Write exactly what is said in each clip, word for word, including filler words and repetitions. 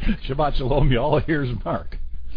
Shabbat Shalom, y'all. Here's Mark.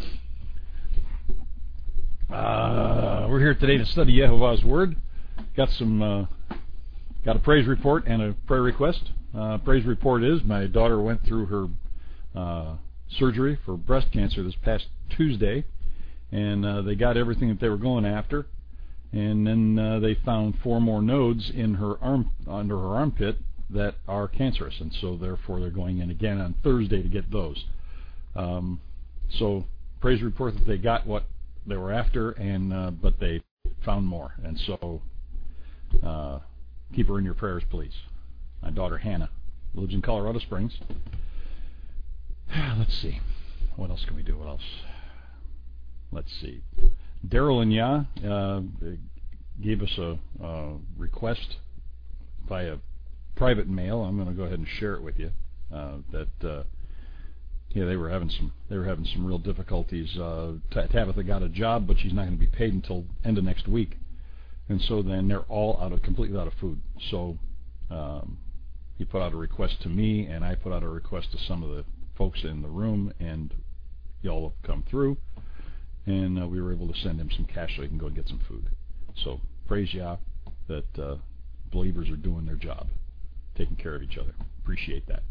Uh, we're here today to study Yehovah's Word. Got some, uh, got a praise report and a prayer request. Uh, praise report is my daughter went through her uh, surgery for breast cancer this past Tuesday, and uh, they got everything that they were going after, and then uh, they found four more nodes in her arm, under her armpit, that are cancerous, and so therefore they're going in again on Thursday to get those. Um, so praise report that they got what they were after, and uh, but they found more, and so uh, keep her in your prayers, please. My daughter Hannah lives in Colorado Springs. Let's see, what else can we do? What else? Let's see. Daryl and Yah uh, gave us a uh, request via private mail. I'm going to go ahead and share it with you. Uh, that uh, yeah, they were having some they were having some real difficulties. Uh, Tabitha got a job, but she's not going to be paid until end of next week, and so then they're all out of completely out of food. So um, he put out a request to me, and I put out a request to some of the folks in the room, and y'all have come through, and uh, we were able to send him some cash so he can go get some food. So praise Yah that uh, believers are doing their job, taking care of each other. Appreciate that.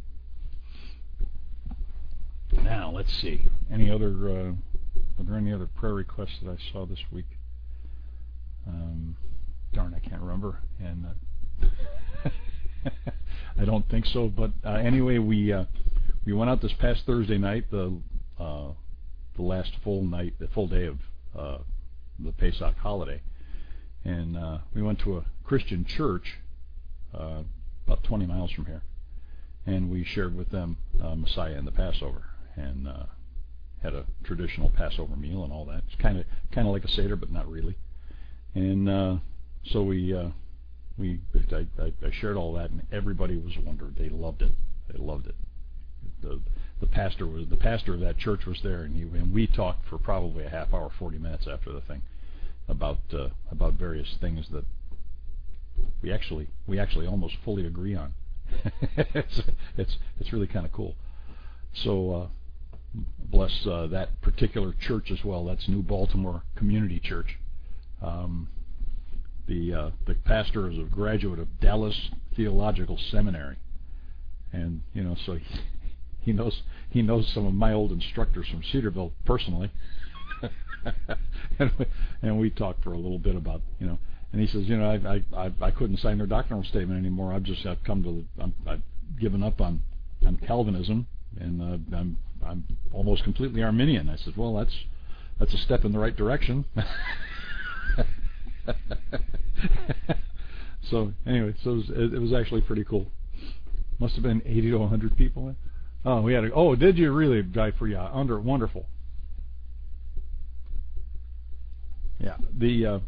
Now, let's see. Any other, uh, are there any other prayer requests that I saw this week? Um, darn, I can't remember. And uh, I don't think so. But uh, anyway, we uh, we went out this past Thursday night, the uh, the last full night, the full day of uh, the Pesach holiday, and uh, we went to a Christian church uh, about twenty miles from here, and we shared with them uh, Messiah and the Passover, and uh, had a traditional Passover meal and all that. It's kind of kind of like a Seder, but not really. And uh, so we uh, we I, I, I shared all that, and everybody was wondering. They loved it. They loved it. The the pastor was the pastor of that church was there, and he and we talked for probably a half hour, forty minutes after the thing about uh, about various things that we actually we actually almost fully agree on. it's it's it's really kind of cool. So uh, bless uh, that particular church as well. That's New Baltimore Community Church. Um, the uh, the pastor is a graduate of Dallas Theological Seminary, and you know, so he, he knows he knows some of my old instructors from Cedarville personally. and, we, and we talked for a little bit about, you know, and he says, you know, I I I, I couldn't sign their doctrinal statement anymore. I've just I've come to the, I'm, I've given up on on Calvinism, and uh, I'm I'm almost completely Arminian. I said, well, that's that's a step in the right direction. So anyway, so it was, it, it was actually pretty cool. Must have been eighty to one hundred people. Oh, we had a, oh, did you really die for ya? Under wonderful. Yeah, the uh,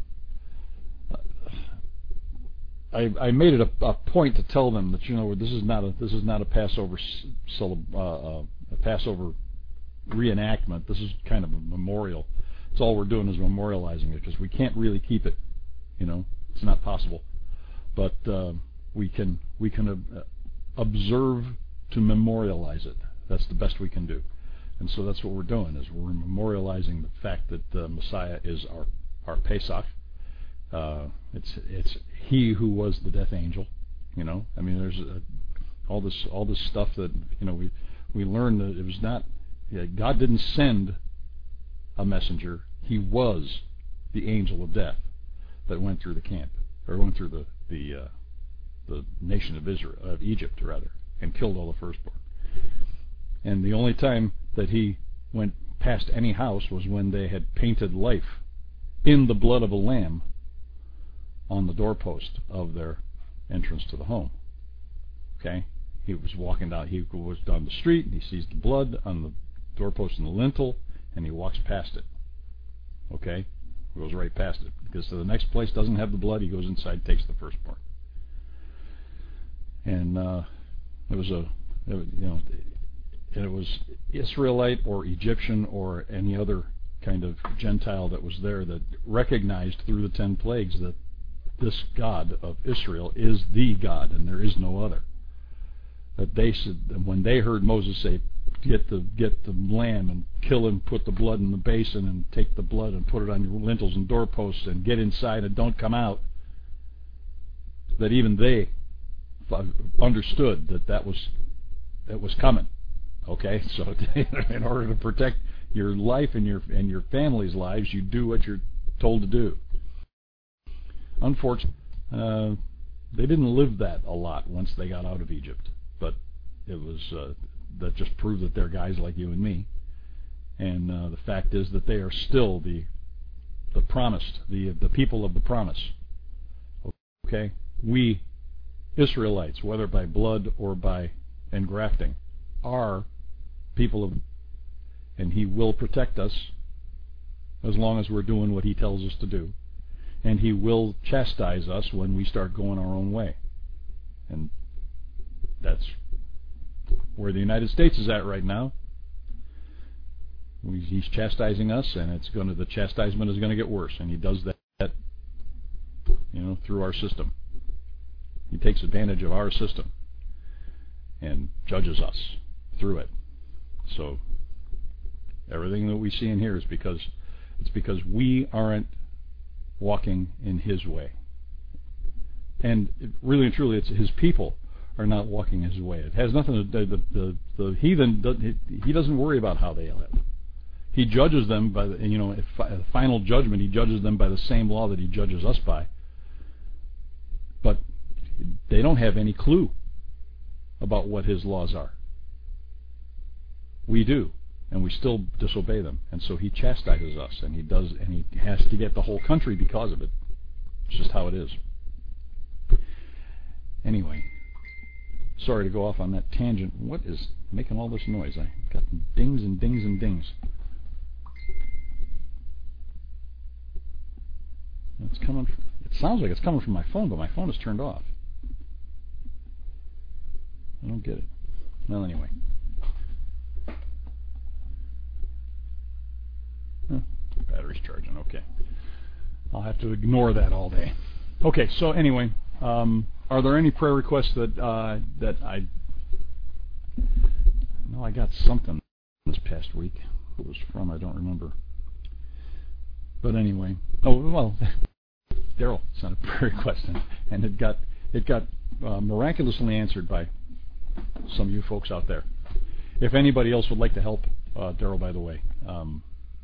I I made it a, a point to tell them that, you know, this is not a this is not a Passover uh, uh, a Passover reenactment. This is kind of a memorial. It's all we're doing is memorializing it, because we can't really keep it. You know, it's not possible. But uh, we can we can uh, observe to memorialize it. That's the best we can do. And so that's what we're doing, is we're memorializing the fact that uh, Messiah is our our Pesach. Uh, it's it's he who was the death angel. You know, I mean, there's uh, all this all this stuff that, you know, we we learned that it was not, yeah, God didn't send a messenger. He was the angel of death that went through the camp, or went through the the uh, the nation of Israel, of Egypt rather, and killed all the firstborn. And the only time that he went past any house was when they had painted life in the blood of a lamb on the doorpost of their entrance to the home. Okay? He was walking down, he was down the street, and he sees the blood on the doorpost and the lintel, and he walks past it. Okay? He goes right past it. Because to the next place doesn't have the blood, he goes inside, takes the firstborn. And uh, it was a, it was, you know, and it was Israelite or Egyptian or any other kind of Gentile that was there that recognized through the ten plagues that this God of Israel is the God and there is no other. That they said, when they heard Moses say, get the get the lamb and kill and put the blood in the basin and take the blood and put it on your lintels and doorposts and get inside and don't come out, that even they understood that that was that was coming. Okay, so in order to protect your life and your and your family's lives, you do what you're told to do. Unfortunately, uh, they didn't live that a lot once they got out of Egypt, but it was uh, that just proved that they're guys like you and me. And uh, the fact is that they are still the the promised, the the people of the promise. Okay, we Israelites, whether by blood or by engrafting, are people of, and He will protect us as long as we're doing what He tells us to do, and He will chastise us when we start going our own way. And that's where the United States is at right now. He's chastising us, and it's going to the chastisement is going to get worse, and He does that, you know, through our system. He takes advantage of our system and judges us through it. So everything that we see in here is because it's because we aren't walking in His way. And it, really and truly, it's His people are not walking His way. It has nothing to do. The, the, the heathen, he doesn't worry about how they live. He judges them by the, you know, at the final judgment, He judges them by the same law that He judges us by. But they don't have any clue about what His laws are. We do, and we still disobey them. And so He chastises us, and He does, and He has to get the whole country because of it. It's just how it is. Anyway, sorry to go off on that tangent. What is making all this noise? I got dings and dings and dings. It's coming. From, it sounds like it's coming from my phone, but my phone is turned off. I don't get it. Well, anyway. Huh, battery's charging. Okay. I'll have to ignore that all day. Okay. So anyway, um, are there any prayer requests that uh, that I? No, I got something this past week. Who it was from? I don't remember. But anyway, oh well, Daryl sent a prayer request, and, and it got it got uh, miraculously answered by some of you folks out there. If anybody else would like to help, uh, Daryl, by the way, um,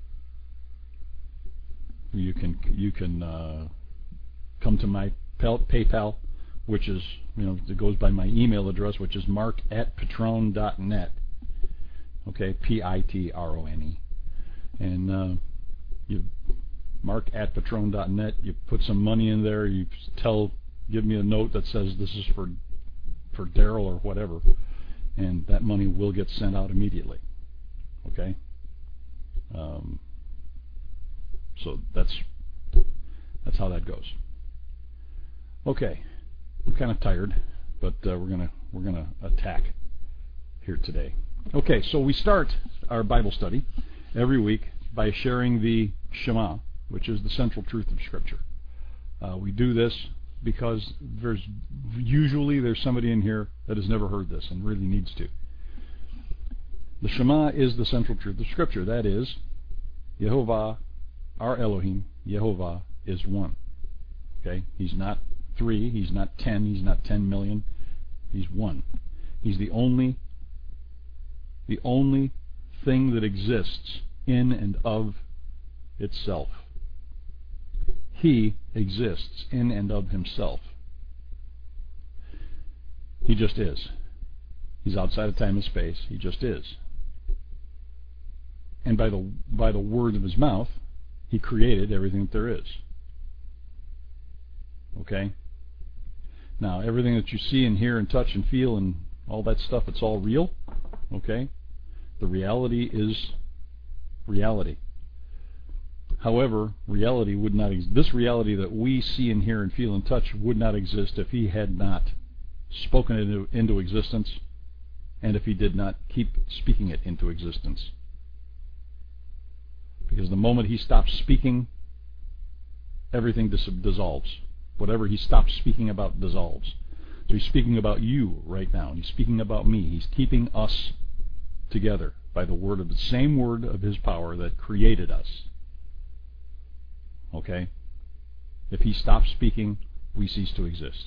you can you can uh, come to my PayPal, which is, you know, it goes by my email address, which is mark at patron dot net. Okay, P I T R O N E, and uh, you. Mark at patron dot net. You put some money in there. You tell, give me a note that says this is for for Daryl or whatever, and that money will get sent out immediately. Okay. Um, so that's that's how that goes. Okay. I'm kind of tired, but uh, we're gonna we're gonna attack here today. Okay. So we start our Bible study every week by sharing the Shema, which is the central truth of Scripture. Uh, we do this because there's usually there's somebody in here that has never heard this and really needs to. The Shema is the central truth of Scripture. That is, Yehovah, our Elohim, Yehovah is one. Okay, He's not three. He's not ten. He's not ten million. He's one. He's the only, the only thing that exists in and of itself. He exists in and of Himself. He just is. He's outside of time and space. He just is. And by the by the word of His mouth, He created everything that there is. Okay? Now, everything that you see and hear and touch and feel and all that stuff, it's all real. Okay? The reality is reality. However, reality would not ex- this reality that we see and hear and feel and touch would not exist if He had not spoken it into, into existence, and if He did not keep speaking it into existence. Because the moment He stops speaking, everything dis- dissolves. Whatever He stops speaking about dissolves. So He's speaking about you right now. He's speaking about me. He's keeping us together by the word of the same word of his power that created us. Okay? If he stops speaking, we cease to exist.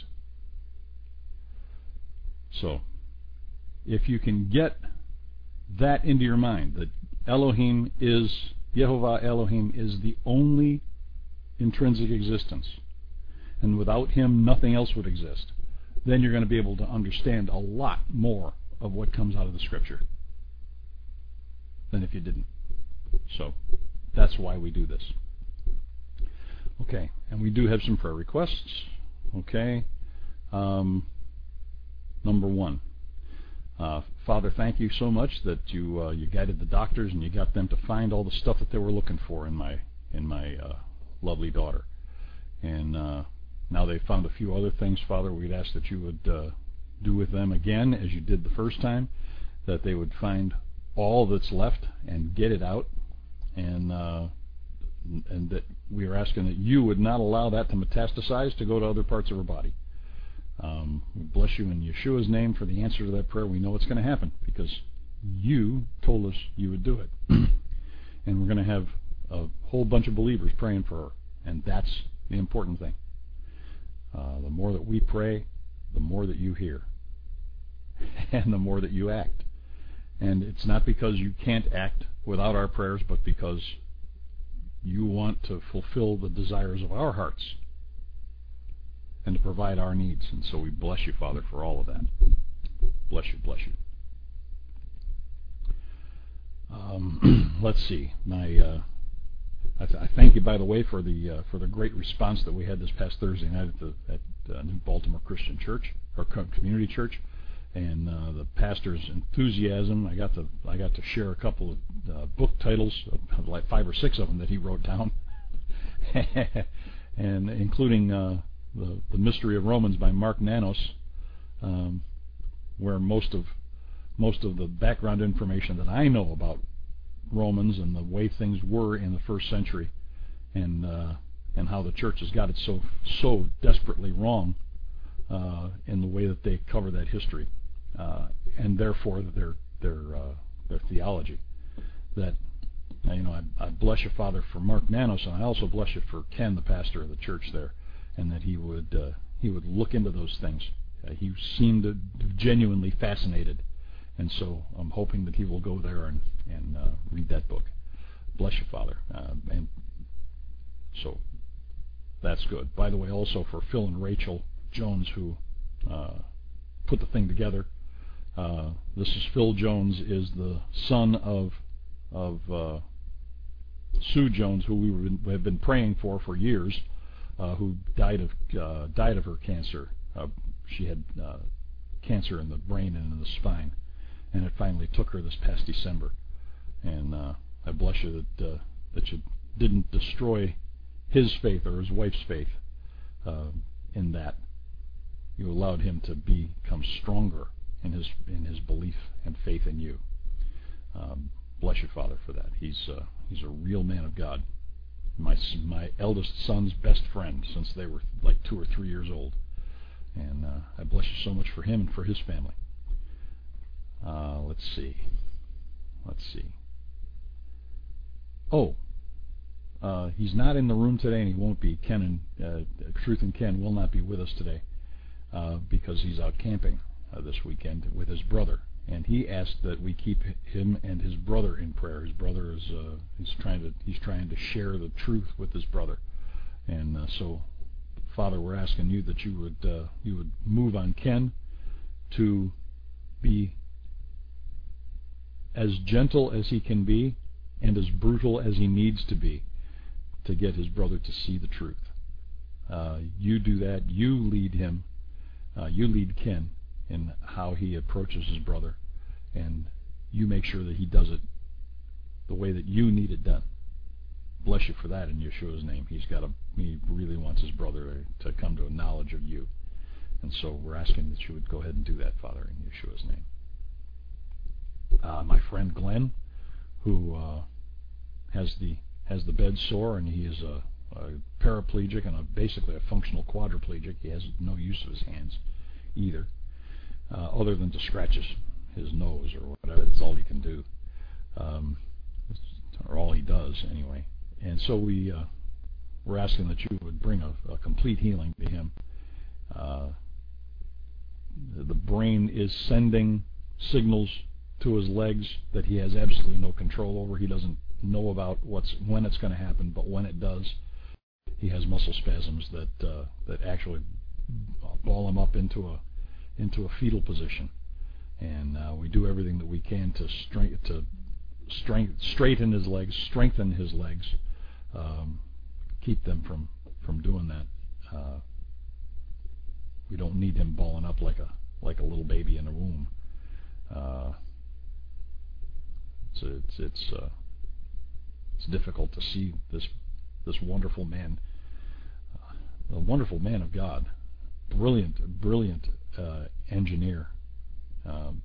So, if you can get that into your mind, that Elohim is, Yehovah Elohim is the only intrinsic existence, and without him nothing else would exist, then you're going to be able to understand a lot more of what comes out of the Scripture than if you didn't. So, that's why we do this. Okay, and we do have some prayer requests. Okay, um, number one. Uh, Father, thank you so much that you uh, you guided the doctors and you got them to find all the stuff that they were looking for in my in my uh, lovely daughter. And uh, now they've found a few other things, Father. We'd ask that you would uh, do with them again as you did the first time, that they would find all that's left and get it out, and uh, and that we are asking that you would not allow that to metastasize to go to other parts of her body. Um, we bless you in Yeshua's name for the answer to that prayer. We know it's going to happen because you told us you would do it. And we're going to have a whole bunch of believers praying for her, and that's the important thing. Uh, the more that we pray, the more that you hear, and the more that you act. And it's not because you can't act without our prayers, but because you want to fulfill the desires of our hearts and to provide our needs. And so we bless you, Father, for all of that. Bless you, bless you. Um, let's see. My, uh, I, th- I thank you, by the way, for the uh, for the great response that we had this past Thursday night at the at uh, New Baltimore Christian Church, or Community Church, and uh, the pastor's enthusiasm. I got to I got to share a couple of uh, book titles, like five or six of them that he wrote down, and including. Uh, The, the Mystery of Romans by Mark Nanos, um, where most of most of the background information that I know about Romans and the way things were in the first century, and uh, and how the church has got it so so desperately wrong uh, in the way that they cover that history, uh, and therefore their their uh, their theology. That you know, I, I bless you, Father, for Mark Nanos, and I also bless you for Ken, the pastor of the church there. And that he would uh, he would look into those things. Uh, he seemed genuinely fascinated, and so I'm hoping that he will go there and and uh, read that book. Bless you, Father. Uh, and so that's good. By the way, also for Phil and Rachel Jones, who uh, put the thing together. Uh, this is Phil Jones, is the son of of uh, Sue Jones, who we were, have been praying for for years. Uh, who died of uh, died of her cancer. Uh, she had uh, cancer in the brain and in the spine, and it finally took her this past December. And uh, I bless you that uh, that you didn't destroy his faith or his wife's faith uh, in that. You allowed him to be, become stronger in his in his belief and faith in you. Um, bless you, Father, for that. He's uh, he's a real man of God. My my eldest son's best friend since they were like two or three years old, and uh, I bless you so much for him and for his family. Uh, let's see, let's see. Oh, uh, he's not in the room today, and he won't be. Ken and uh, Truth and Ken will not be with us today uh, because he's out camping uh, this weekend with his brother. And he asked that we keep him and his brother in prayer. His brother is uh, he's trying to he's trying to share the truth with his brother, and uh, so, Father, we're asking you that you would uh, you would move on Ken to be as gentle as he can be and as brutal as he needs to be to get his brother to see the truth. Uh, you do that. You lead him. Uh, you lead Ken in how he approaches his brother, and you make sure that he does it the way that you need it done. Bless you for that in Yeshua's name. He's got a he really wants his brother to come to a knowledge of you, and so we're asking that you would go ahead and do that, Father, in Yeshua's name. Uh, my friend Glenn, who uh, has the has the bed sore, and he is a, a paraplegic and a, basically a functional quadriplegic. He has no use of his hands either. Uh, other than to scratch his, his nose or whatever. That's all he can do, um, or all he does anyway. And so we uh, we're asking that you would bring a, a complete healing to him. Uh, the brain is sending signals to his legs that he has absolutely no control over. He doesn't know about what's when it's going to happen, but when it does, he has muscle spasms that uh, that actually ball him up into a into a fetal position. And uh, we do everything that we can to strength to strength straighten his legs, strengthen his legs, um, keep them from from doing that. Uh, we don't need him balling up like a like a little baby in a womb. Uh, it's it's it's, uh, it's difficult to see this this wonderful man, uh, a wonderful man of God, brilliant brilliant uh, engineer. Um,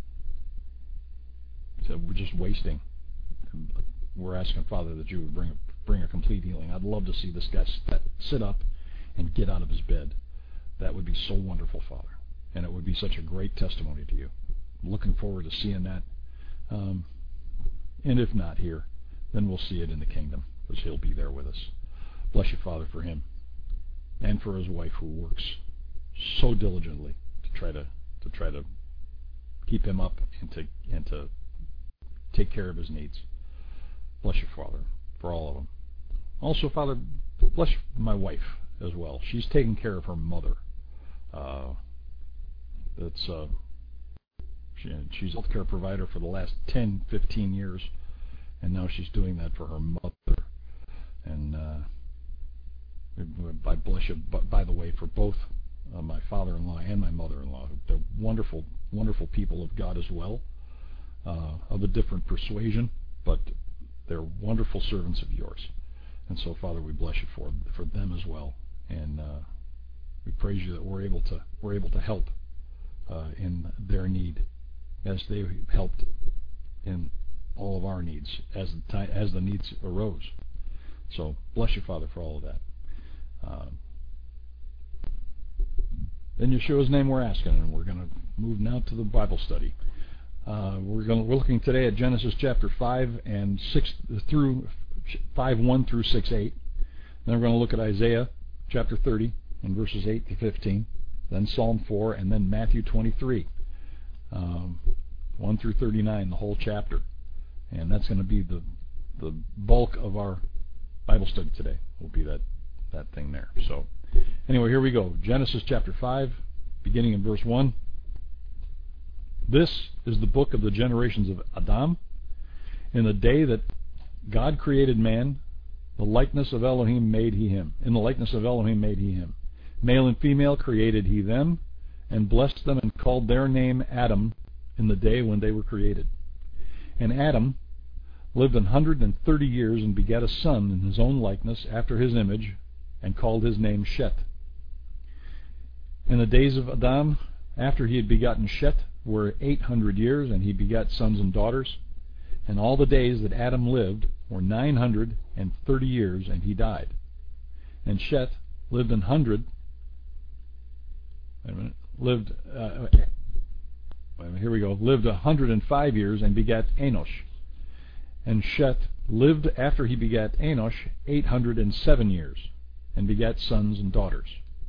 so we're just wasting. We're asking, Father, that you would bring a, bring a complete healing. I'd love to see this guy st- sit up and get out of his bed. That would be so wonderful, Father, and it would be such a great testimony to you. I'm looking forward to seeing that. Um, and if not here, then we'll see it in the kingdom, because he'll be there with us. Bless you, Father, for him and for his wife, who works so diligently to try to to try to keep him up and to and to take care of his needs. Bless you, Father, for all of them. Also, Father, bless my wife as well. She's taking care of her mother. Uh, that's uh, she, she's a healthcare provider for the last ten, fifteen years, and now she's doing that for her mother. And uh, I bless you, by the way, for both uh, my father-in-law and my mother-in-law. They're wonderful, wonderful people of God as well, uh, of a different persuasion, but they're wonderful servants of yours. And so, Father, we bless you for for them as well, and uh, we praise you that we're able to we're able to help uh, in their need, as they helped in all of our needs as the time, as the needs arose. So, bless you, Father, for all of that. Uh, in Yeshua's name, we're asking, and we're going to move now to the Bible study. Uh, we're going we're looking today at Genesis chapter five and six through five one through six eight. Then we're going to look at Isaiah chapter thirty and verses eight to fifteen. Then Psalm four, and then Matthew twenty-three, um, one through thirty-nine, the whole chapter. And that's going to be the the bulk of our Bible study today. Will be that that thing there. So anyway, here we go. Genesis chapter five, beginning in verse one. This is the book of the generations of Adam. In the day that God created man, the likeness of Elohim made he him. In the likeness of Elohim made he him. Male and female created he them, and blessed them, and called their name Adam in the day when they were created. And Adam lived an hundred and thirty years, and begat a son in his own likeness, after his image, and called his name Shet. In the days of Adam, after he had begotten Shet, were eight hundred years, and he begat sons and daughters. And all the days that Adam lived were nine hundred and thirty years, and he died. And Shet lived an hundred. Wait a minute. Lived. Uh, wait a minute, here we go. Lived a hundred and five years, and begat Enosh. And Shet lived after he begat Enosh eight hundred and seven years, and begat sons and daughters.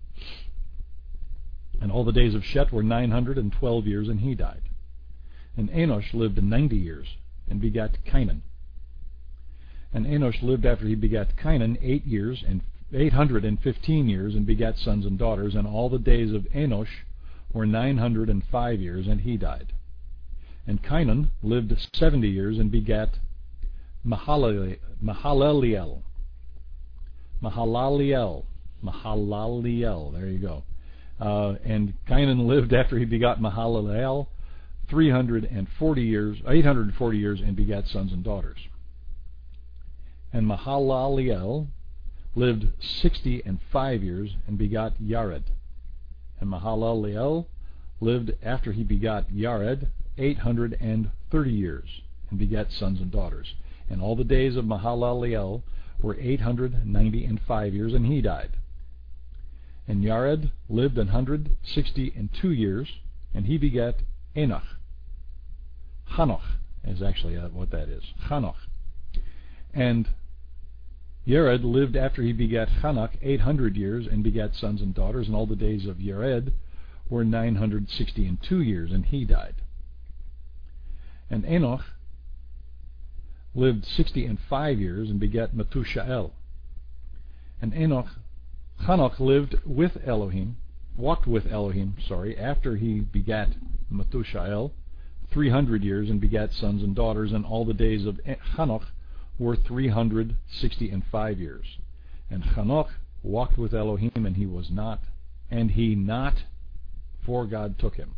And all the days of Shet were nine hundred and twelve years, and he died. And Enosh lived ninety years, and begat Cainan. And Enosh lived after he begat Cainan eight years, and eight hundred and fifteen years, and begat sons and daughters. And all the days of Enosh were nine hundred and five years, and he died. And Cainan lived seventy years, and begat Mahalaleel. Mahalaleel. Mahalaleel. Mahalaleel. There you go. Uh, and Cainan lived after he begot Mahalaleel three hundred and forty years, eight hundred and forty years, and begat sons and daughters. And Mahalaleel lived sixty and five years, and begot Yared. And Mahalaleel lived after he begot Yared eight hundred and thirty years, and begat sons and daughters. And all the days of Mahalaleel were eight hundred ninety and five years, and he died. And Yared lived an hundred sixty and two years, and he begat Enoch. Hanoch is actually uh, what that is. Hanoch. And Yered lived after he begat Hanoch eight hundred years and begat sons and daughters, and all the days of Yered were nine hundred sixty and two years, and he died. And Enoch lived sixty and five years and begat Metushael. And Enoch, Hanoch lived with Elohim, walked with Elohim, sorry, after he begat Metushael, three hundred years and begat sons and daughters, and all the days of Hanoch were three hundred sixty and five years. And Hanoch walked with Elohim, and he was not, and he not, for God took him.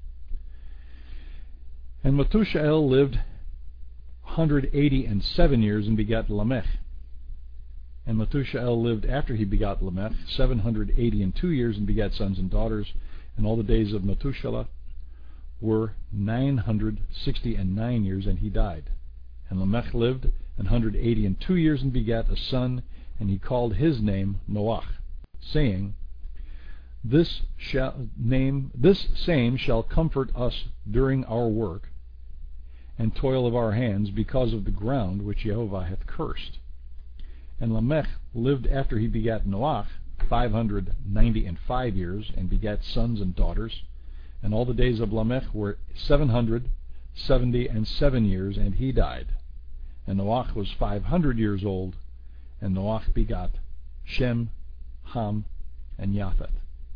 And Metushael lived one hundred eighty and seven years and begat Lamech. And Metushael lived after he begot Lamech seven hundred eighty and two years and begat sons and daughters, and all the days of Metushael were nine hundred sixty and nine years, and he died. And Lamech lived one hundred eighty and two years and begat a son, and he called his name Noach, saying, This shall name this same shall comfort us during our work and toil of our hands, because of the ground which Jehovah hath cursed. And Lamech lived after he begat Noach five hundred ninety and five years, and begat sons and daughters. And all the days of Lamech were seven hundred seventy and seven years, and he died. And Noach was five hundred years old, and Noach begot Shem, Ham, and Japheth.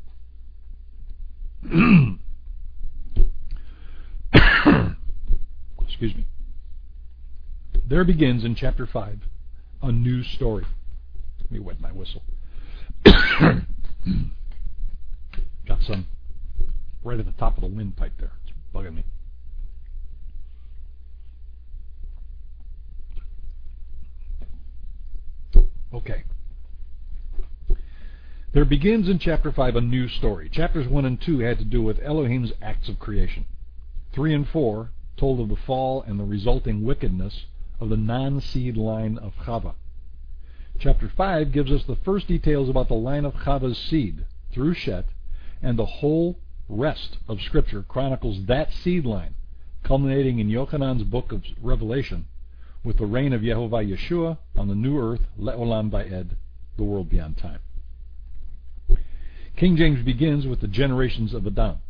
Excuse me. There begins in chapter five a new story. Let me wet my whistle. Got some right at the top of the windpipe there. It's bugging me. Okay. There begins in chapter five a new story. Chapters one and two had to do with Elohim's acts of creation. three and four told of the fall and the resulting wickedness of the non-seed line of Chava. Chapter five gives us the first details about the line of Chava's seed through Shet, and the whole rest of Scripture chronicles that seed line, culminating in Yochanan's book of Revelation, with the reign of Yehovah Yeshua on the new earth, Le'olam Ba'ed, the world beyond time. King James begins with the generations of Adam.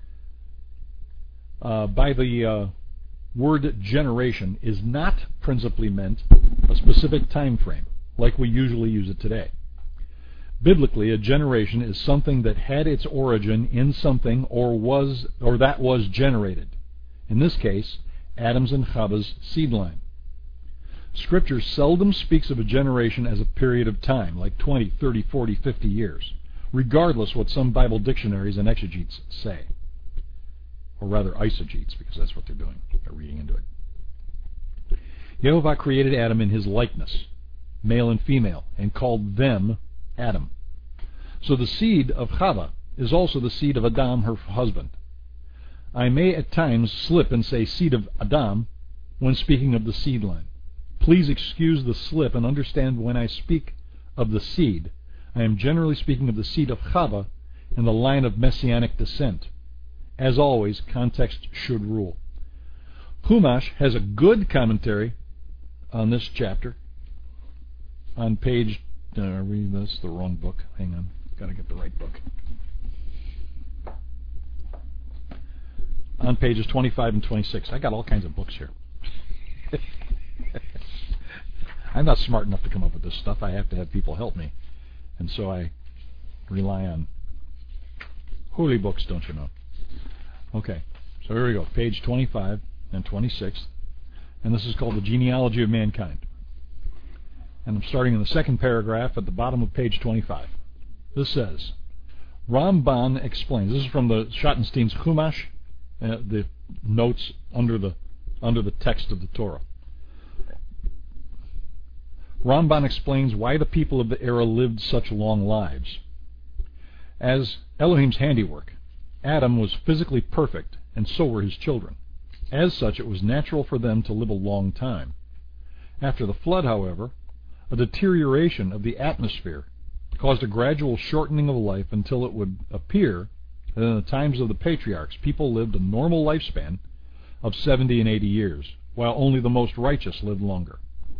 Uh, by the uh, word generation is not principally meant a specific time frame, like we usually use it today. Biblically, a generation is something that had its origin in something or was or that was generated. In this case, Adam's and Chava's seed line. Scripture seldom speaks of a generation as a period of time, like twenty, thirty, forty, fifty years, regardless what some Bible dictionaries and exegetes say. Or rather, eisegetes, because that's what they're doing. They're reading into it. Yehovah created Adam in his likeness, male and female, and called them Adam. So the seed of Chava is also the seed of Adam, her husband. I may at times slip and say seed of Adam when speaking of the seed line. Please excuse the slip and understand when I speak of the seed, I am generally speaking of the seed of Chava and the line of messianic descent. As always, context should rule. Chumash has a good commentary on this chapter on page, uh, read this, the wrong book. Hang on, got to get the right book. On pages twenty-five and twenty-six. I got all kinds of books here. I'm not smart enough to come up with this stuff. I have to have people help me. And so I rely on holy books, don't you know? Okay, so here we go. Page twenty-five and twenty-six. And this is called The Genealogy of Mankind. And I'm starting in the second paragraph at the bottom of page twenty-five. This says, Ramban explains, this is from the Schottenstein's Chumash, uh, the notes under the under the text of the Torah. Ramban explains why the people of the era lived such long lives. As Elohim's handiwork, Adam was physically perfect, and so were his children. As such, it was natural for them to live a long time. After the flood, however, a deterioration of the atmosphere caused a gradual shortening of life until it would appear that in the times of the patriarchs, people lived a normal lifespan of seventy and eighty years, while only the most righteous lived longer.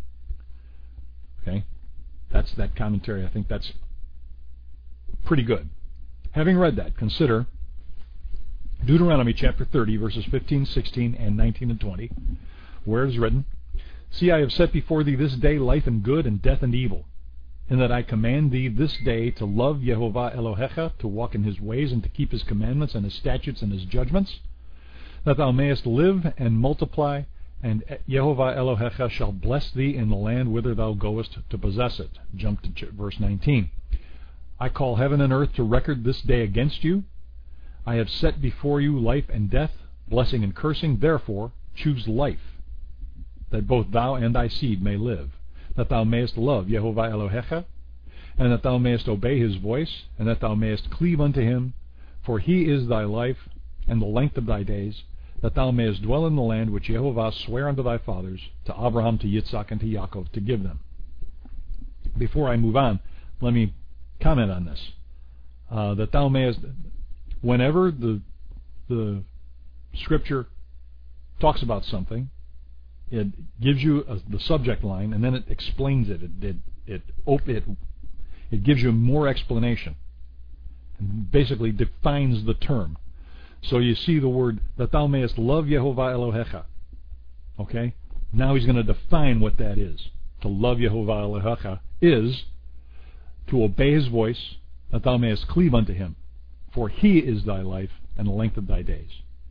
Okay? That's that commentary. I think that's pretty good. Having read that, consider Deuteronomy chapter thirty, verses fifteen, sixteen, and nineteen and twenty, where it is written, See, I have set before thee this day life and good, and death and evil, and that I command thee this day to love Yehovah Elohecha, to walk in his ways, and to keep his commandments and his statutes and his judgments, that thou mayest live and multiply, and Yehovah Elohecha shall bless thee in the land whither thou goest to possess it. Jump to verse nineteen. I call heaven and earth to record this day against you. I have set before you life and death, blessing and cursing. Therefore, choose life, that both thou and thy seed may live, that thou mayest love Yehovah Elohecha, and that thou mayest obey his voice, and that thou mayest cleave unto him, for he is thy life and the length of thy days, that thou mayest dwell in the land which Yehovah sware unto thy fathers, to Abraham, to Yitzhak, and to Yaakov, to give them. Before I move on, let me comment on this. Uh, that thou mayest, whenever the the Scripture talks about something, it gives you a, the subject line, and then it explains it. It it it, op- it it gives you more explanation, and basically defines the term. So you see the word, that thou mayest love Yehovah Elohecha. Okay? Now he's going to define what that is. To love Yehovah Elohecha is to obey his voice, that thou mayest cleave unto him, for he is thy life and the length of thy days.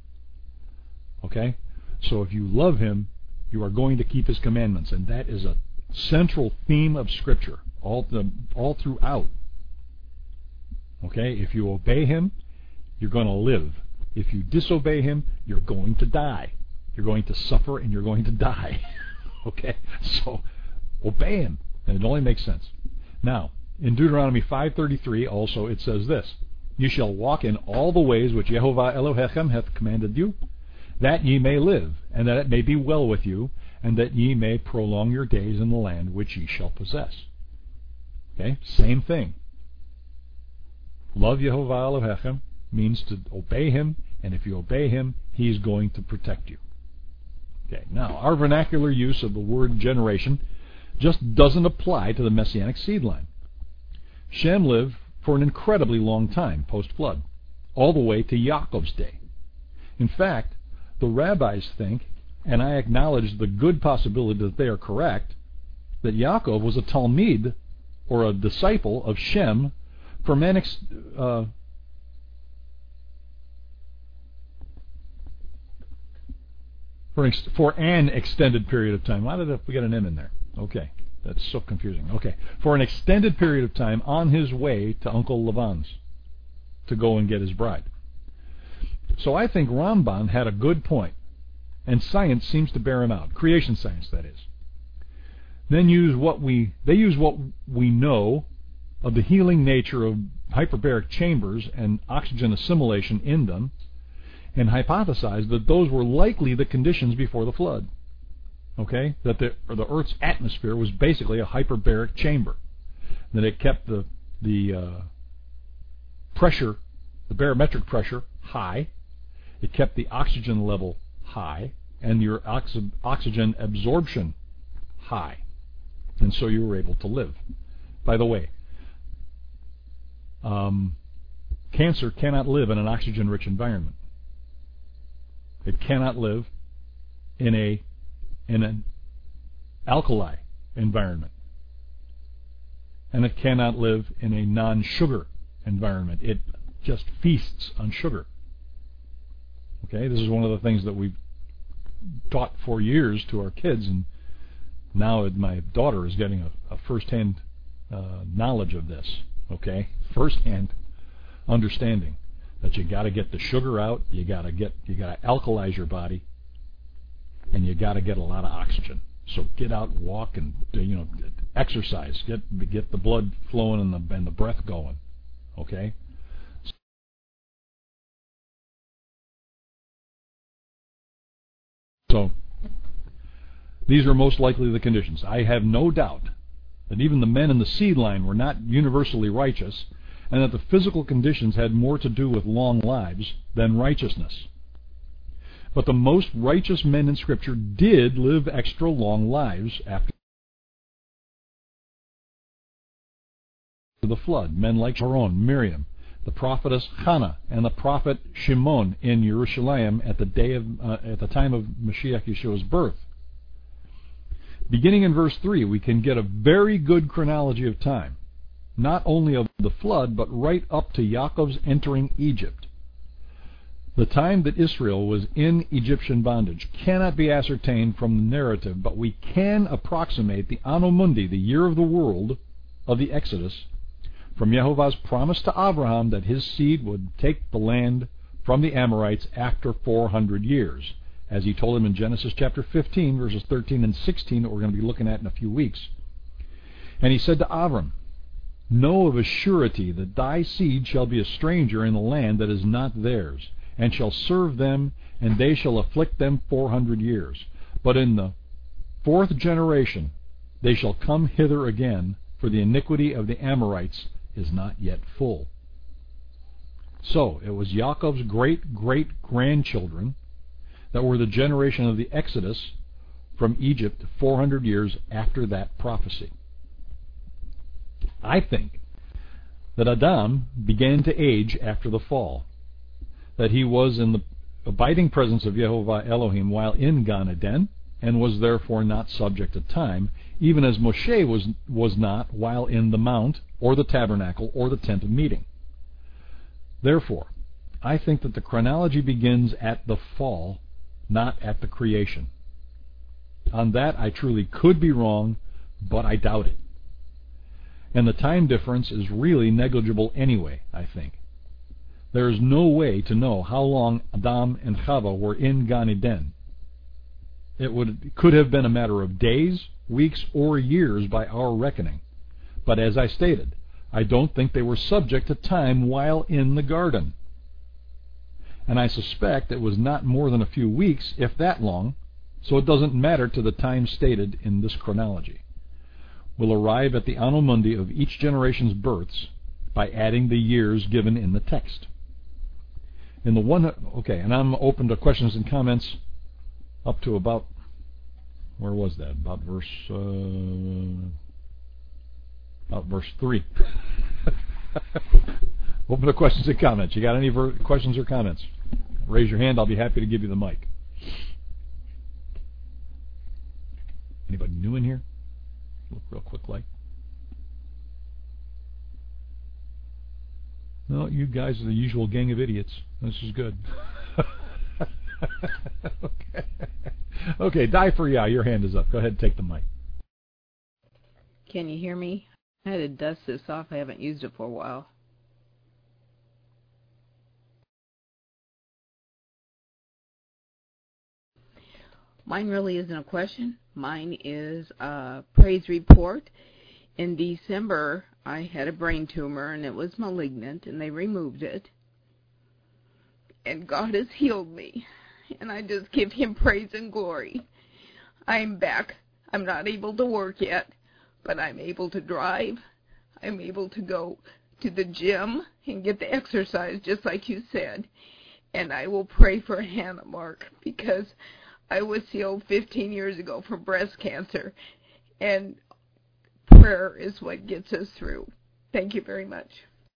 Okay? So if you love him, you are going to keep his commandments, and that is a central theme of Scripture, all, the, all throughout. Okay? If you obey him, you're going to live. If you disobey him, you're going to die. You're going to suffer and you're going to die. Okay? So, obey him. And it only makes sense. Now, in Deuteronomy five thirty-three also it says this, You shall walk in all the ways which Yehovah Elohechem hath commanded you, that ye may live, and that it may be well with you, and that ye may prolong your days in the land which ye shall possess. Okay? Same thing. Love Yehovah Elohechem means to obey him, and if you obey him, he's going to protect you. Okay, now, our vernacular use of the word generation just doesn't apply to the Messianic seed line. Shem lived for an incredibly long time post-flood, all the way to Yaakov's day. In fact, the rabbis think, and I acknowledge the good possibility that they are correct, that Yaakov was a Talmid, or a disciple of Shem, for an ex- uh, For an, ex- for an extended period of time. Why did we get an M in there? Okay, that's so confusing. Okay, for an extended period of time on his way to Uncle Laban's to go and get his bride. So I think Ramban had a good point, and science seems to bear him out. Creation science, that is. Then use what we they use what we know of the healing nature of hyperbaric chambers and oxygen assimilation in them, and hypothesized that those were likely the conditions before the flood. Okay? That the, or the Earth's atmosphere was basically a hyperbaric chamber. That it kept the, the uh, pressure, the barometric pressure, high. It kept the oxygen level high, and your oxy- oxygen absorption high. And so you were able to live. By the way, um, cancer cannot live in an oxygen-rich environment. It cannot live in a in an alkali environment. And it cannot live in a non-sugar environment. It just feasts on sugar. Okay, this is one of the things that we've taught for years to our kids, and now my daughter is getting a, a first-hand uh, knowledge of this. Okay, first-hand understanding. That you got to get the sugar out, you got to get, you got to alkalize your body, and you got to get a lot of oxygen. So get out, walk, and you know, exercise. Get get the blood flowing and the and the breath going. Okay. So these are most likely the conditions. I have no doubt that even the men in the seed line were not universally righteous, and that the physical conditions had more to do with long lives than righteousness. But the most righteous men in Scripture did live extra long lives after the flood. Men like Aaron, Miriam, the prophetess Hannah, and the prophet Shimon in Jerusalem at the day of uh, at the time of Mashiach Yeshua's birth. Beginning in verse three, we can get a very good chronology of time, not only of the flood, but right up to Yaakov's entering Egypt. The time that Israel was in Egyptian bondage cannot be ascertained from the narrative, but we can approximate the Anno Mundi, the year of the world of the Exodus, from Yehovah's promise to Abraham that his seed would take the land from the Amorites after four hundred years, as he told him in Genesis chapter fifteen, verses thirteen and sixteen, that we're going to be looking at in a few weeks. And he said to Abram, "Know of a surety that thy seed shall be a stranger in the land that is not theirs, and shall serve them, and they shall afflict them four hundred years. But in the fourth generation they shall come hither again, for the iniquity of the Amorites is not yet full." So, it was Yaakov's great-great-grandchildren that were the generation of the Exodus from Egypt four hundred years after that prophecy. I think that Adam began to age after the fall, that he was in the abiding presence of Yehovah Elohim while in Gan Eden, and was therefore not subject to time, even as Moshe was, was not while in the mount, or the tabernacle, or the tent of meeting. Therefore, I think that the chronology begins at the fall, not at the creation. On that I truly could be wrong, but I doubt it. And the time difference is really negligible anyway, I think. There is no way to know how long Adam and Chava were in Gan Eden. It would it could have been a matter of days, weeks, or years by our reckoning. But as I stated, I don't think they were subject to time while in the garden. And I suspect it was not more than a few weeks, if that long, so it doesn't matter to the time stated in this chronology. We'll arrive at the Anno Mundi of each generation's births by adding the years given in the text. In the one, okay, and I'm open to questions and comments up to about, where was that? About verse, uh, about verse three. Open to questions and comments. You got any ver- questions or comments? Raise your hand. I'll be happy to give you the mic. Anybody new in here? Look real quick like. No, you guys are the usual gang of idiots. This is good. Okay. Okay, Die for Ya, your hand is up. Go ahead and take the mic. Can you hear me? I had to dust this off. I haven't used it for a while. Mine really isn't a question. Mine is a praise report. In December, I had a brain tumor, and it was malignant, and they removed it. And God has healed me, and I just give Him praise and glory. I'm back. I'm not able to work yet, but I'm able to drive. I'm able to go to the gym and get the exercise, just like you said. And I will pray for Hannah, Mark, because I was healed fifteen years ago from breast cancer, and prayer is what gets us through. Thank you very much.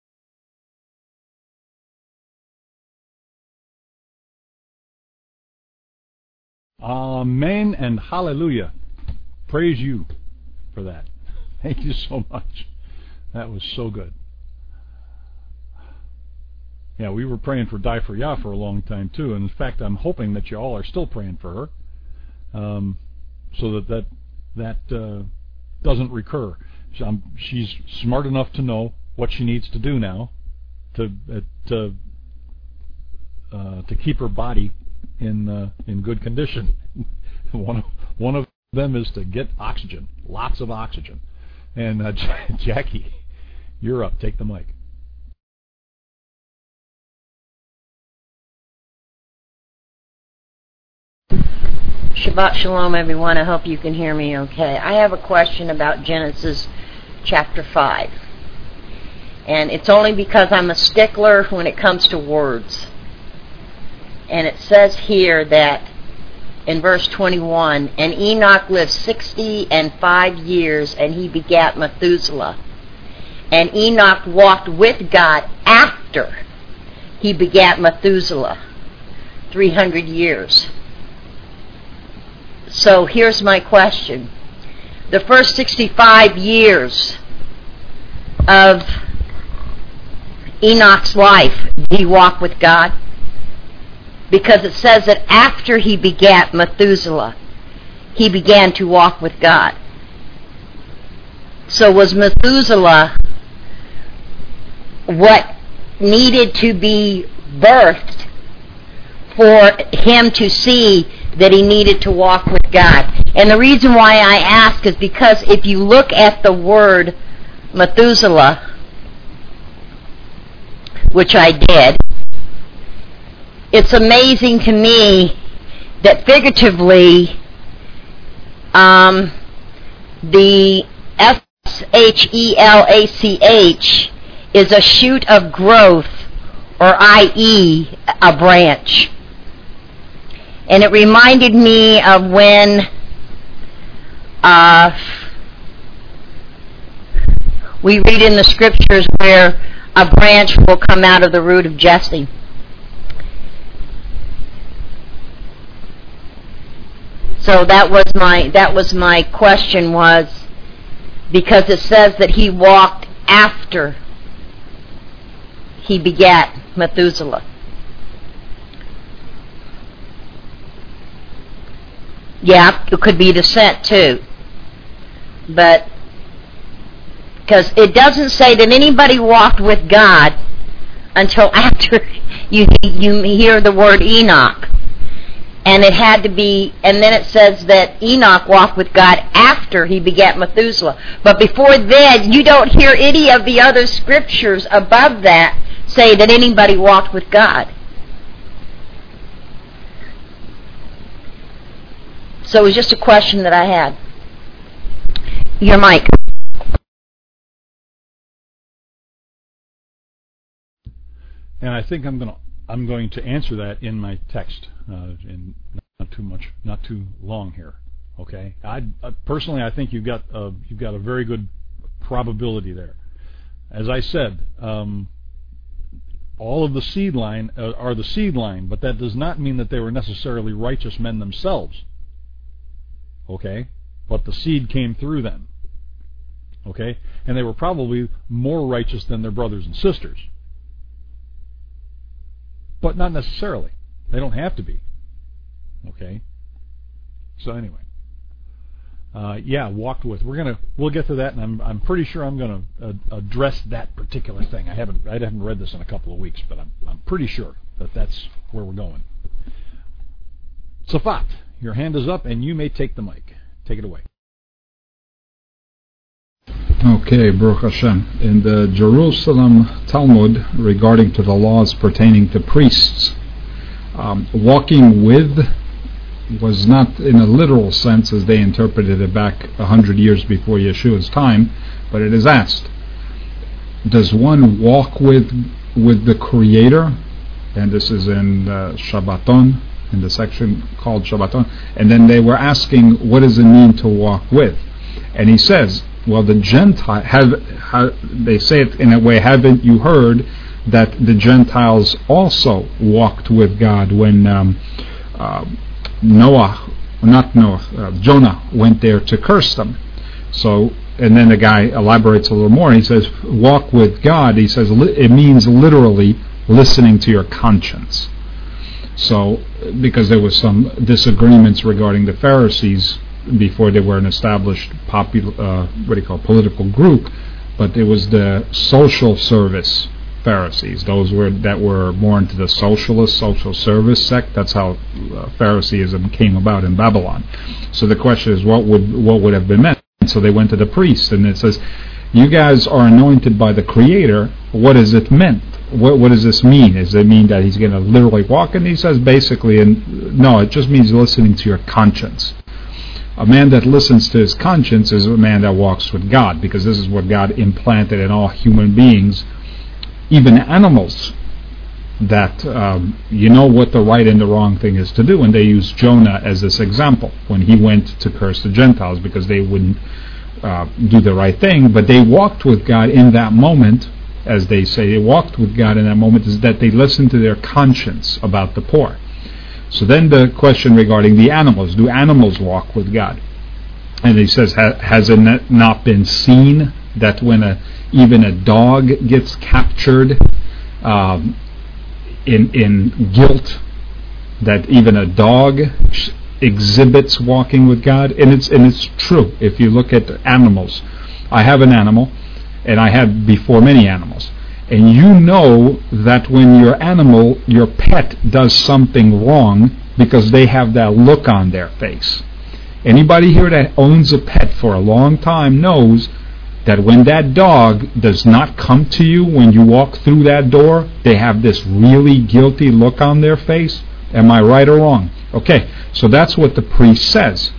Amen and hallelujah. Praise you for that. Thank you so much. That was so good. Yeah, we were praying for Die for Ya for a long time too, and in fact, I'm hoping that you all are still praying for her, um, so that that that uh, doesn't recur. So I'm, she's smart enough to know what she needs to do now to uh, to uh, to keep her body in uh, in good condition. one of one of them is to get oxygen, lots of oxygen. And uh, Jackie, you're up. Take the mic. Shabbat Shalom, everyone. I hope you can hear me okay. I have a question about Genesis chapter five. And it's only because I'm a stickler when it comes to words. And it says here that in verse twenty-one, and Enoch lived sixty and five years, and he begat Methuselah. And Enoch walked with God after he begat Methuselah, three hundred years. So here's my question. The first sixty-five years of Enoch's life, did he walk with God? Because it says that after he begat Methuselah, he began to walk with God. So was Methuselah what needed to be birthed for him to see that he needed to walk with God? And the reason why I ask is because if you look at the word Methuselah, which I did, it's amazing to me that figuratively um, the S H E L A C H is a shoot of growth, or that is a branch. And it reminded me of when uh, we read in the scriptures where a branch will come out of the root of Jesse. So that was my that was my question, was because it says that he walked after he begat Methuselah. Yeah, it could be descent too. But because it doesn't say that anybody walked with God until after you you hear the word Enoch. And it had to be, and then it says that Enoch walked with God after he begat Methuselah. But before then, you don't hear any of the other scriptures above that say that anybody walked with God. So it was just a question that I had. Your mic. And I think I'm going to I'm going to answer that in my text, uh, in not too much, not too long here. Okay, I uh, personally I think you've got uh, you've got a very good probability there. As I said, um, all of the seed line uh, are the seed line, but that does not mean that they were necessarily righteous men themselves. Okay, but the seed came through them. Okay, and they were probably more righteous than their brothers and sisters. But not necessarily. They don't have to be. Okay? So anyway. Uh, yeah, walked with. We're gonna we'll get to that, and I'm I'm pretty sure I'm gonna uh, address that particular thing. I haven't I haven't read this in a couple of weeks, but I'm I'm pretty sure that that's where we're going. Safat, your hand is up, and you may take the mic. Take it away. Okay, Baruch Hashem. In the Jerusalem Talmud, regarding to the laws pertaining to priests, um, walking with was not in a literal sense as they interpreted it back a hundred years before Yeshua's time, but it is asked, does one walk with with the Creator? And this is in uh, Shabbaton, in the section called Shabbaton. And then they were asking, what does it mean to walk with? And he says, well, the Gentile have, have they say it in a way, haven't you heard that the Gentiles also walked with God when um, uh, Noah, not Noah, uh, Jonah went there to curse them? So, and then the guy elaborates a little more. He says, walk with God. He says it means literally listening to your conscience. So, because there was some disagreements regarding the Pharisees before they were an established popular, uh, what do you call, political group, but it was the social service Pharisees. Those were that were more into the socialist, social service sect. That's how uh, Phariseeism came about in Babylon. So the question is, what would what would have been meant? So they went to the priest, and it says, "You guys are anointed by the Creator. What is it meant? What, what does this mean? Does it mean that he's going to literally walk?" And he says, basically, and no, it just means listening to your conscience. A man that listens to his conscience is a man that walks with God, because this is what God implanted in all human beings, even animals. that um, you know what the right and the wrong thing is to do. And they use Jonah as this example when he went to curse the Gentiles because they wouldn't uh, do the right thing. But they walked with God in that moment, as they say, they walked with God in that moment, is that they listened to their conscience about the poor. So then the question regarding the animals, do animals walk with God? And he says, ha- has it not been seen that when a, even a dog gets captured um, in in guilt, that even a dog sh- exhibits walking with God? And it's and it's true. If you look at animals, I have an animal, and I had before many animals, and you know that when your animal, your pet, does something wrong because they have that look on their face. Anybody here that owns a pet for a long time knows that when that dog does not come to you when you walk through that door, they have this really guilty look on their face. Am I right or wrong? Okay, so that's what the priest says.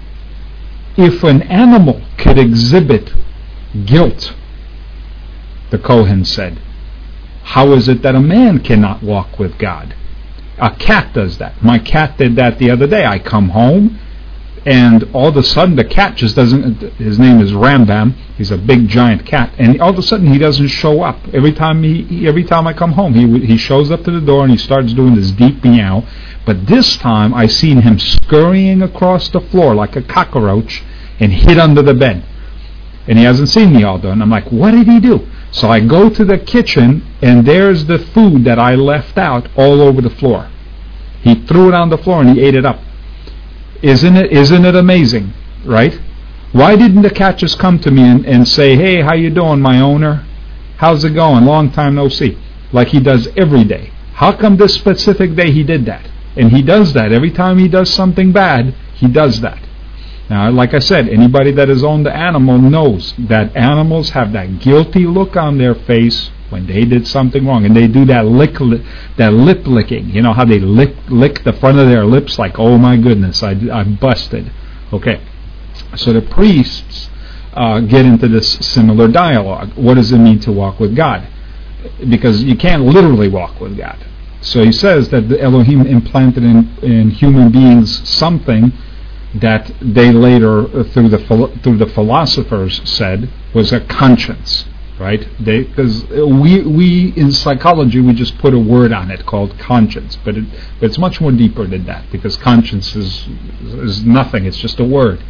If an animal could exhibit guilt, the Kohen said, how is it that a man cannot walk with God? A cat does that. My cat did that the other day. I come home, and all of a sudden the cat just doesn't, his name is Rambam, he's a big giant cat, and all of a sudden he doesn't show up. Every time he, he every time I come home, he he shows up to the door and he starts doing this deep meow. But this time I seen him scurrying across the floor like a cockroach and hid under the bed. And he hasn't seen me all day. And I'm like, what did he do? So I go to the kitchen, and there's the food that I left out all over the floor. He threw it on the floor and he ate it up. Isn't it isn't it amazing, right? Why didn't the cat just come to me and, and say, hey, how you doing, my owner? How's it going? Long time no see. Like he does every day. How come this specific day he did that? And he does that. Every time he does something bad, he does that. Now, like I said, anybody that has owned the animal knows that animals have that guilty look on their face when they did something wrong, and they do that lick, that lip licking. You know how they lick lick the front of their lips, like, oh my goodness, I I busted. Okay, so the priests uh, get into this similar dialogue. What does it mean to walk with God? Because you can't literally walk with God. So he says that the Elohim implanted in, in human beings something that they later, uh, through the through the philosophers, said was a conscience, right? They because we we in psychology we just put a word on it called conscience, but, it, but it's much more deeper than that, because conscience is is nothing; it's just a word.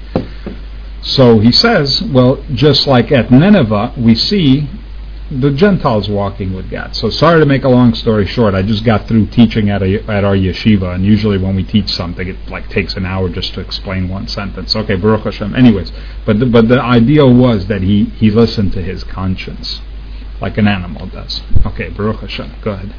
So he says, well, just like at Nineveh, we see the Gentiles walking with God. So sorry to make a long story short. I just got through teaching at a, at our yeshiva, and usually when we teach something, it like takes an hour just to explain one sentence. Okay, Baruch Hashem. Anyways, but the, but the idea was that he, he listened to his conscience, like an animal does. Okay, Baruch Hashem. Go ahead.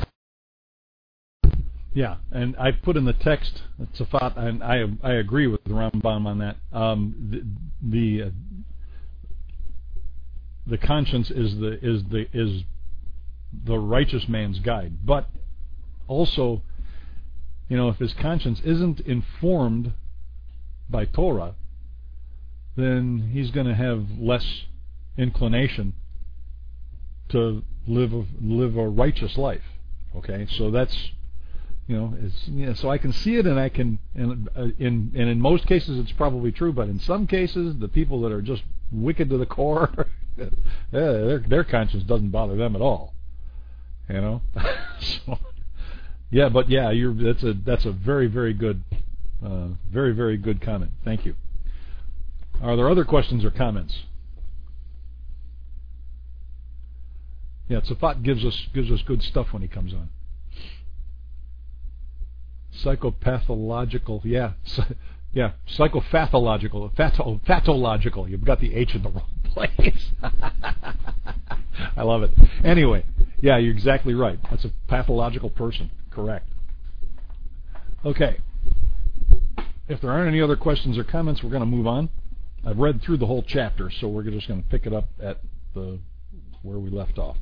Yeah, and I put in the text, Tzafat, and I I agree with the Rambam on that. Um, the the, uh, the conscience is the is the is the righteous man's guide, but also, you know, if his conscience isn't informed by Torah, then he's going to have less inclination to live a, live a righteous life. Okay, so that's. You know, it's, you know, so I can see it, and I can, and uh, in and in most cases it's probably true, but in some cases the people that are just wicked to the core, yeah, their their conscience doesn't bother them at all. You know, so, yeah, but yeah, you're that's a that's a very very good, uh, very very good comment. Thank you. Are there other questions or comments? Yeah, Tzafat gives us gives us good stuff when he comes on. Psychopathological, yeah, yeah, psychopathological, phato, pathological. You've got the H in the wrong place. I love it. Anyway, yeah, you're exactly right. That's a pathological person. Correct. Okay. If there aren't any other questions or comments, we're going to move on. I've read through the whole chapter, so we're just going to pick it up at the where we left off.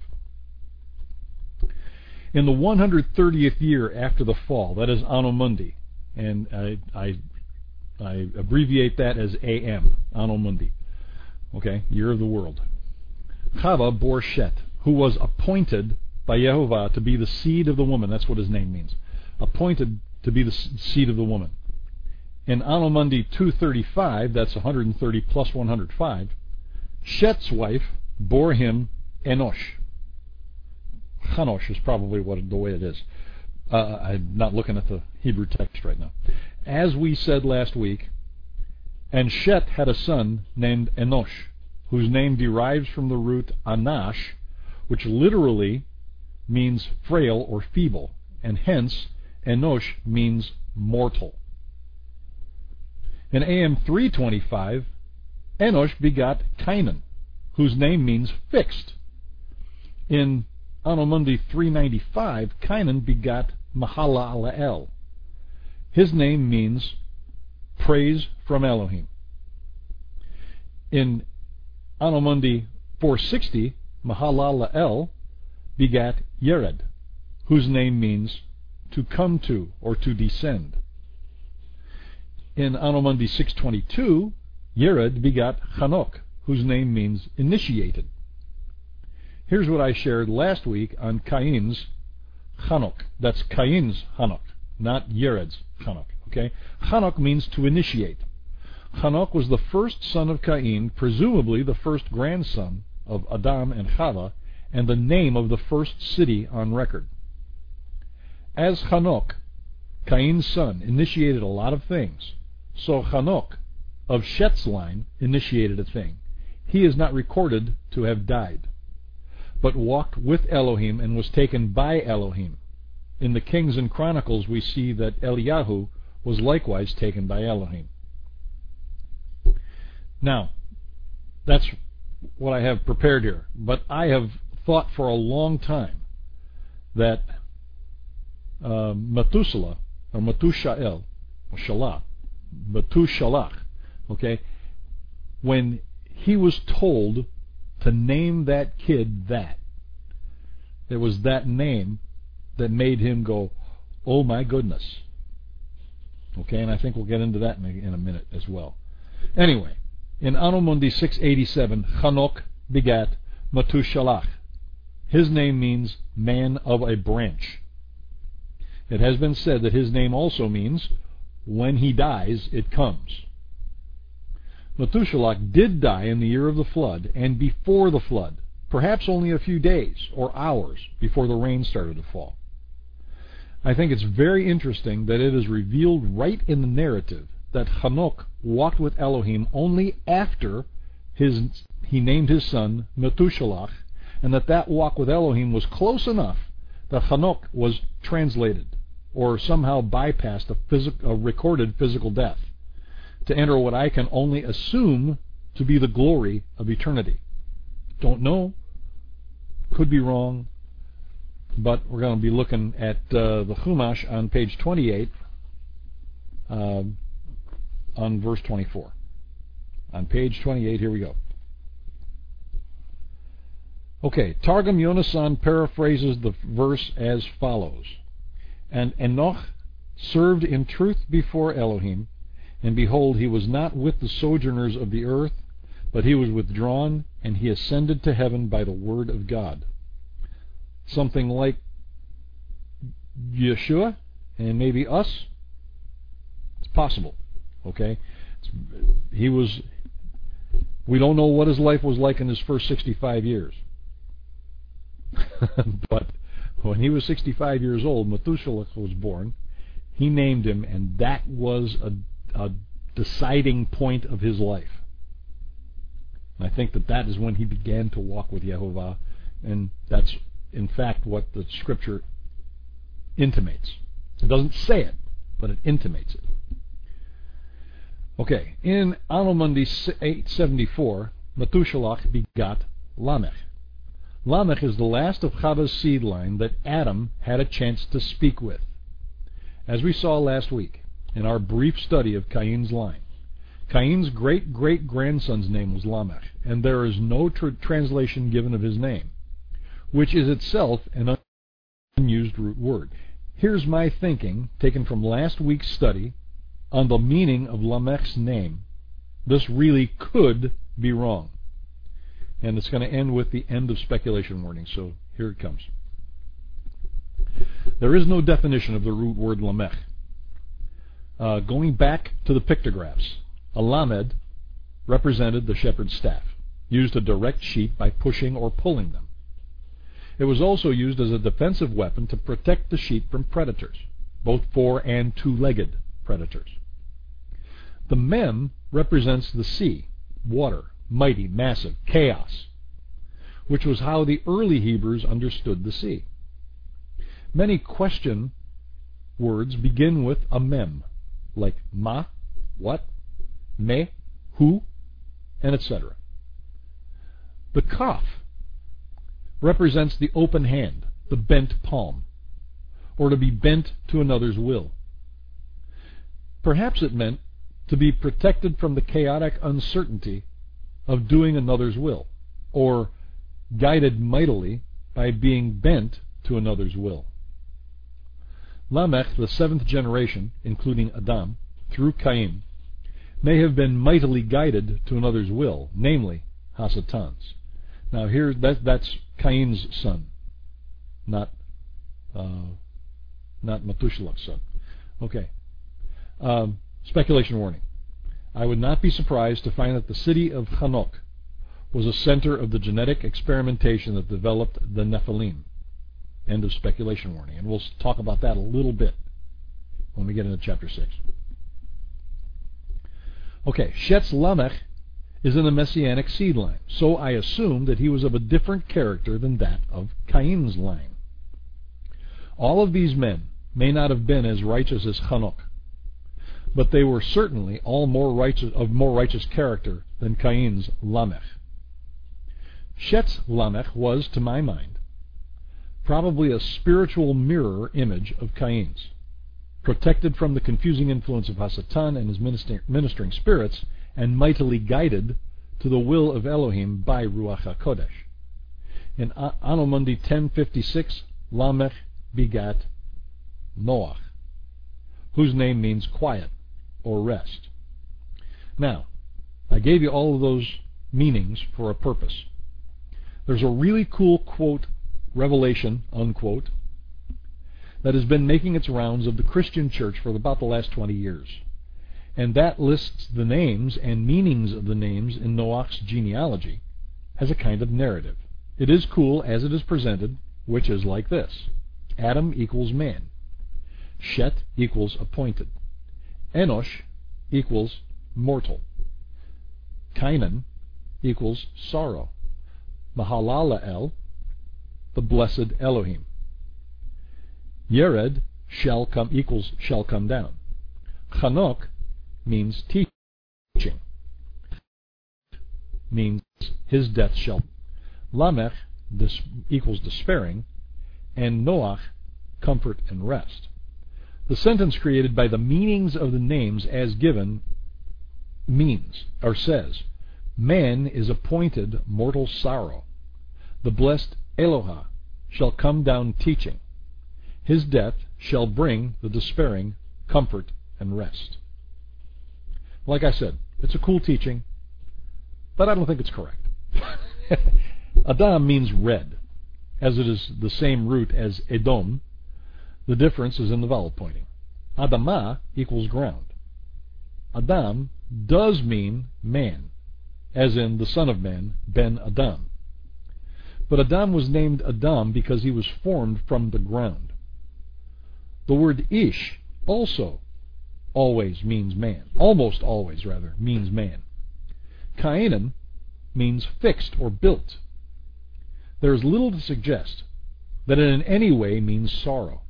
In the one hundred thirtieth year after the fall, that is Anno Mundi, and I, I, I abbreviate that as A M, Anno Mundi, okay, year of the world. Chava bore Shet, who was appointed by Yehovah to be the seed of the woman. That's what his name means. Appointed to be the seed of the woman. In Anno Mundi two thirty-five, that's one hundred thirty plus one hundred five, Shet's wife bore him Enosh. Chanosh is probably what the way it is. Uh, I'm not looking at the Hebrew text right now. As we said last week, and Shet had a son named Enosh, whose name derives from the root Anash, which literally means frail or feeble, and hence Enosh means mortal. In A M three twenty-five, Enosh begot Cainan, whose name means fixed. In Anno Mundi three ninety-five, Cainan begot Mahalalel. His name means praise from Elohim. In Anno Mundi four sixty, Mahalalel begat Yered, whose name means to come to or to descend. In Anno Mundi six twenty-two, Yered begot Chanok, whose name means initiated. Here's what I shared last week on Cain's Chanok. That's Cain's Chanok, not Yered's Chanok. Okay? Chanok means to initiate. Chanok was the first son of Cain, presumably the first grandson of Adam and Chava, and the name of the first city on record. As Chanok, Cain's son, initiated a lot of things, so Chanok, of Shet's line, initiated a thing. He is not recorded to have died, but walked with Elohim and was taken by Elohim. In the Kings and Chronicles we see that Eliyahu was likewise taken by Elohim. Now, that's what I have prepared here, but I have thought for a long time that uh, Methuselah, or Methushael, or Shalah, Methushalach, okay, when he was told to name that kid that, it was that name that made him go, oh my goodness. Okay, and I think we'll get into that in a, in a minute as well. Anyway, in Anno Mundi six eighty-seven, Chanok begat Methushalach. His name means man of a branch. It has been said that his name also means when he dies, it comes. Methushalach did die in the year of the flood and before the flood, perhaps only a few days or hours before the rain started to fall. I think it's very interesting that it is revealed right in the narrative that Chanok walked with Elohim only after his, he named his son Methushalach, and that that walk with Elohim was close enough that Chanok was translated or somehow bypassed a, phys- a recorded physical death to enter what I can only assume to be the glory of eternity. Don't know, could be wrong, but we're going to be looking at uh, the Chumash on page twenty-eight, uh, on verse twenty-four. On page twenty-eight, here we go. Okay, Targum Yonasan paraphrases the verse as follows. And Enoch served in truth before Elohim, and behold, he was not with the sojourners of the earth, but he was withdrawn, and he ascended to heaven by the word of God. Something like Yeshua, and maybe us. It's possible. Okay? It's, he was, we don't know what his life was like in his first sixty-five years. But when he was sixty-five years old, Methuselah was born. He named him, and that was a, a deciding point of his life. And I think that that is when he began to walk with Yehovah, and that's, in fact, what the Scripture intimates. It doesn't say it, but it intimates it. Okay, in Anno Mundi eight seventy-four, Methushalach begot Lamech. Lamech is the last of Chava's seed line that Adam had a chance to speak with. As we saw last week in our brief study of Cain's line, Cain's great-great-grandson's name was Lamech, and there is no tr- translation given of his name, which is itself an unused root word. Here's my thinking, taken from last week's study, on the meaning of Lamech's name. This really could be wrong. And it's going to end with the end of speculation warning, so here it comes. There is no definition of the root word lamech. Uh, going back to the pictographs, a lamed represented the shepherd's staff, used to direct sheep by pushing or pulling them. It was also used as a defensive weapon to protect the sheep from predators, both four and two-legged predators. The mem represents the sea, water, mighty, massive, chaos, which was how the early Hebrews understood the sea. Many question words begin with a mem, like ma, what, me, who, and et cetera. The kaf represents the open hand, the bent palm, or to be bent to another's will. Perhaps it meant to be protected from the chaotic uncertainty of doing another's will, or guided mightily by being bent to another's will. Lamech, the seventh generation, including Adam, through Cain, may have been mightily guided to another's will, namely Hasatan's. Now here, that, that's Cain's son, not uh, not Methuselah's son. Okay. Um, speculation warning. I would not be surprised to find that the city of Hanok was a center of the genetic experimentation that developed the Nephilim. End of speculation warning. And we'll talk about that a little bit when we get into chapter six. Okay, Shet's Lamech is in the Messianic seed line, so I assume that he was of a different character than that of Cain's line. All of these men may not have been as righteous as Hanok, but they were certainly all more righteous, of more righteous character than Cain's Lamech. Shet's Lamech was, to my mind, probably a spiritual mirror image of Cain's, protected from the confusing influence of Hasatan and his minister, ministering spirits, and mightily guided to the will of Elohim by Ruach HaKodesh. In Anno Mundi ten fifty-six, Lamech begat Noach, whose name means quiet or rest. Now, I gave you all of those meanings for a purpose. There's a really cool quote, revelation, unquote, that has been making its rounds of the Christian church for about the last twenty years. And that lists the names and meanings of the names in Noach's genealogy as a kind of narrative. It is cool as it is presented, which is like this. Adam equals man. Shet equals appointed. Enosh equals mortal. Cainan equals sorrow. Mahalalel, the blessed Elohim. Yered shall come equals shall come down. Chanok means teaching. Means his death shall. Lamech dis, equals despairing, and Noach comfort and rest. The sentence created by the meanings of the names as given means, or says, man is appointed mortal sorrow. The blessed Eloha shall come down teaching. His death shall bring the despairing comfort and rest. Like I said, it's a cool teaching, but I don't think it's correct. Adam means red, as it is the same root as Edom. The difference is in the vowel pointing. Adamah equals ground. Adam does mean man, as in the son of man, Ben Adam. But Adam was named Adam because he was formed from the ground. The word Ish also always means man. Almost always, rather, means man. Cainan means fixed or built. There is little to suggest that it in any way means sorrow.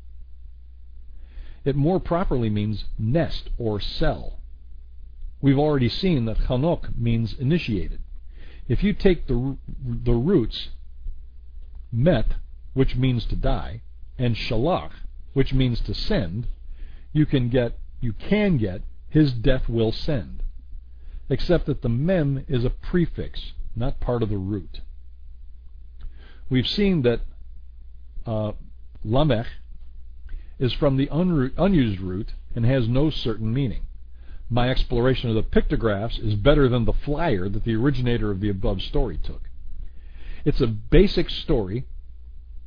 It more properly means nest or cell. We've already seen that Chanok means initiated. If you take the, the roots met, which means to die, and shalach, which means to send, you can get you can get his death will send, except that the mem is a prefix, not part of the root. We've seen that uh, Lamech is from the unroot, unused root and has no certain meaning. My exploration of the pictographs is better than the flyer that the originator of the above story took. It's a basic story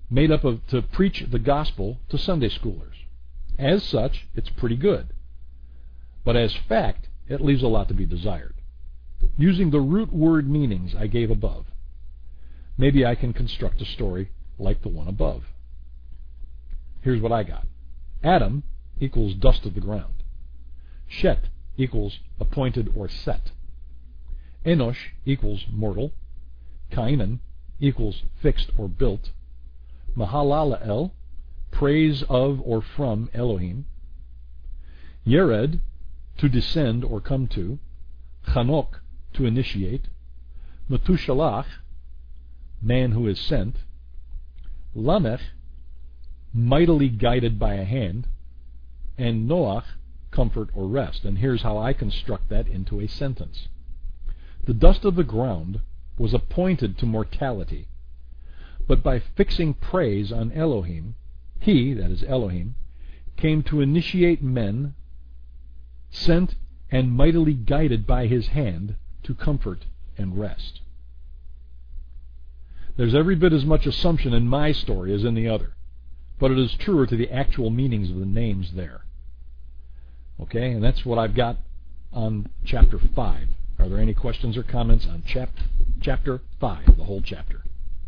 made up of to preach the gospel to Sunday schoolers. As such, it's pretty good. But as fact, it leaves a lot to be desired. Using the root word meanings I gave above, maybe I can construct a story like the one above. Here's what I got. Adam equals dust of the ground. Shet equals appointed or set. Enosh equals mortal. Kainan equals fixed or built. Mahalalel, praise of or from Elohim. Yered, to descend or come to. Chanok, to initiate. Metushalach, man who is sent. Lamech, mightily guided by a hand. And Noach, comfort or rest. And here's how I construct that into a sentence. The dust of the ground was appointed to mortality, but by fixing praise on Elohim, he, that is Elohim, came to initiate men, sent and mightily guided by his hand to comfort and rest. There's every bit as much assumption in my story as in the other, but it is truer to the actual meanings of the names there. Okay, and that's what I've got on chapter five. Are there any questions or comments on chap- chapter five, the whole chapter?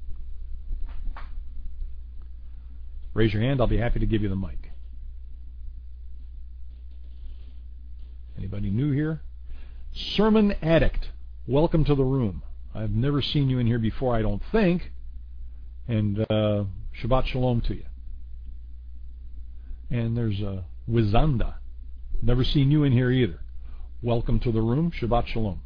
Raise your hand. I'll be happy to give you the mic. Anybody new here? Sermon Addict, welcome to the room. I've never seen you in here before, I don't think. And uh, Shabbat Shalom to you. And there's uh, Wizanda. Never seen you in here either. Welcome to the room. Shabbat Shalom.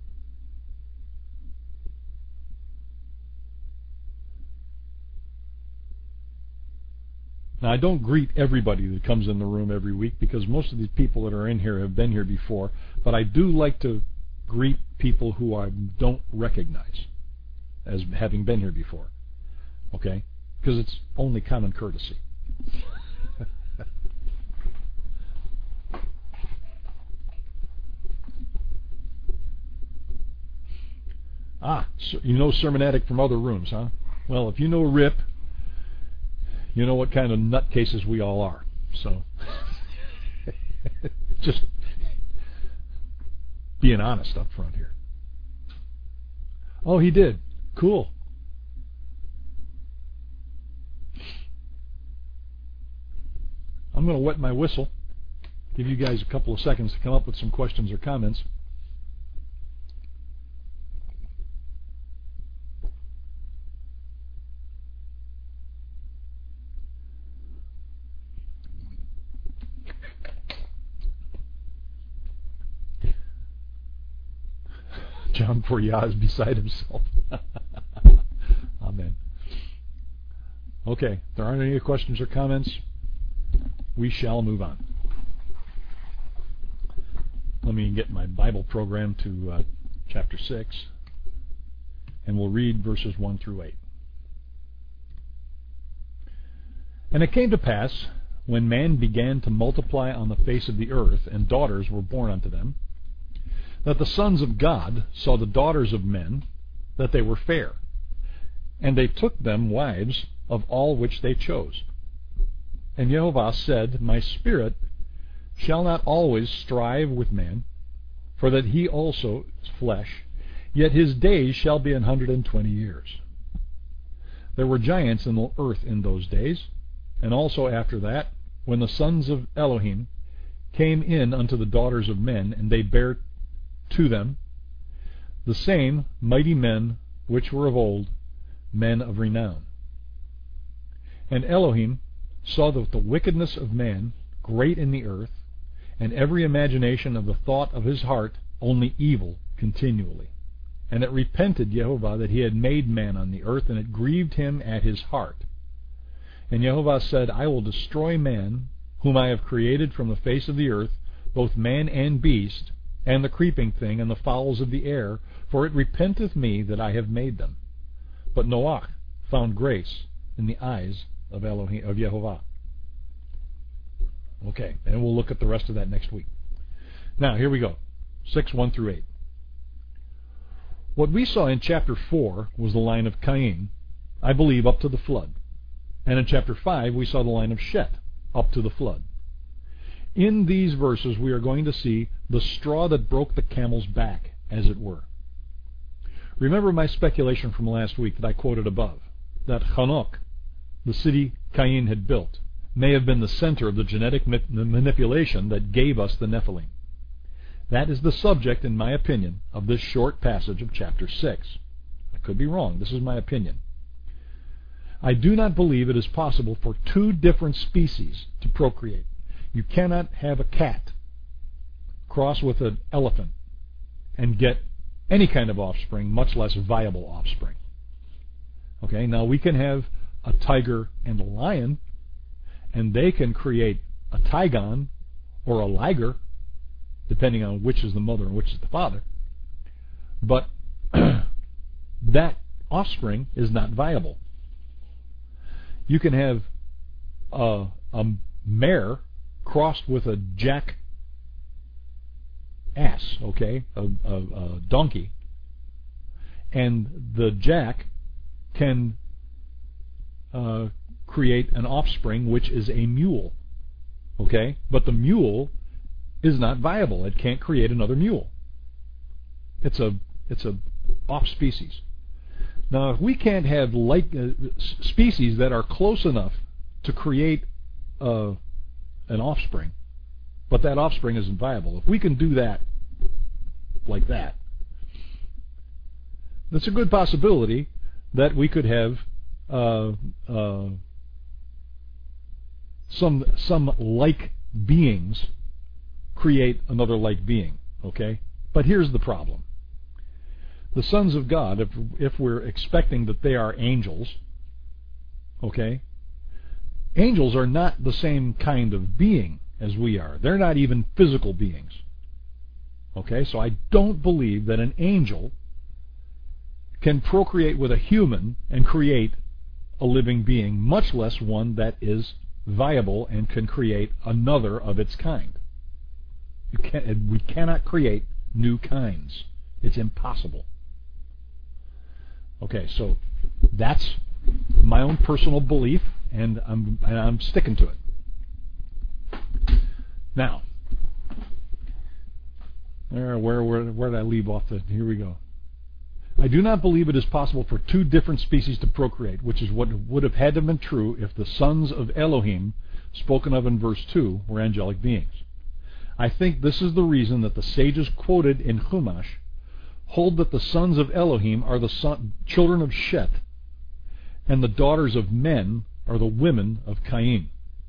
Now, I don't greet everybody that comes in the room every week because most of these people that are in here have been here before, but I do like to greet people who I don't recognize as having been here before. Okay? Because it's only common courtesy. Ah, so you know Sermon Addict from other rooms, huh? Well, if you know Rip, you know what kind of nutcases we all are. So, just being honest up front here. Oh, he did. Cool. I'm going to wet my whistle, give you guys a couple of seconds to come up with some questions or comments. John Poirier is beside himself. Amen. Okay, if there aren't any questions or comments, we shall move on. Let me get my Bible program to uh, chapter six, and we'll read verses one through eight. And it came to pass, when man began to multiply on the face of the earth, and daughters were born unto them, that the sons of God saw the daughters of men, that they were fair, and they took them wives of all which they chose. And Jehovah said, My spirit shall not always strive with man, for that he also is flesh, yet his days shall be an hundred and twenty years. There were giants in the earth in those days, and also after that, when the sons of Elohim came in unto the daughters of men, and they bare to them the same mighty men which were of old, men of renown. And Elohim saw that the wickedness of man great in the earth, and every imagination of the thought of his heart only evil continually. And it repented Jehovah that he had made man on the earth, and it grieved him at his heart. And Jehovah said, I will destroy man, whom I have created from the face of the earth, both man and beast, and the creeping thing, and the fowls of the air, for it repenteth me that I have made them. But Noach found grace in the eyes of Elohim, of Jehovah. Okay, and we'll look at the rest of that next week. Now, here we go. six, one through eight. What we saw in chapter four was the line of Cain, I believe, up to the flood. And in chapter five, we saw the line of Shet up to the flood. In these verses, we are going to see the straw that broke the camel's back, as it were. Remember my speculation from last week that I quoted above, that Hanok, the city Cain had built, may have been the center of the genetic ma- manipulation that gave us the Nephilim. That is the subject, in my opinion, of this short passage of chapter six. I could be wrong. This is my opinion. I do not believe it is possible for two different species to procreate. You cannot have a cat cross with an elephant and get any kind of offspring, much less viable offspring. Okay, now we can have a tiger and a lion, and they can create a tigon or a liger, depending on which is the mother and which is the father. But that offspring is not viable. You can have a, a mare crossed with a jack ass, okay, a, a, a donkey, and the jack can uh, create an offspring which is a mule, okay, but the mule is not viable. It can't create another mule. It's a it's a off species. Now, if we can't have like uh, species that are close enough to create uh, an offspring, but that offspring isn't viable, if we can do that like that, it's a good possibility that we could have uh, uh, some some like beings create another like being. Okay, but here's the problem. The sons of God, if if we're expecting that they are angels, okay, angels are not the same kind of being as we are. They're not even physical beings. Okay, so I don't believe that an angel can procreate with a human and create a living being, much less one that is viable and can create another of its kind. You can't, we cannot create new kinds. It's impossible. Okay, so that's my own personal belief, and I'm and I'm sticking to it. Now, where where where where did I leave off? The here we go. I do not believe it is possible for two different species to procreate, which is what would have had to have been true if the sons of Elohim, spoken of in verse two, were angelic beings. I think this is the reason that the sages quoted in Chumash hold that the sons of Elohim are the son, children of Shet, and the daughters of men are the women of Cain.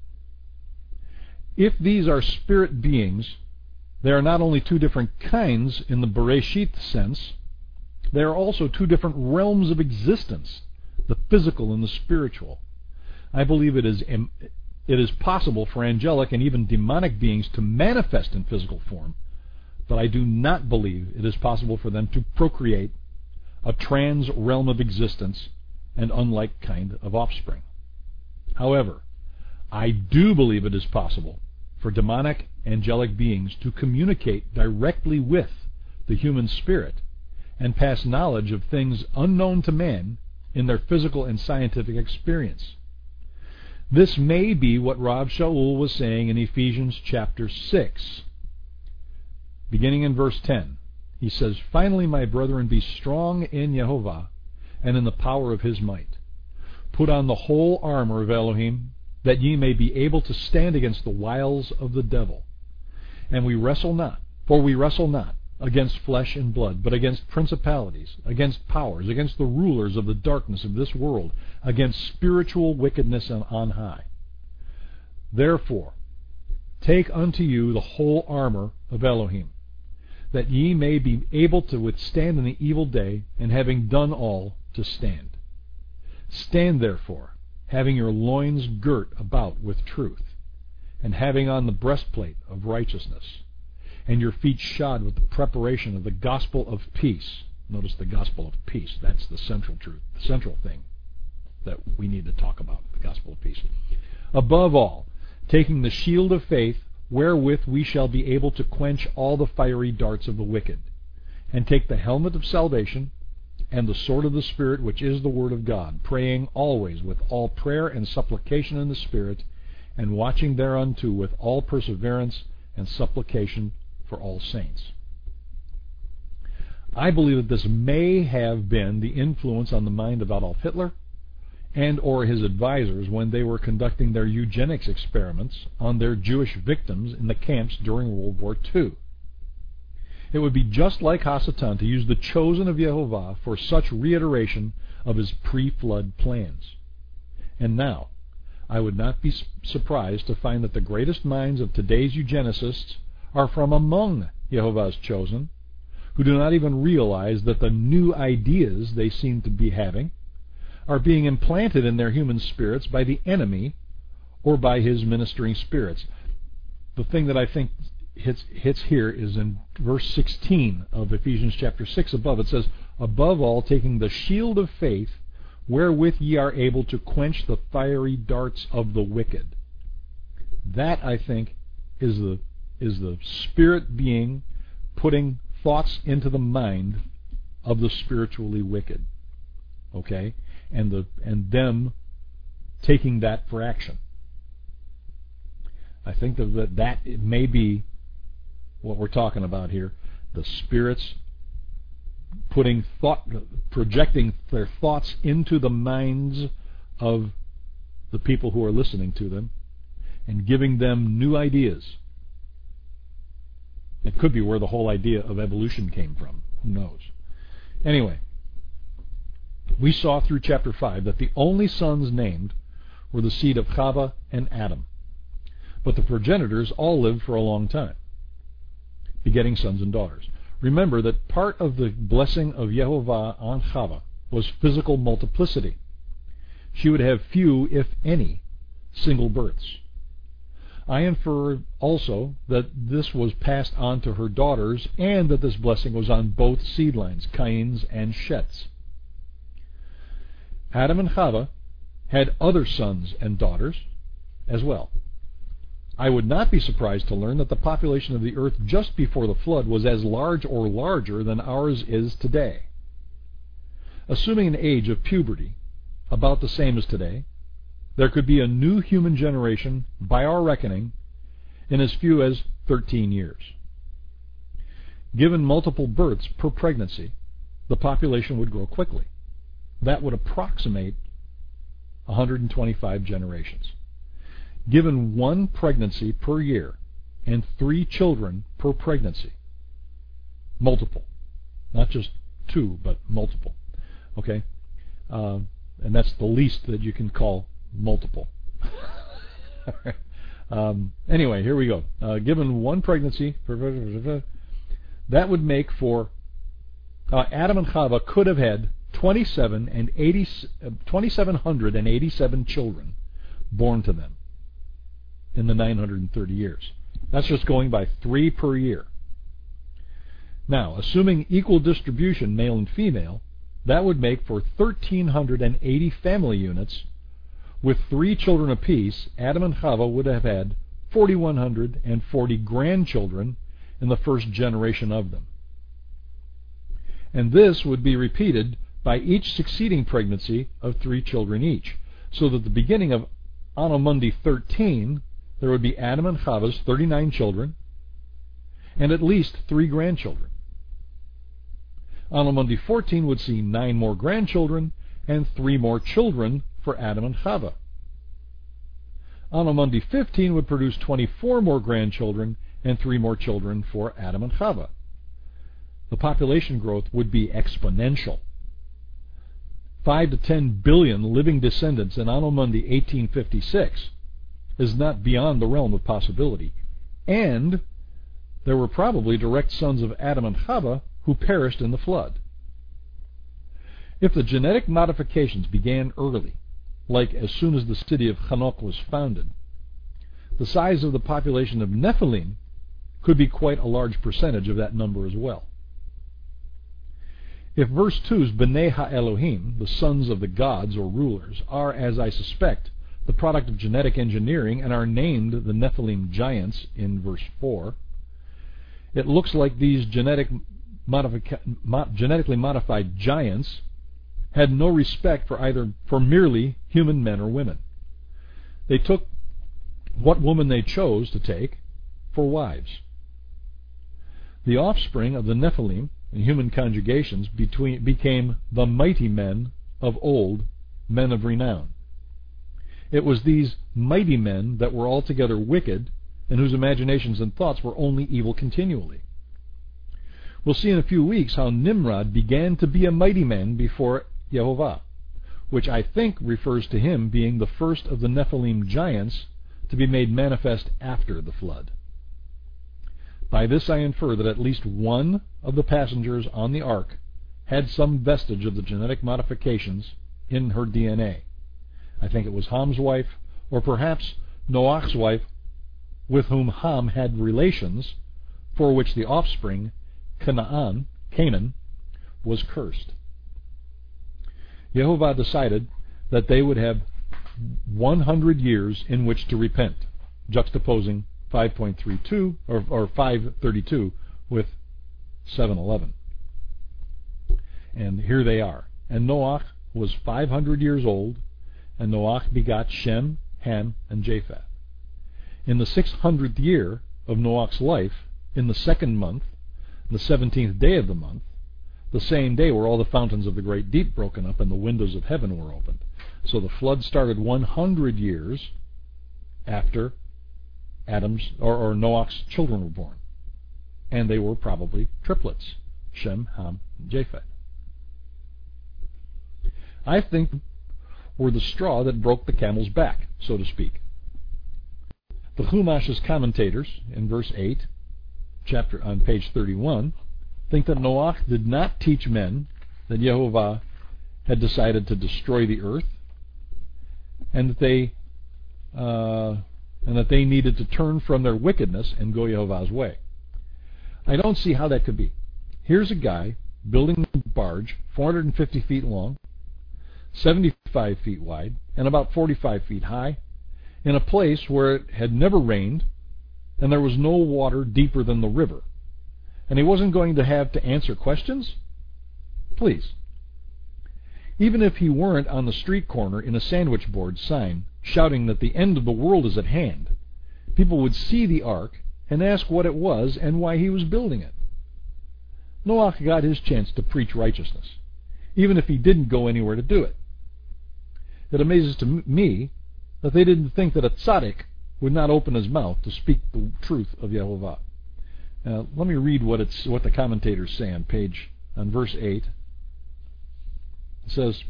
If these are spirit beings, they are not only two different kinds in the Bereshit sense, they are also two different realms of existence, the physical and the spiritual. I believe it is it is possible for angelic and even demonic beings to manifest in physical form, but I do not believe it is possible for them to procreate a trans realm of existence and unlike kind of offspring. However, I do believe it is possible for demonic angelic beings to communicate directly with the human spirit and pass knowledge of things unknown to man in their physical and scientific experience. This may be what Rav Shaul was saying in Ephesians chapter six. Beginning in verse ten, he says, "Finally, my brethren, be strong in Yehovah and in the power of his might. Put on the whole armor of Elohim, that ye may be able to stand against the wiles of the devil. And we wrestle not, for we wrestle not against flesh and blood, but against principalities, against powers, against the rulers of the darkness of this world, against spiritual wickedness on high. Therefore, take unto you the whole armor of Elohim, that ye may be able to withstand in the evil day, and having done all, to stand. Stand therefore, having your loins girt about with truth, and having on the breastplate of righteousness, and your feet shod with the preparation of the gospel of peace." Notice the gospel of peace. That's the central truth, the central thing that we need to talk about, the gospel of peace. "Above all, taking the shield of faith, wherewith we shall be able to quench all the fiery darts of the wicked, and take the helmet of salvation, and the sword of the Spirit, which is the Word of God, praying always with all prayer and supplication in the Spirit, and watching thereunto with all perseverance and supplication for all saints. I believe that this may have been the influence on the mind of Adolf Hitler and or his advisors when they were conducting their eugenics experiments on their Jewish victims in the camps during World War Two. It would be just like Hasatan to use the chosen of Yehovah for such reiteration of his pre-flood plans. And now, I would not be surprised to find that the greatest minds of today's eugenicists are from among Yehovah's chosen, who do not even realize that the new ideas they seem to be having are being implanted in their human spirits by the enemy or by his ministering spirits. The thing that I think hits, hits here is in verse sixteen of Ephesians chapter six above. It says, above all, taking the shield of faith, wherewith ye are able to quench the fiery darts of the wicked. That, I think, is the is the Spirit being putting thoughts into the mind of the spiritually wicked. Okay? And the and them taking that for action. I think that that it may be what we're talking about here. The Spirit's putting thought, projecting their thoughts into the minds of the people who are listening to them and giving them new ideas. It could be where the whole idea of evolution came from. Who knows? Anyway, we saw through chapter five that the only sons named were the seed of Chava and Adam. But the progenitors all lived for a long time, begetting sons and daughters. Remember that part of the blessing of Yehovah on Chava was physical multiplicity. She would have few, if any, single births. I infer also that this was passed on to her daughters, and that this blessing was on both seed lines, Cain's and Shet's. Adam and Chava had other sons and daughters as well. I would not be surprised to learn that the population of the earth just before the flood was as large or larger than ours is today. Assuming an age of puberty about the same as today, there could be a new human generation, by our reckoning, in as few as thirteen years. Given multiple births per pregnancy, the population would grow quickly. That would approximate one hundred twenty-five generations. Given one pregnancy per year and three children per pregnancy, multiple, not just two, but multiple, okay? Uh, and that's the least that you can call multiple. um, anyway, here we go. Uh, given one pregnancy, that would make for uh, Adam and Chava could have had twenty-seven and eighty, uh, twenty-seven hundred eighty-seven children born to them in the nine hundred thirty years. That's just going by three per year. Now, assuming equal distribution, male and female, that would make for one thousand three hundred eighty family units. With three children apiece, Adam and Chava would have had four thousand one hundred forty grandchildren in the first generation of them. And this would be repeated by each succeeding pregnancy of three children each, so that at the beginning of Anno Mundi thirteen, there would be Adam and Chava's thirty-nine children and at least three grandchildren. Anno Mundi fourteen would see nine more grandchildren and three more children for Adam and Chava. Anno Mundi fifteen would produce twenty-four more grandchildren and three more children for Adam and Chava. The population growth would be exponential. Five to ten billion living descendants in Anno Mundi eighteen fifty-six is not beyond the realm of possibility. And there were probably direct sons of Adam and Chava who perished in the flood. If the genetic modifications began early, like as soon as the city of Hanok was founded, the size of the population of Nephilim could be quite a large percentage of that number as well. If verse two's B'nai HaElohim, the sons of the gods or rulers, are, as I suspect, the product of genetic engineering and are named the Nephilim giants in verse four, it looks like these genetic modifica- mo- genetically modified giants had no respect for either for merely human men or women. They took what woman they chose to take for wives. The offspring of the Nephilim and human conjugations between, became the mighty men of old, men of renown. It was these mighty men that were altogether wicked, and whose imaginations and thoughts were only evil continually. We'll see in a few weeks how Nimrod began to be a mighty man before Yehovah, which I think refers to him being the first of the Nephilim giants to be made manifest after the flood. By this I infer that at least one of the passengers on the ark had some vestige of the genetic modifications in her D N A. I think it was Ham's wife, or perhaps Noach's wife, with whom Ham had relations, for which the offspring, Canaan, Canaan, was cursed. Yehovah decided that they would have one hundred years in which to repent, juxtaposing five point three two or, or five thirty-two with seven eleven. And here they are. And Noach was five hundred years old, and Noach begot Shem, Ham, and Japheth. In the six hundredth year of Noach's life, in the second month, the seventeenth day of the month, the same day were all the fountains of the great deep broken up and the windows of heaven were opened. So the flood started one hundred years after Adam's or, or Noach's children were born. And they were probably triplets, Shem, Ham, and Japheth. I think were the straw that broke the camel's back, so to speak. The Chumash's commentators, in verse eight, chapter on page thirty-one, think that Noach did not teach men that Yehovah had decided to destroy the earth, and that they uh, and that they needed to turn from their wickedness and go Yehovah's way. I don't see how that could be. Here's a guy building a barge four hundred fifty feet long, seventy-five feet wide, and about forty-five feet high, in a place where it had never rained, and there was no water deeper than the river. And he wasn't going to have to answer questions? Please. Even if he weren't on the street corner in a sandwich board sign shouting that the end of the world is at hand, people would see the ark and ask what it was and why he was building it. Noach got his chance to preach righteousness, even if he didn't go anywhere to do it. It amazes to me that they didn't think that a tzaddik would not open his mouth to speak the truth of Yehovah. Uh, let me read what it's what the commentators say on page on verse eight. It says,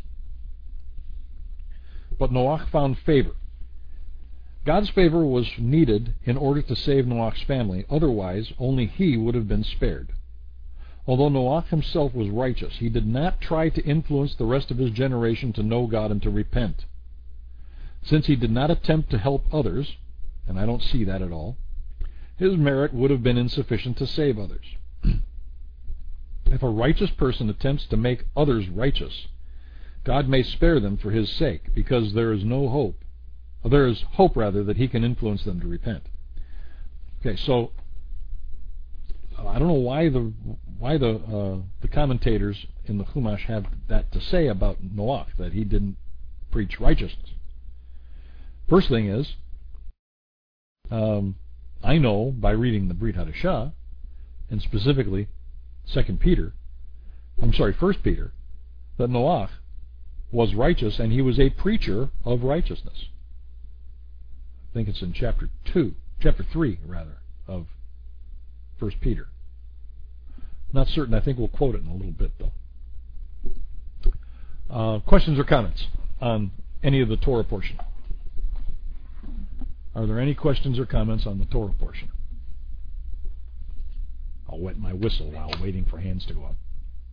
"But Noach found favor." God's favor was needed in order to save Noach's family. Otherwise, only he would have been spared. Although Noach himself was righteous, he did not try to influence the rest of his generation to know God and to repent. Since he did not attempt to help others, and I don't see that at all, his merit would have been insufficient to save others. If a righteous person attempts to make others righteous, God may spare them for his sake, because there is no hope. There is hope, rather, that he can influence them to repent. Okay, so I don't know why the why the uh, the commentators in the Chumash have that to say about Noach, that he didn't preach righteousness. First thing is, um, I know by reading the Brit Hadashah, and specifically Second Peter, I'm sorry, First Peter, that Noach was righteous and he was a preacher of righteousness. I think it's in chapter two, chapter three rather, of First Peter. Not certain. I think we'll quote it in a little bit, though. Uh, questions or comments on any of the Torah portion? Are there any questions or comments on the Torah portion? I'll wet my whistle while waiting for hands to go up.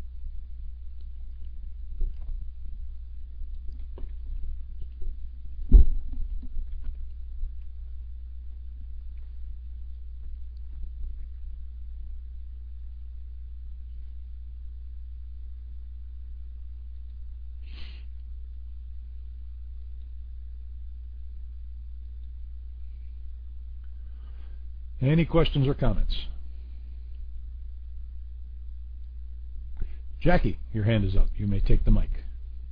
Any questions or comments? Jackie, your hand is up. You may take the mic.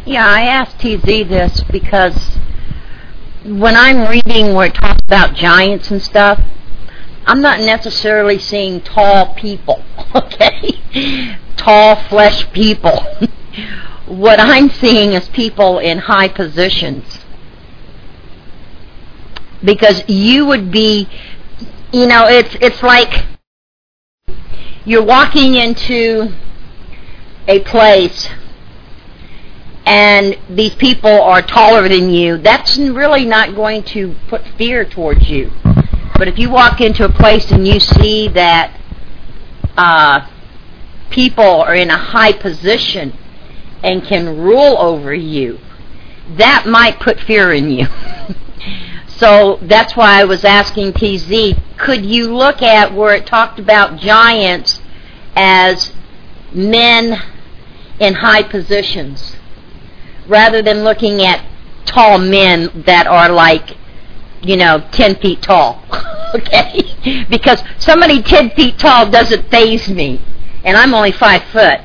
Yeah, I asked T Z this because when I'm reading where it talks about giants and stuff, I'm not necessarily seeing tall people, okay? Tall flesh people. What I'm seeing is people in high positions. Because you would be, you know, it's it's like you're walking into a place and these people are taller than you. That's really not going to put fear towards you. But if you walk into a place and you see that uh, people are in a high position and can rule over you, that might put fear in you. So that's why I was asking T Z, could you look at where it talked about giants as men in high positions, rather than looking at tall men that are like, you know, ten feet tall, okay? Because somebody ten feet tall doesn't faze me, and I'm only five foot.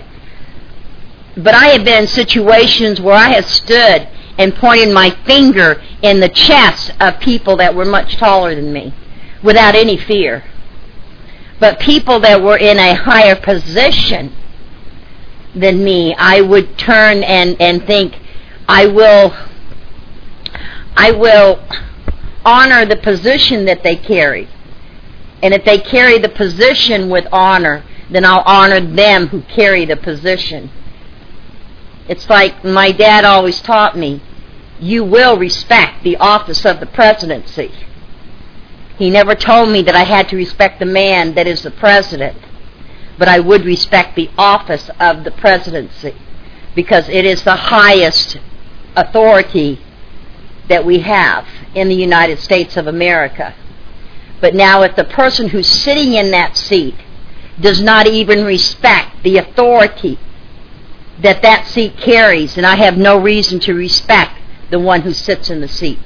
But I have been in situations where I have stood and pointed my finger in the chests of people that were much taller than me, without any fear. But people that were in a higher position than me, I would turn and, and think, I will, I will honor the position that they carry. And if they carry the position with honor, then I'll honor them who carry the position. It's like my dad always taught me, you will respect the office of the presidency. He never told me that I had to respect the man that is the president, but I would respect the office of the presidency, because it is the highest authority that we have in the United States of America. But now if the person who's sitting in that seat does not even respect the authority that that seat carries, then I have no reason to respect the one who sits in the seat.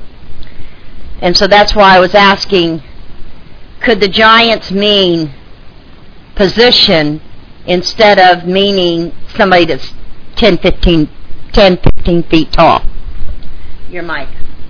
And so that's why I was asking, could the giants mean position instead of meaning somebody that's ten, fifteen, ten, fifteen feet tall? Your mic.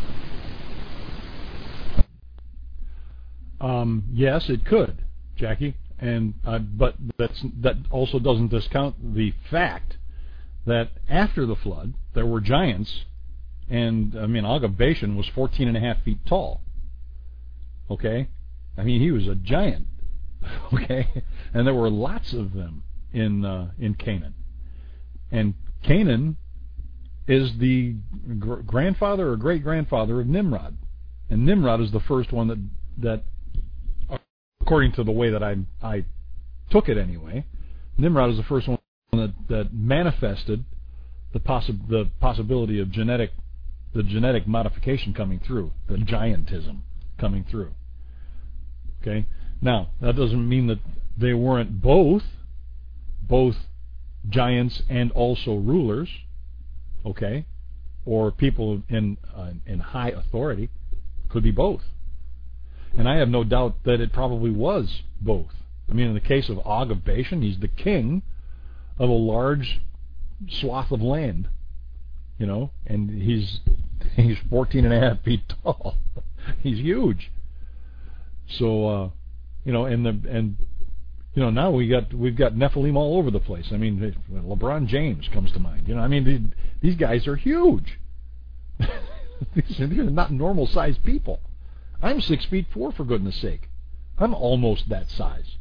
Um, yes, it could, Jackie, and uh, but that's that also doesn't discount the fact that after the flood there were giants, and I mean Og of Bashan was fourteen and a half feet tall. Okay, I mean he was a giant. Okay, and there were lots of them in uh, in Canaan, and Canaan is the gr- grandfather or great grandfather of Nimrod, and Nimrod is the first one that that. According to the way that I I took it anyway, Nimrod is the first one that, that manifested the possi- the possibility of genetic the genetic modification coming through, the giantism coming through. Okay, now that doesn't mean that they weren't both both giants and also rulers, okay, or people in uh, in high authority. Could be both. And I have no doubt that it probably was both. I mean, in the case of Og of Bashan, he's the king of a large swath of land, you know, and he's he's fourteen and a half feet tall. He's huge. So, uh, you know, and the and you know now we got we've got Nephilim all over the place. I mean, LeBron James comes to mind. You know, I mean, these guys are huge. These are not normal sized people. I'm six feet four, for goodness sake. I'm almost that size.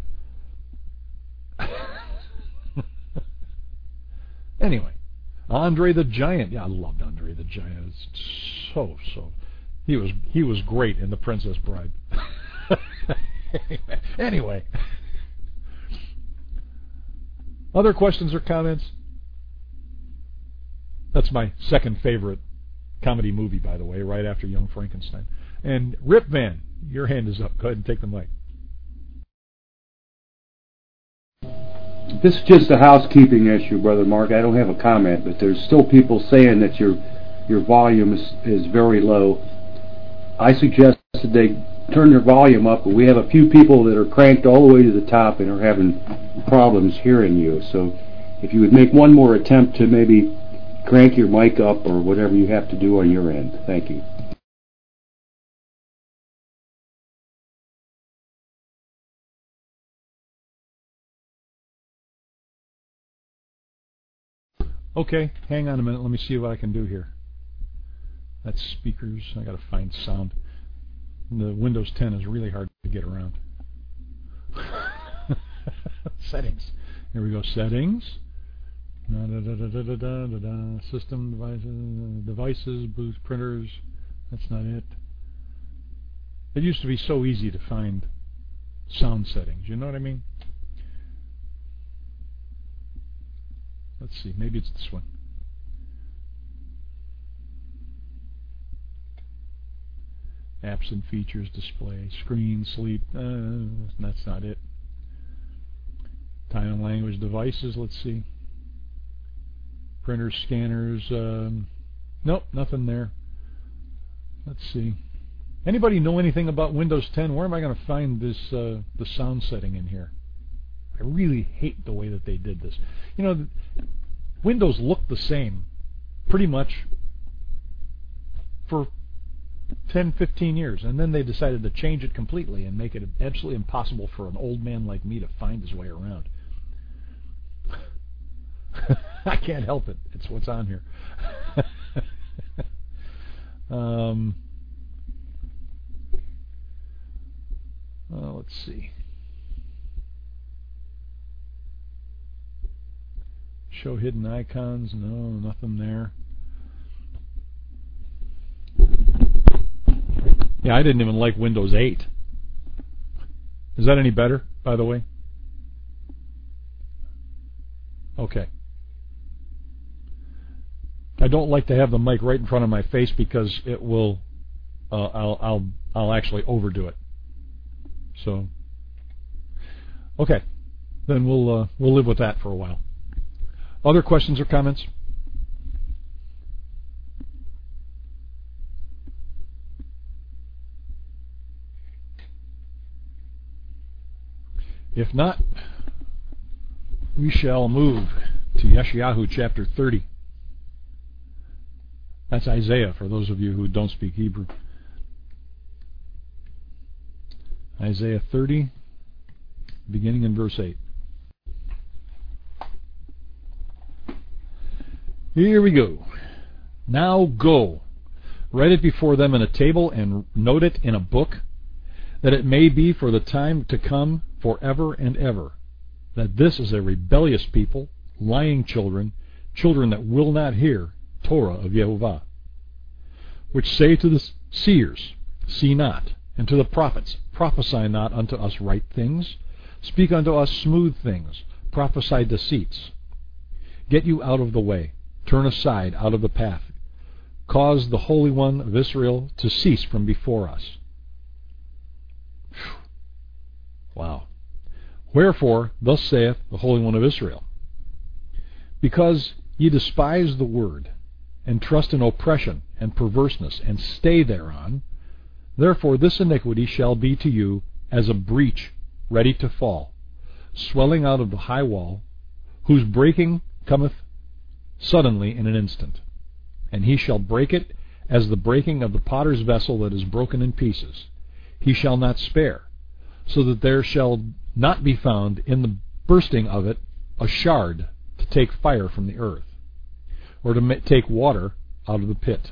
Anyway, Andre the Giant. Yeah, I loved Andre the Giant. It's so so. He was he was great in The Princess Bride. Anyway, other questions or comments? That's my second favorite comedy movie, by the way, right after Young Frankenstein. And Rip Van, your hand is up. Go ahead and take the mic. This is just a housekeeping issue, Brother Mark. I don't have a comment, but there's still people saying that your your volume is, is very low. I suggested they turn their volume up, but we have a few people that are cranked all the way to the top and are having problems hearing you. So if you would make one more attempt to maybe crank your mic up or whatever you have to do on your end. Thank you. Okay, hang on a minute. Let me see what I can do here. That's speakers. I got to find sound. The Windows ten is really hard to get around. Settings. Here we go. Settings. Da, da, da, da, da, da, da, da. System devices, devices, booth printers. That's not it. It used to be so easy to find sound settings. You know what I mean? Let's see. Maybe it's this one. Apps and features, display, screen, sleep. Uh, that's not it. Time and language devices. Let's see. Printers, scanners. Um, nope, nothing there. Let's see. Anybody know anything about Windows ten? Where am I going to find this uh, the sound setting in here? I really hate the way that they did this. You know, Windows looked the same pretty much for ten, fifteen years, and then they decided to change it completely and make it absolutely impossible for an old man like me to find his way around. I can't help it. It's what's on here. um, well, let's see. Show hidden icons. No, nothing there. Yeah, I didn't even like Windows eight. Is that any better, by the way? Okay. I don't like to have the mic right in front of my face because it will. Uh, I'll I'll I'll actually overdo it. So. Okay, then we'll uh, we'll live with that for a while. Other questions or comments? If not, we shall move to Yeshayahu chapter thirty. That's Isaiah, for those of you who don't speak Hebrew. Isaiah thirty, beginning in verse eight. Here we go. Now go, write it before them in a table and note it in a book, that it may be for the time to come forever and ever, that this is a rebellious people, lying children, children that will not hear Torah of Yehovah, which say to the seers, see not, and to the prophets, prophesy not unto us right things, speak unto us smooth things, prophesy deceits. Get you out of the way, turn aside out of the path, cause the Holy One of Israel to cease from before us. Wow. Wherefore, thus saith the Holy One of Israel, because ye despise the word, and trust in oppression and perverseness, and stay thereon, therefore this iniquity shall be to you as a breach ready to fall, swelling out of the high wall, whose breaking cometh suddenly in an instant. And he shall break it as the breaking of the potter's vessel that is broken in pieces. He shall not spare, so that there shall not be found in the bursting of it a shard to take fire from the earth, or to ma- take water out of the pit.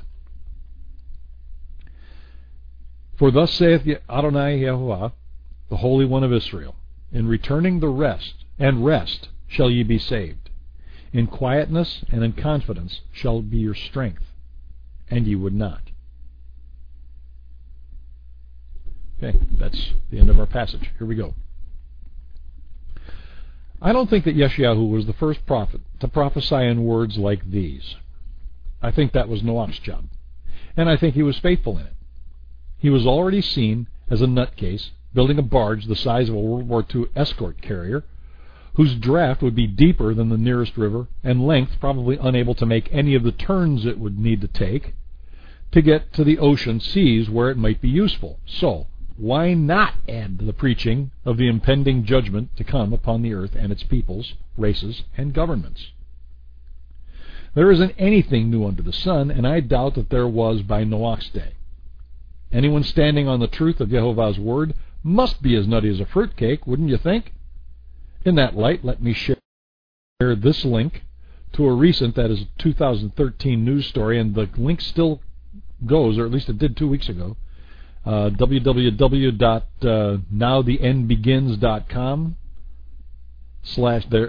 For thus saith Adonai Yehovah, the Holy One of Israel, in returning the rest, and rest shall ye be saved. In quietness and in confidence shall be your strength, and ye would not. Okay, that's the end of our passage. Here we go. I don't think that Yeshayahu was the first prophet to prophesy in words like these. I think that was Noach's job, and I think he was faithful in it. He was already seen as a nutcase building a barge the size of a World War Two escort carrier, whose draft would be deeper than the nearest river, and length probably unable to make any of the turns it would need to take to get to the ocean seas where it might be useful. So, why not add to the preaching of the impending judgment to come upon the earth and its peoples, races, and governments? There isn't anything new under the sun, and I doubt that there was by Noach's day. Anyone standing on the truth of Yehovah's word must be as nutty as a fruitcake, wouldn't you think? In that light, let me share this link to a recent, that is two thousand thirteen news story, and the link still goes, or at least it did two weeks ago, uh, w w w dot now the end begins dot com slash there.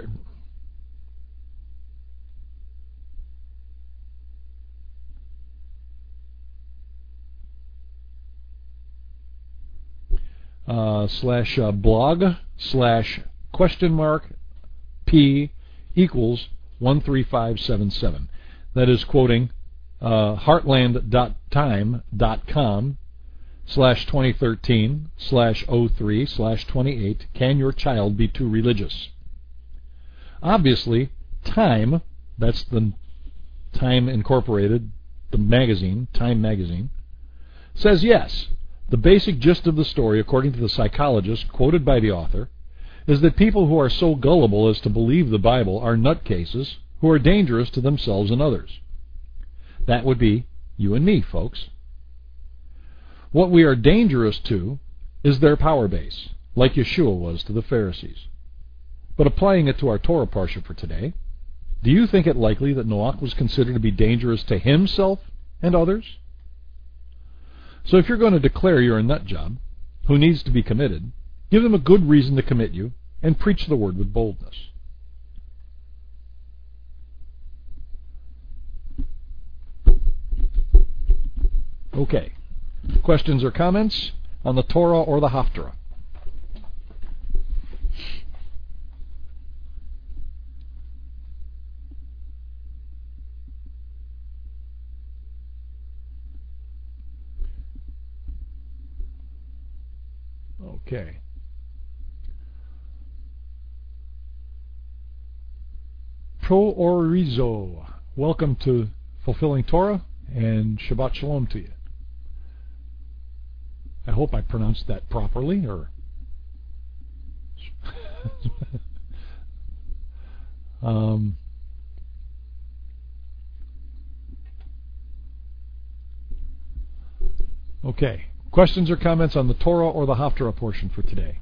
Uh, slash uh, blog slash question mark P equals one three five seven seven. That is quoting uh, heartland dot time dot com slash twenty thirteen slash oh three slash twenty-eight. Can your child be too religious? Obviously, Time, that's the Time Incorporated, the magazine, Time magazine, says yes. The basic gist of the story, according to the psychologist quoted by the author, is that people who are so gullible as to believe the Bible are nutcases who are dangerous to themselves and others. That would be you and me, folks. What we are dangerous to is their power base, like Yeshua was to the Pharisees. But applying it to our Torah parsha for today, do you think it likely that Noach was considered to be dangerous to himself and others? So if you're going to declare you're a nut job who needs to be committed, give them a good reason to commit you and preach the word with boldness. Okay. Questions or comments on the Torah or the Haftarah? Okay. Pro Orizo, welcome to Fulfilling Torah, and Shabbat Shalom to you. I hope I pronounced that properly, or um, okay. Questions or comments on the Torah or the Haftarah portion for today?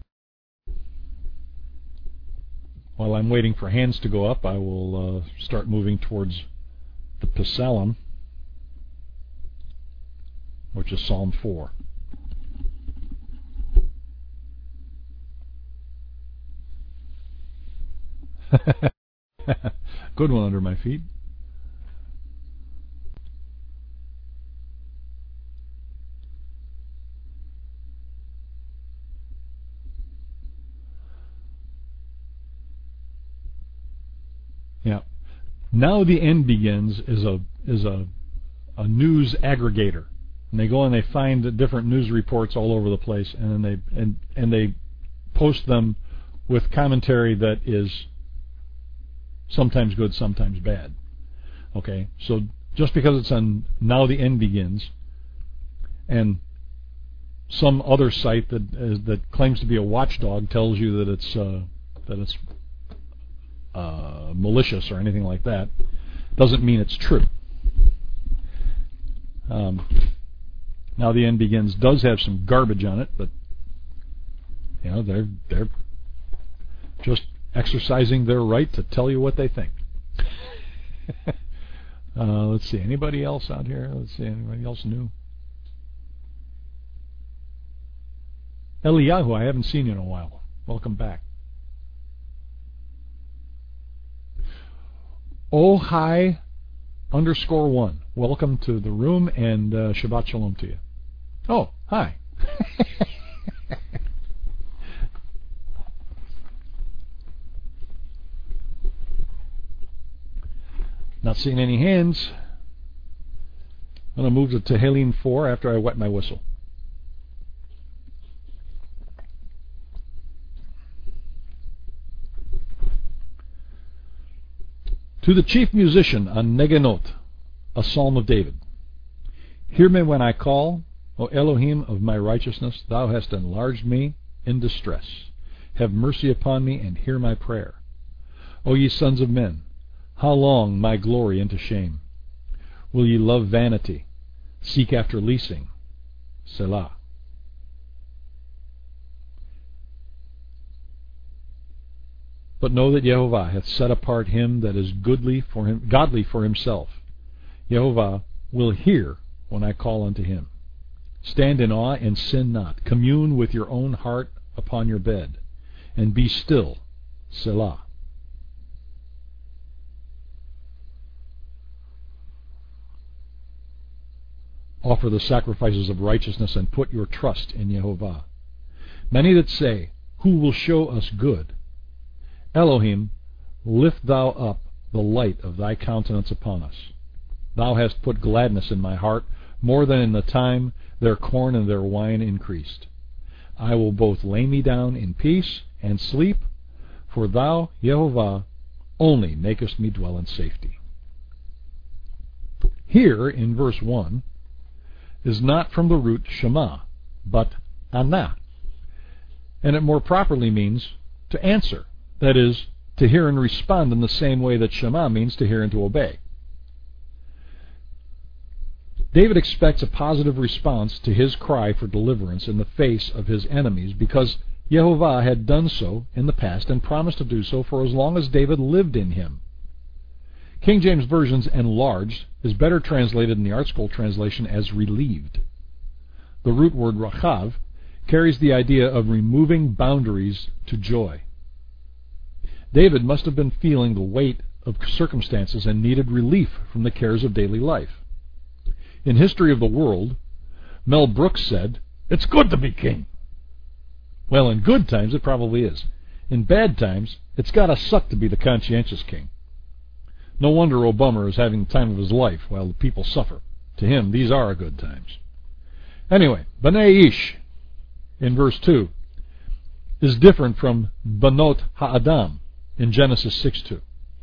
While I'm waiting for hands to go up, I will uh, start moving towards the Psalm, which is Psalm four. Good one under my feet. Yeah. Now the End Begins is a is a a news aggregator, and they go and they find different news reports all over the place, and then they and and they post them with commentary that is sometimes good, sometimes bad. Okay, so just because it's on Now the End Begins, and some other site that uh, that claims to be a watchdog tells you that it's uh, that it's Uh, malicious or anything like that, doesn't mean it's true. Um, Now the End Begins does have some garbage on it, but you know they're they're just exercising their right to tell you what they think. uh, let's see, anybody else out here? Let's see, anybody else new? Eliyahu, I haven't seen you in a while. Welcome back. Oh hi underscore one. Welcome to the room, and uh, Shabbat Shalom to you. Oh, hi. Not seeing any hands. I'm going to move to Tehillim four after I wet my whistle. To the chief musician on Neganot, a psalm of David. Hear me when I call, O Elohim of my righteousness, thou hast enlarged me in distress. Have mercy upon me and hear my prayer. O ye sons of men, How long my glory into shame? Will ye love vanity, seek after leasing? Selah. But know that Yehovah hath set apart him that is goodly for him, godly for himself. Yehovah will hear when I call unto him. Stand in awe and sin not. Commune with your own heart upon your bed, and be still. Selah. Offer the sacrifices of righteousness and put your trust in Yehovah. Many that say, who will show us good? Elohim, lift thou up the light of thy countenance upon us. Thou hast put gladness in my heart, more than in the time their corn and their wine increased. I will both lay me down in peace and sleep, for thou, Yehovah, only makest me dwell in safety. Here, in verse one, is not from the root Shema, but Anah, and it more properly means to answer, that is, to hear and respond in the same way that Shema means to hear and to obey. David expects a positive response to his cry for deliverance in the face of his enemies because Yehovah had done so in the past and promised to do so for as long as David lived in him. King James Version's enlarged is better translated in the ArtScroll translation as relieved. The root word rachav carries the idea of removing boundaries to joy. David must have been feeling the weight of circumstances and needed relief from the cares of daily life. In History of the World, Mel Brooks said, "It's good to be king." Well, in good times it probably is. In bad times, it's got to suck to be the conscientious king. No wonder Obama is having the time of his life while the people suffer. To him, these are good times. Anyway, B'nai Ish, in verse two, is different from Banot Ha'adam in Genesis six two.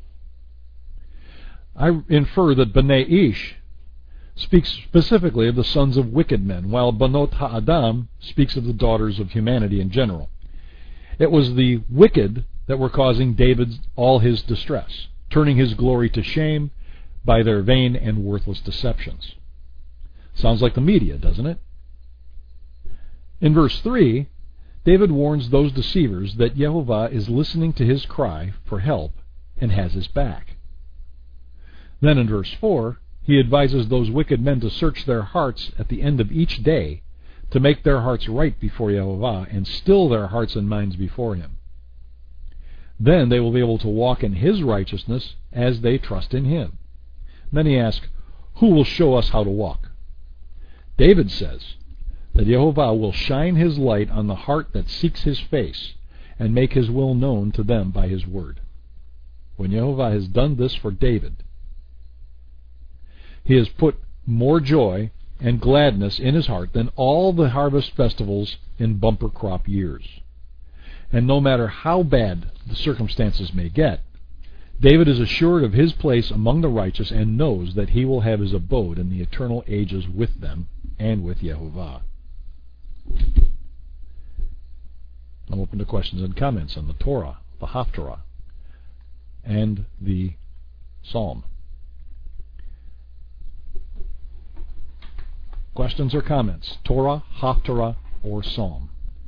I infer that B'nai Ish speaks specifically of the sons of wicked men, while Banot Ha'adam speaks of the daughters of humanity in general. It was the wicked that were causing David all his distress, turning his glory to shame by their vain and worthless deceptions. Sounds like the media, doesn't it? In verse three, David warns those deceivers that Yehovah is listening to his cry for help and has his back. Then in verse four, he advises those wicked men to search their hearts at the end of each day to make their hearts right before Yehovah and still their hearts and minds before him. Then they will be able to walk in his righteousness as they trust in him. Many ask, who will show us how to walk? David says that Yehovah will shine his light on the heart that seeks his face and make his will known to them by his word. When Yehovah has done this for David, he has put more joy and gladness in his heart than all the harvest festivals in bumper crop years. And no matter how bad the circumstances may get, David is assured of his place among the righteous and knows that he will have his abode in the eternal ages with them and with Yehovah. I'm open to questions and comments on the Torah, the Haftarah, and the Psalm. Questions or comments? Torah, Haftarah, or Psalm?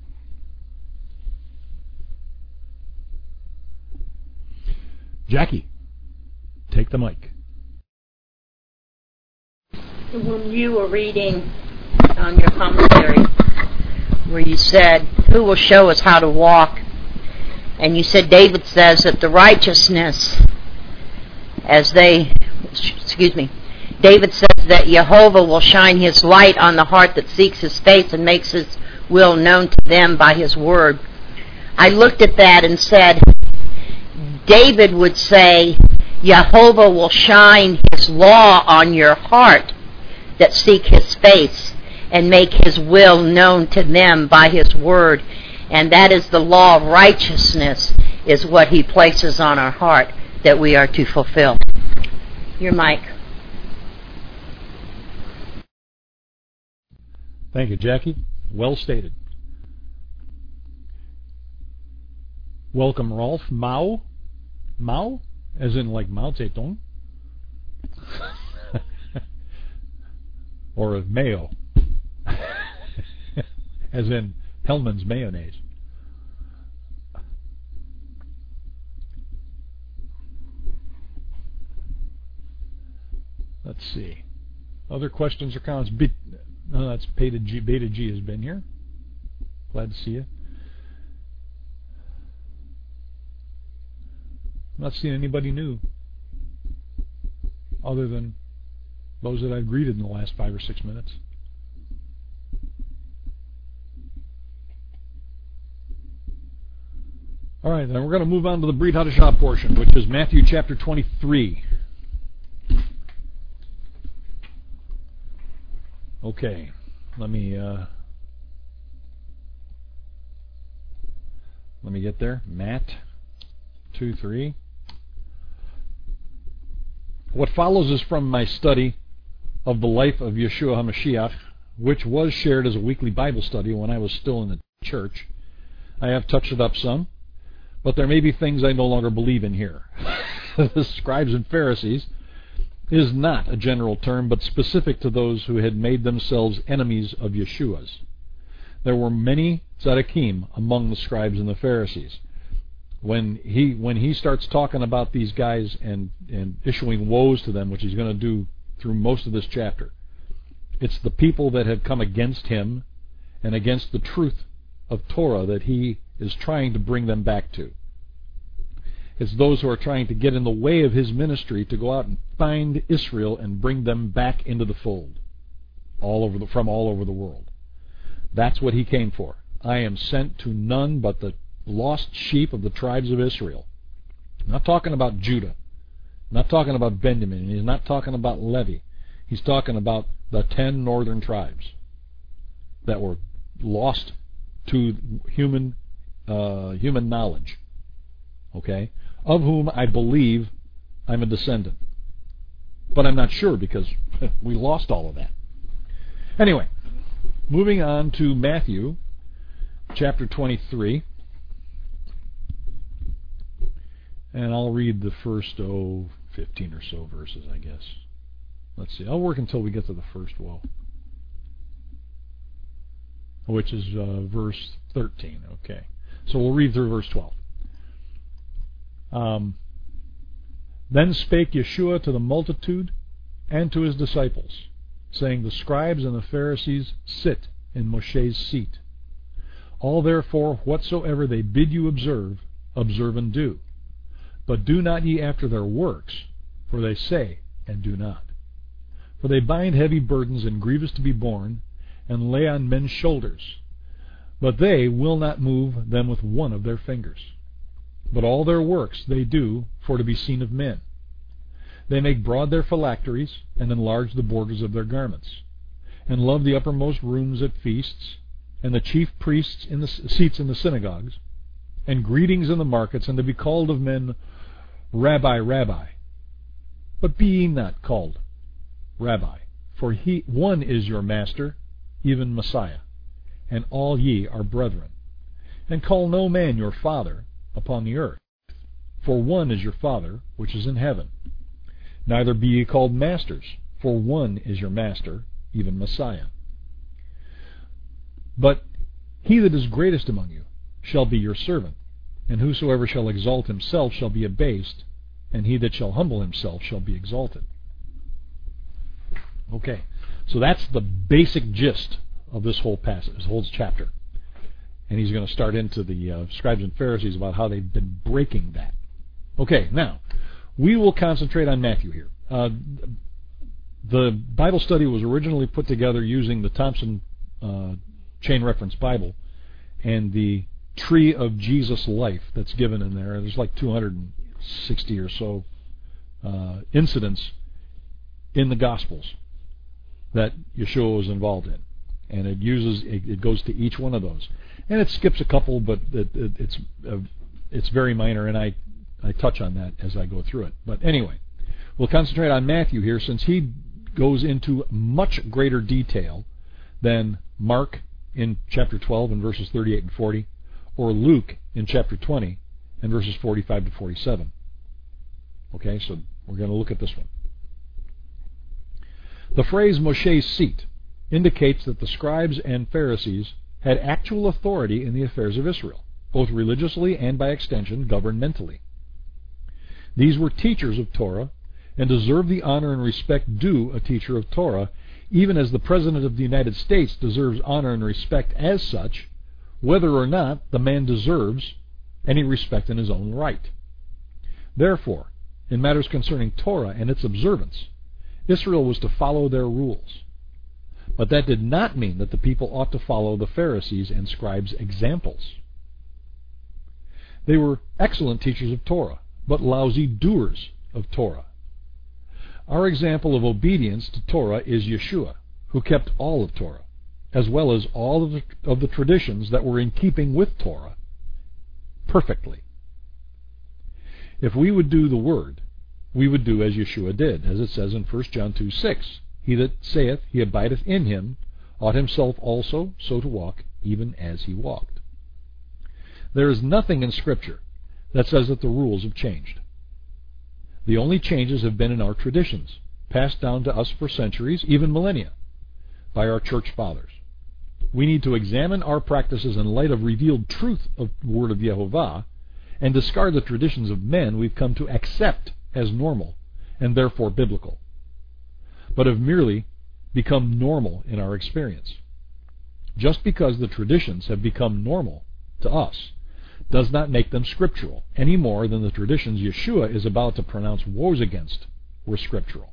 Jackie, take the mic. When you were reading on your commentary, where you said, who will show us how to walk? And you said David says that the righteousness, as they, excuse me, David says that Yehovah will shine his light on the heart that seeks his face and makes his will known to them by his word. I looked at that and said, David would say, Yehovah will shine his law on your heart that seek his face and make his will known to them by his word. And that is the law of righteousness, is what he places on our heart that we are to fulfill. Your mic. Thank you, Jackie. Well stated. Welcome, Rolf. Mao? Mao? as in like Mao Zedong, or of mayo, as in Hellman's mayonnaise. Let's see. Other questions or comments? Be- no, that's Beta G. Beta G has been here. Glad to see you. I'm not seeing anybody new other than those that I've greeted in the last five or six minutes. All right, then we're going to move on to the Brit Hadashah portion, which is Matthew chapter twenty-three. Okay, let me uh, let me get there. Matt two three. What follows is from my study of the life of Yeshua HaMashiach, which was shared as a weekly Bible study when I was still in the church. I have touched it up some, but there may be things I no longer believe in here. The scribes and Pharisees is not a general term, but specific to those who had made themselves enemies of Yeshua's. There were many tzaddikim among the scribes and the Pharisees. When he when he starts talking about these guys and, and issuing woes to them, which he's going to do through most of this chapter, it's the people that have come against him and against the truth of Torah that he is trying to bring them back to. It's those who are trying to get in the way of his ministry to go out and find Israel and bring them back into the fold, all over the, from all over the world. That's what he came for. I am sent to none but the lost sheep of the tribes of Israel. I'm not talking about Judah. I'm not talking about Benjamin. He's not talking about Levi. He's talking about the ten northern tribes that were lost to human uh, human knowledge. Okay? Of whom I believe I'm a descendant. But I'm not sure because we lost all of that. Anyway, moving on to Matthew chapter twenty-three. And I'll read the first, oh, fifteen or so verses, I guess. Let's see. I'll work until we get to the first woe, which is uh, verse thirteen. Okay. So we'll read through verse twelve. Um, then spake Yeshua to the multitude and to his disciples, saying, the scribes and the Pharisees sit in Moshe's seat. All therefore whatsoever they bid you observe, observe and do. But do not ye after their works, for they say, and do not. For they bind heavy burdens and grievous to be borne, and lay on men's shoulders. But they will not move them with one of their fingers. But all their works they do for to be seen of men. They make broad their phylacteries, and enlarge the borders of their garments, and love the uppermost rooms at feasts, and the chief priests in the seats in the synagogues, and greetings in the markets, and to be called of men, Rabbi, Rabbi. But be ye not called Rabbi, for he one is your master, even Messiah, and all ye are brethren. And call no man your father upon the earth, for one is your Father which is in heaven. Neither be ye called masters, for one is your master, even Messiah. But he that is greatest among you shall be your servant, and whosoever shall exalt himself shall be abased, and he that shall humble himself shall be exalted. Okay, so that's the basic gist of this whole passage, this whole chapter. And he's going to start into the uh, scribes and Pharisees about how they've been breaking that. Okay, now, we will concentrate on Matthew here. Uh, the Bible study was originally put together using the Thompson uh, Chain Reference Bible and the Tree of Jesus Life that's given in there. There's like two hundred sixty or so uh, incidents in the Gospels that Yeshua was involved in. And it uses, it, it goes to each one of those. And it skips a couple, but it, it, it's uh, it's very minor, and I, I touch on that as I go through it. But anyway, we'll concentrate on Matthew here, since he goes into much greater detail than Mark in chapter twelve and verses thirty-eight and forty, or Luke in chapter twenty and verses forty-five to forty-seven. Okay, so we're going to look at this one. The phrase Moshe's seat indicates that the scribes and Pharisees had actual authority in the affairs of Israel, both religiously and by extension governmentally. These were teachers of Torah and deserved the honor and respect due a teacher of Torah, even as the President of the United States deserves honor and respect as such, whether or not the man deserves any respect in his own right. Therefore, in matters concerning Torah and its observance, Israel was to follow their rules. But that did not mean that the people ought to follow the Pharisees' and scribes' examples. They were excellent teachers of Torah, but lousy doers of Torah. Our example of obedience to Torah is Yeshua, who kept all of Torah, as well as all of the, of the traditions that were in keeping with Torah, perfectly. If we would do the word, we would do as Yeshua did, as it says in First John two six. He that saith he abideth in him ought himself also so to walk, even as he walked. There is nothing in Scripture that says that the rules have changed. The only changes have been in our traditions, passed down to us for centuries, even millennia, by our church fathers. We need to examine our practices in light of revealed truth of the Word of Yehovah and discard the traditions of men we've come to accept as normal and therefore biblical, but have merely become normal in our experience. Just because the traditions have become normal to us does not make them scriptural, any more than the traditions Yeshua is about to pronounce woes against were scriptural.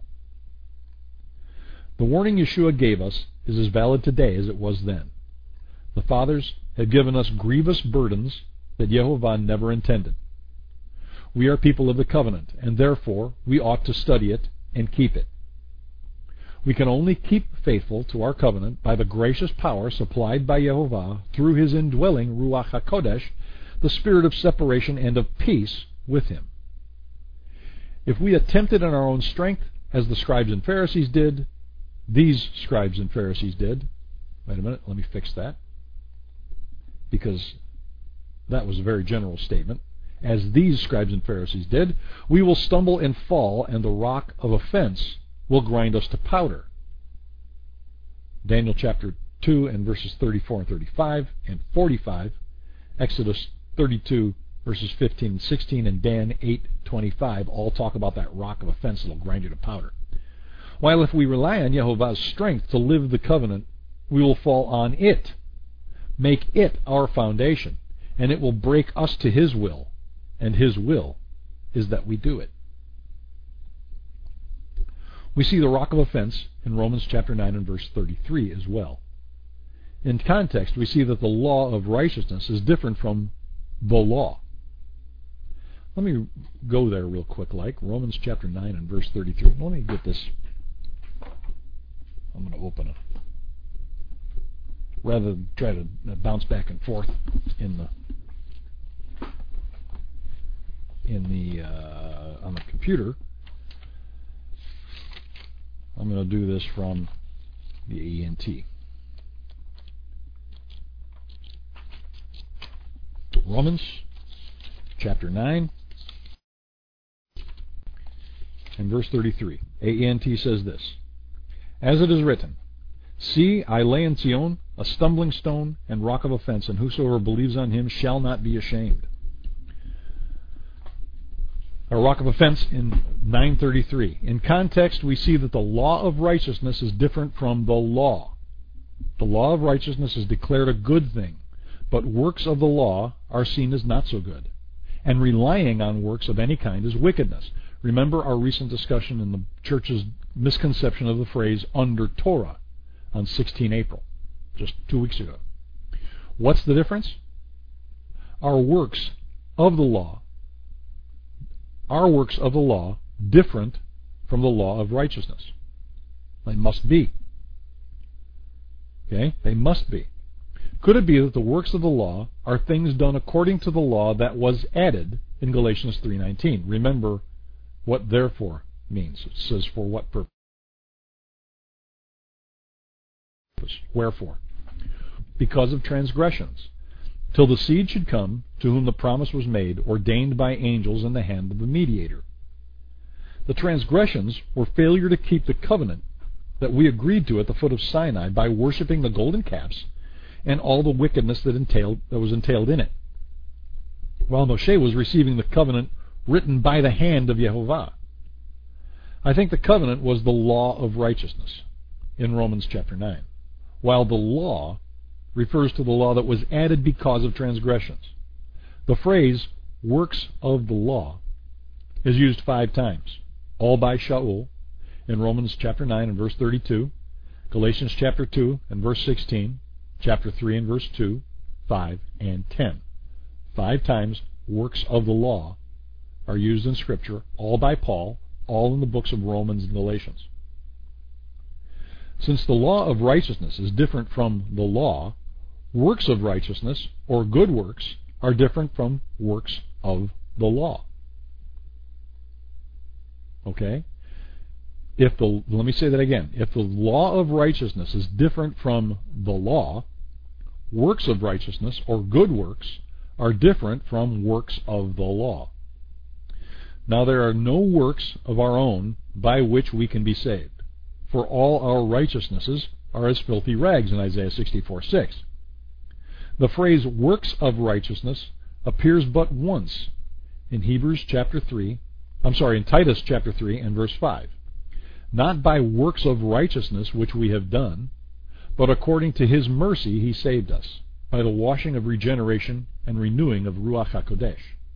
The warning Yeshua gave us is as valid today as it was then. The fathers have given us grievous burdens that Yehovah never intended. We are people of the covenant, and therefore we ought to study it and keep it. We can only keep faithful to our covenant by the gracious power supplied by Yehovah through his indwelling Ruach HaKodesh, the spirit of separation and of peace with him. If we attempt it in our own strength, as the scribes and Pharisees did, these scribes and Pharisees did, wait a minute, let me fix that, because that was a very general statement, as these scribes and Pharisees did, we will stumble and fall, and the rock of offense will grind us to powder. Daniel chapter two and verses thirty-four and thirty-five and forty-five, Exodus thirty-two verses fifteen and sixteen, and Dan eight twenty-five all talk about that rock of offense that will grind you to powder. While if we rely on Yehovah's strength to live the covenant, we will fall on it, make it our foundation, and it will break us to his will, and his will is that we do it. We see the rock of offense in Romans chapter nine and verse thirty-three as well. In context, we see that the law of righteousness is different from the law. Let me go there real quick, like Romans chapter nine and verse thirty-three. Let me get this. I'm going to open it. Rather than try to bounce back and forth in the in the uh, on the computer, I'm going to do this from the E N T. Romans chapter nine and verse thirty-three. A E N T says this: As it is written, See, I lay in Zion a stumbling stone and rock of offense, and whosoever believes on him shall not be ashamed. A rock of offense in nine thirty-three. In context, we see that the law of righteousness is different from the law. The law of righteousness is declared a good thing, but works of the law are seen as not so good, and relying on works of any kind is wickedness. Remember our recent discussion in the church's misconception of the phrase under Torah on the sixteenth of April, just two weeks ago. What's the difference? Our works of the law, our works of the law different from the law of righteousness. They must be. Okay? They must be. Could it be that the works of the law are things done according to the law that was added in Galatians three nineteen? Remember what therefore means. It says for what purpose? Wherefore? Because of transgressions, till the seed should come, to whom the promise was made, ordained by angels in the hand of the mediator. The transgressions were failure to keep the covenant that we agreed to at the foot of Sinai by worshiping the golden calves and all the wickedness that entailed that was entailed in it, while Moshe was receiving the covenant written by the hand of Yehovah. I think the covenant was the law of righteousness in Romans chapter nine, while the law refers to the law that was added because of transgressions. The phrase works of the law is used five times, all by Shaul in Romans chapter nine and verse thirty-two, Galatians chapter two and verse sixteen, chapter three and verse two, five, and ten. Five times works of the law are used in Scripture, all by Paul, all in the books of Romans and Galatians. Since the law of righteousness is different from the law, works of righteousness, or good works, are different from works of the law. Okay? If the let me say that again. If the law of righteousness is different from the law, works of righteousness, or good works, are different from works of the law. Now there are no works of our own by which we can be saved, for all our righteousnesses are as filthy rags in Isaiah sixty-four six. The phrase works of righteousness appears but once in Hebrews chapter three, I'm sorry, in Titus chapter three and verse five. Not by works of righteousness which we have done, but according to his mercy he saved us, by the washing of regeneration and renewing of Ruach HaKodesh.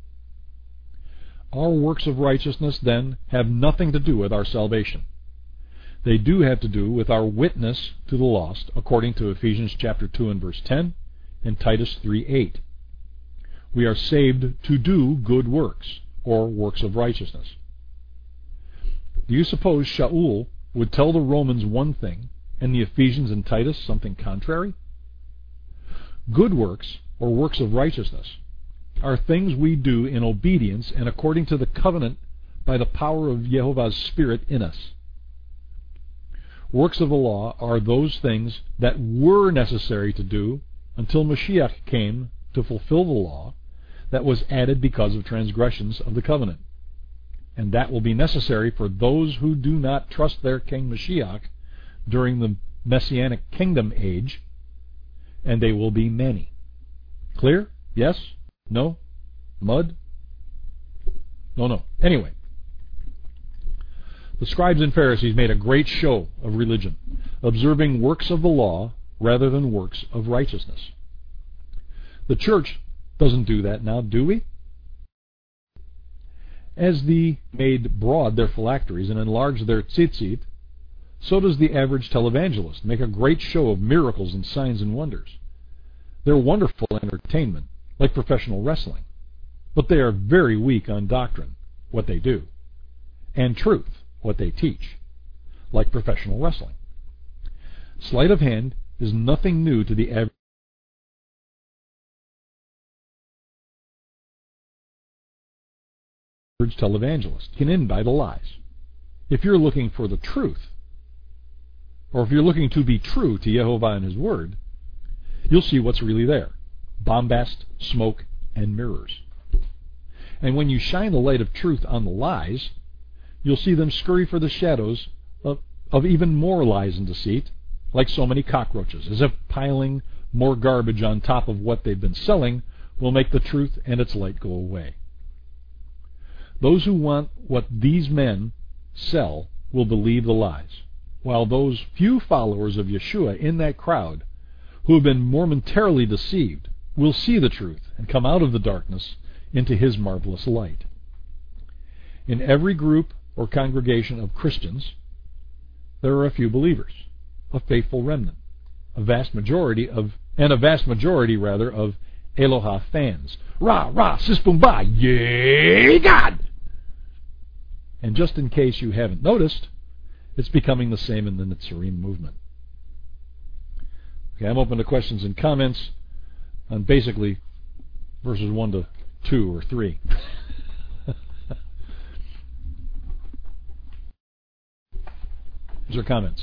Our works of righteousness, then, have nothing to do with our salvation. They do have to do with our witness to the lost, according to Ephesians chapter two and verse ten, and Titus three eight. We are saved to do good works, or works of righteousness. Do you suppose Shaul would tell the Romans one thing, and the Ephesians and Titus something contrary? Good works, or works of righteousness, are things we do in obedience and according to the covenant by the power of Yehovah's Spirit in us. Works of the law are those things that were necessary to do until Mashiach came to fulfill the law that was added because of transgressions of the covenant. And that will be necessary for those who do not trust their King Mashiach during the Messianic kingdom age, and they will be many. Clear? Yes? No? Mud? No, no. Anyway, the scribes and Pharisees made a great show of religion, observing works of the law rather than works of righteousness. The church doesn't do that now, do we? As the made broad their phylacteries and enlarged their tzitzit, so does the average televangelist make a great show of miracles and signs and wonders. They're wonderful entertainment, like professional wrestling, but they are very weak on doctrine, what they do, and truth, what they teach, like professional wrestling. Sleight of hand is nothing new to the average televangelist, taken in by the lies. If you're looking for the truth, or if you're looking to be true to Yehovah and His Word, you'll see what's really there: bombast, smoke, and mirrors. And when you shine the light of truth on the lies, you'll see them scurry for the shadows of, of even more lies and deceit, like so many cockroaches, as if piling more garbage on top of what they've been selling will make the truth and its light go away. Those who want what these men sell will believe the lies, while those few followers of Yeshua in that crowd who have been momentarily deceived will see the truth and come out of the darkness into His marvelous light. In every group or congregation of Christians, there are a few believers, a faithful remnant, a vast majority of, and a vast majority rather of Eloha fans. Rah, rah, sis, boom, bah, yay, God! And just in case you haven't noticed, it's becoming the same in the Nitzurim movement. Okay, I'm open to questions and comments on basically verses one to two or three. Is there comments?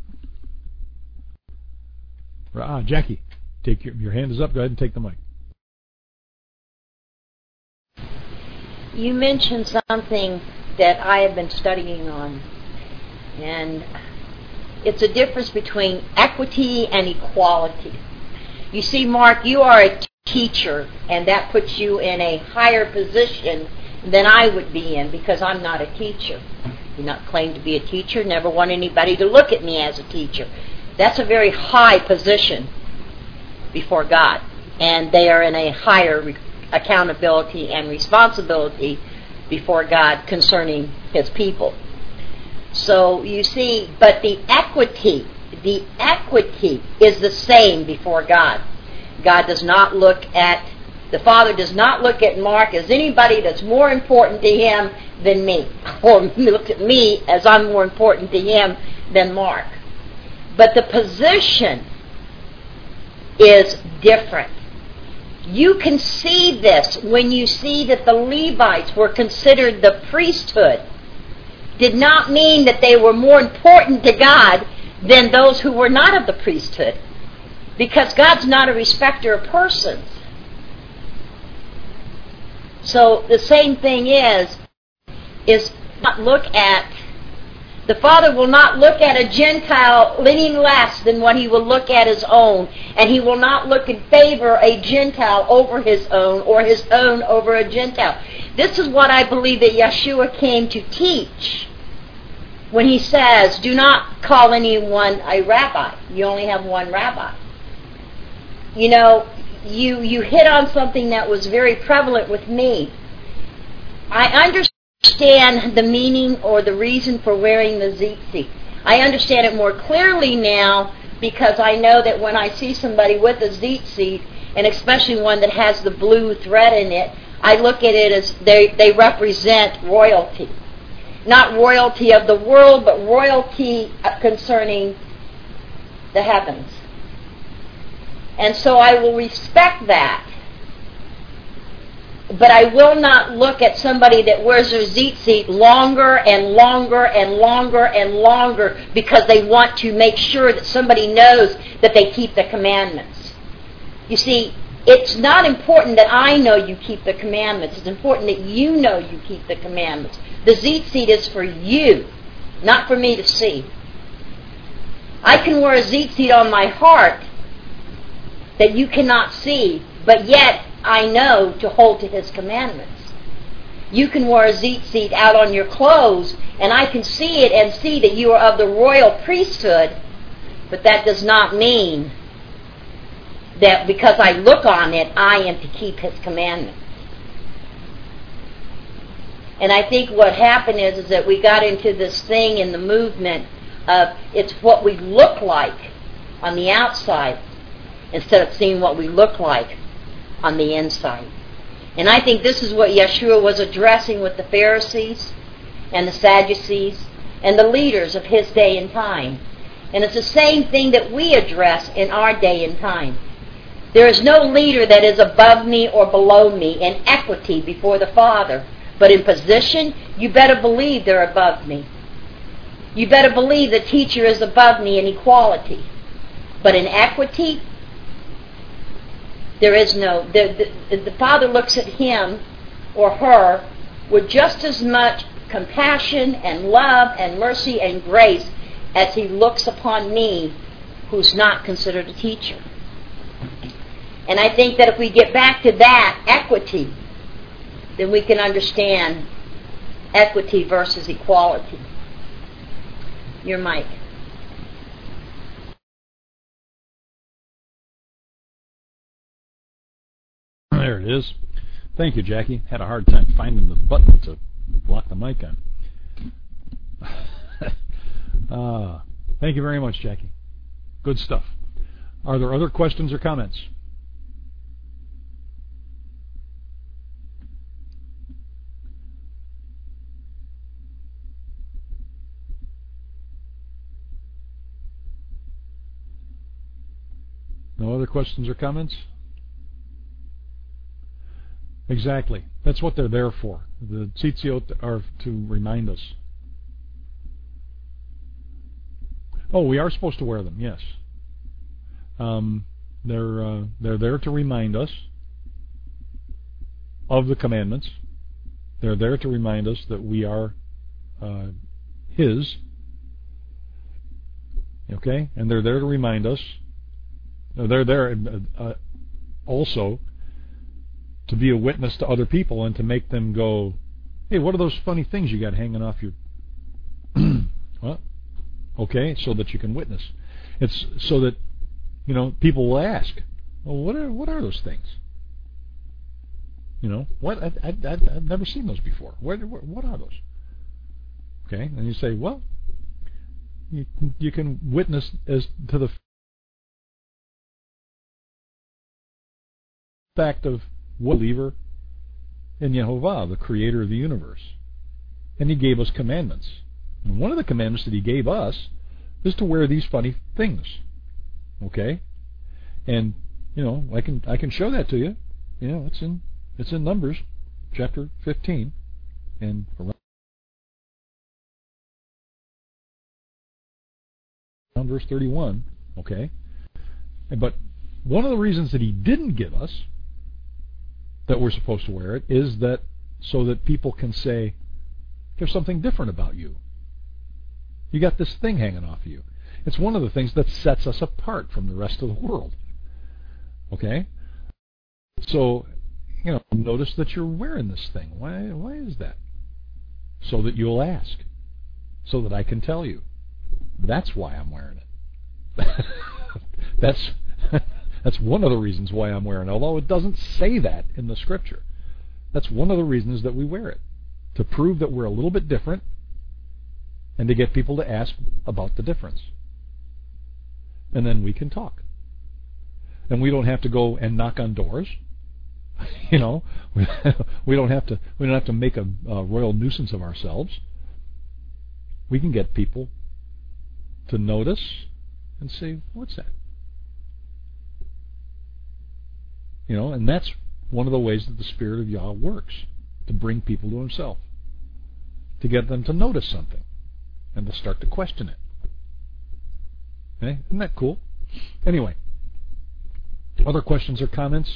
Ah, Jackie, take your, your hand is up. Go ahead and take the mic. You mentioned something that I have been studying on. And it's a difference between equity and equality. You see, Mark, you are a teacher, and that puts you in a higher position than I would be in, because I'm not a teacher. I do not claim to be a teacher, never want anybody to look at me as a teacher. That's a very high position before God, and they are in a higher re- accountability and responsibility before God concerning His people. So you see, but the equity, the equity is the same before God. God does not look at, the Father does not look at Mark as anybody that's more important to Him than me, or look at me as I'm more important to Him than Mark. But the position is different. You can see this when you see that the Levites were considered the priesthood. Did not mean that they were more important to God than those who were not of the priesthood, because God's not a respecter of persons. So the same thing is, is not look at, the Father will not look at a Gentile any less than what He will look at His own, and He will not look and favor a Gentile over His own, or His own over a Gentile. This is what I believe that Yeshua came to teach when He says, do not call anyone a rabbi. You only have one rabbi. You know, you, you hit on something that was very prevalent with me. I understand understand the meaning or the reason for wearing the tzitzit. I understand it more clearly now, because I know that when I see somebody with a tzitzit, and especially one that has the blue thread in it, I look at it as they, they represent royalty. Not royalty of the world, but royalty concerning the heavens. And so I will respect that. But I will not look at somebody that wears their tzitzit longer and longer and longer and longer because they want to make sure that somebody knows that they keep the commandments. You see, it's not important that I know you keep the commandments. It's important that you know you keep the commandments. The tzitzit is for you, not for me to see. I can wear a tzitzit on my heart that you cannot see, but yet I know to hold to His commandments. You can wear a tzitzit out on your clothes, and I can see it and see that you are of the royal priesthood, but that does not mean that because I look on it, I am to keep His commandments. And I think what happened is, is that we got into this thing in the movement of it's what we look like on the outside instead of seeing what we look like on the inside. And I think this is what Yeshua was addressing with the Pharisees and the Sadducees and the leaders of His day and time. And it's the same thing that we address in our day and time. There is no leader that is above me or below me in equity before the Father. But in position, you better believe they're above me. You better believe the teacher is above me in equality. But in equity, there is no, the, the, the Father looks at him or her with just as much compassion and love and mercy and grace as He looks upon me, who's not considered a teacher. And I think that if we get back to that, equity, then we can understand equity versus equality. Your mic. There it is. Thank you, Jackie. Had a hard time finding the button to block the mic on. uh, thank you very much, Jackie. Good stuff. Are there other questions or comments? No other questions or comments? Exactly. That's what they're there for. The tzitziot are to remind us. Oh, we are supposed to wear them, yes. Um, they're uh, they're there to remind us of the commandments. They're there to remind us that we are uh, His. Okay? And they're there to remind us. They're there uh, also to be a witness to other people and to make them go, hey, what are those funny things you got hanging off your... well, okay, so that you can witness. It's so that, you know, people will ask, well, what are what are those things? You know, what? I, I, I, I've never seen those before. What, what, what are those? Okay, and you say, well, you, you can witness as to the fact of what believer in Yehovah, the creator of the universe. And he gave us commandments. And one of the commandments that he gave us is to wear these funny things. Okay? And, you know, I can I can show that to you. You know, it's in it's in Numbers chapter fifteen and around verse thirty-one, okay? But one of the reasons that he didn't give us that we're supposed to wear it is that so that people can say there's something different about you. You got this thing hanging off of you. It's one of the things that sets us apart from the rest of the world. Okay? So, you know, notice that you're wearing this thing. Why why is that? So that you'll ask. So that I can tell you. That's why I'm wearing it. that's that's one of the reasons why I'm wearing it, although it doesn't say that in the scripture. That's one of the reasons that we wear it, to prove that we're a little bit different and to get people to ask about the difference. And then we can talk. And we don't have to go and knock on doors. You know, we, we don't have to we don't have to make a, a royal nuisance of ourselves. We can get people to notice and say, what's that? You know, and that's one of the ways that the Spirit of Yah works, to bring people to Himself, to get them to notice something and to start to question it. Okay? Isn't that cool? Anyway, other questions or comments?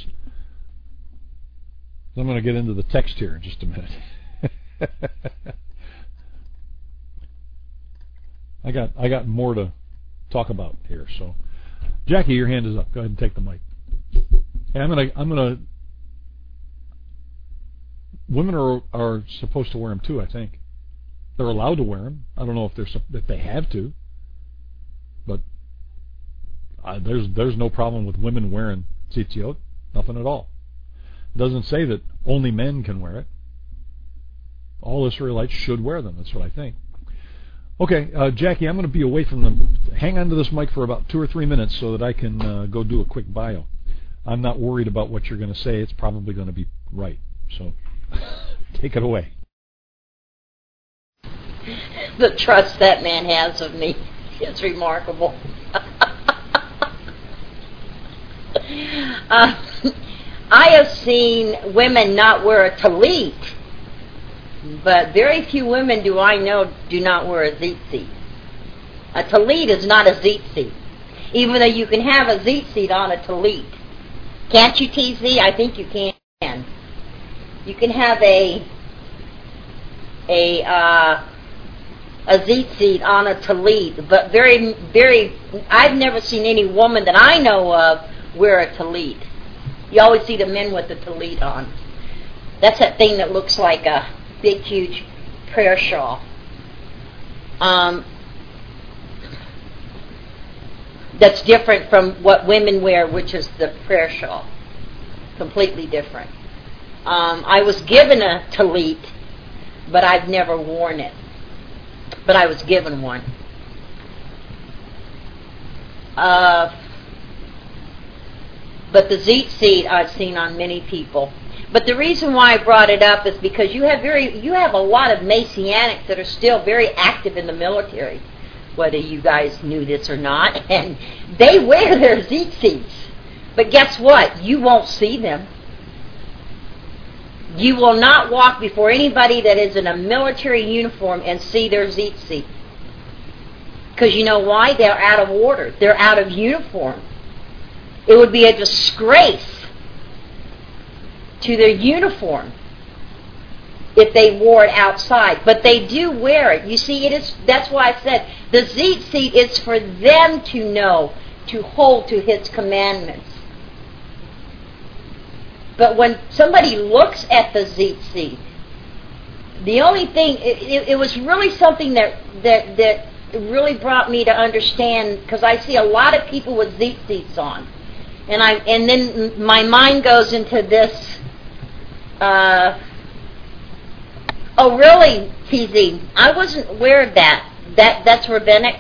I'm going to get into the text here in just a minute. I got I got more to talk about here. So, Jackie, your hand is up. Go ahead and take the mic. Hey, I'm gonna I'm gonna. Women are are supposed to wear them too. I think they're allowed to wear them. I don't know if they're if they have to, but uh, there's there's no problem with women wearing tzitziot. Nothing at all. It doesn't say that only men can wear it. All Israelites should wear them. That's what I think. Okay, uh, Jackie, I'm going to be away from them. Hang on to this mic for about two or three minutes so that I can uh, go do a quick bio. I'm not worried about what you're going to say. It's probably going to be right. So, take it away. The trust that man has of me is remarkable. uh, I have seen women not wear a talit, but very few women do I know do not wear a tzitzit. A talit is not a tzitzit, even though you can have a tzitzit on a talit. Can't you, T Z? I think you can. You can have a a uh, a tzitzit on a talit, but very, very. I've never seen any woman that I know of wear a talit. You always see the men with the talit on. That's that thing that looks like a big, huge prayer shawl. Um, that's different from what women wear, which is the prayer shawl. Completely different. Um, I was given a talit, but I've never worn it. But I was given one. Uh, but the tzitzit I've seen on many people. But the reason why I brought it up is because you have very, you have a lot of Messianics that are still very active in the military, whether you guys knew this or not, and they wear their tzitzits. But guess what? You won't see them. You will not walk before anybody that is in a military uniform and see their tzitzit. Because you know why? They're out of order. They're out of uniform. It would be a disgrace to their uniform if they wore it outside. But they do wear it. You see, it is. That's why I said the tzitzit is for them to know, to hold to His commandments. But when somebody looks at the tzitzit, the only thing, it, it, it was really something that, that, that really brought me to understand, because I see a lot of people with tzitzits on. And I and then my mind goes into this, uh, oh really, T Z, I wasn't aware of that. That that's rabbinic?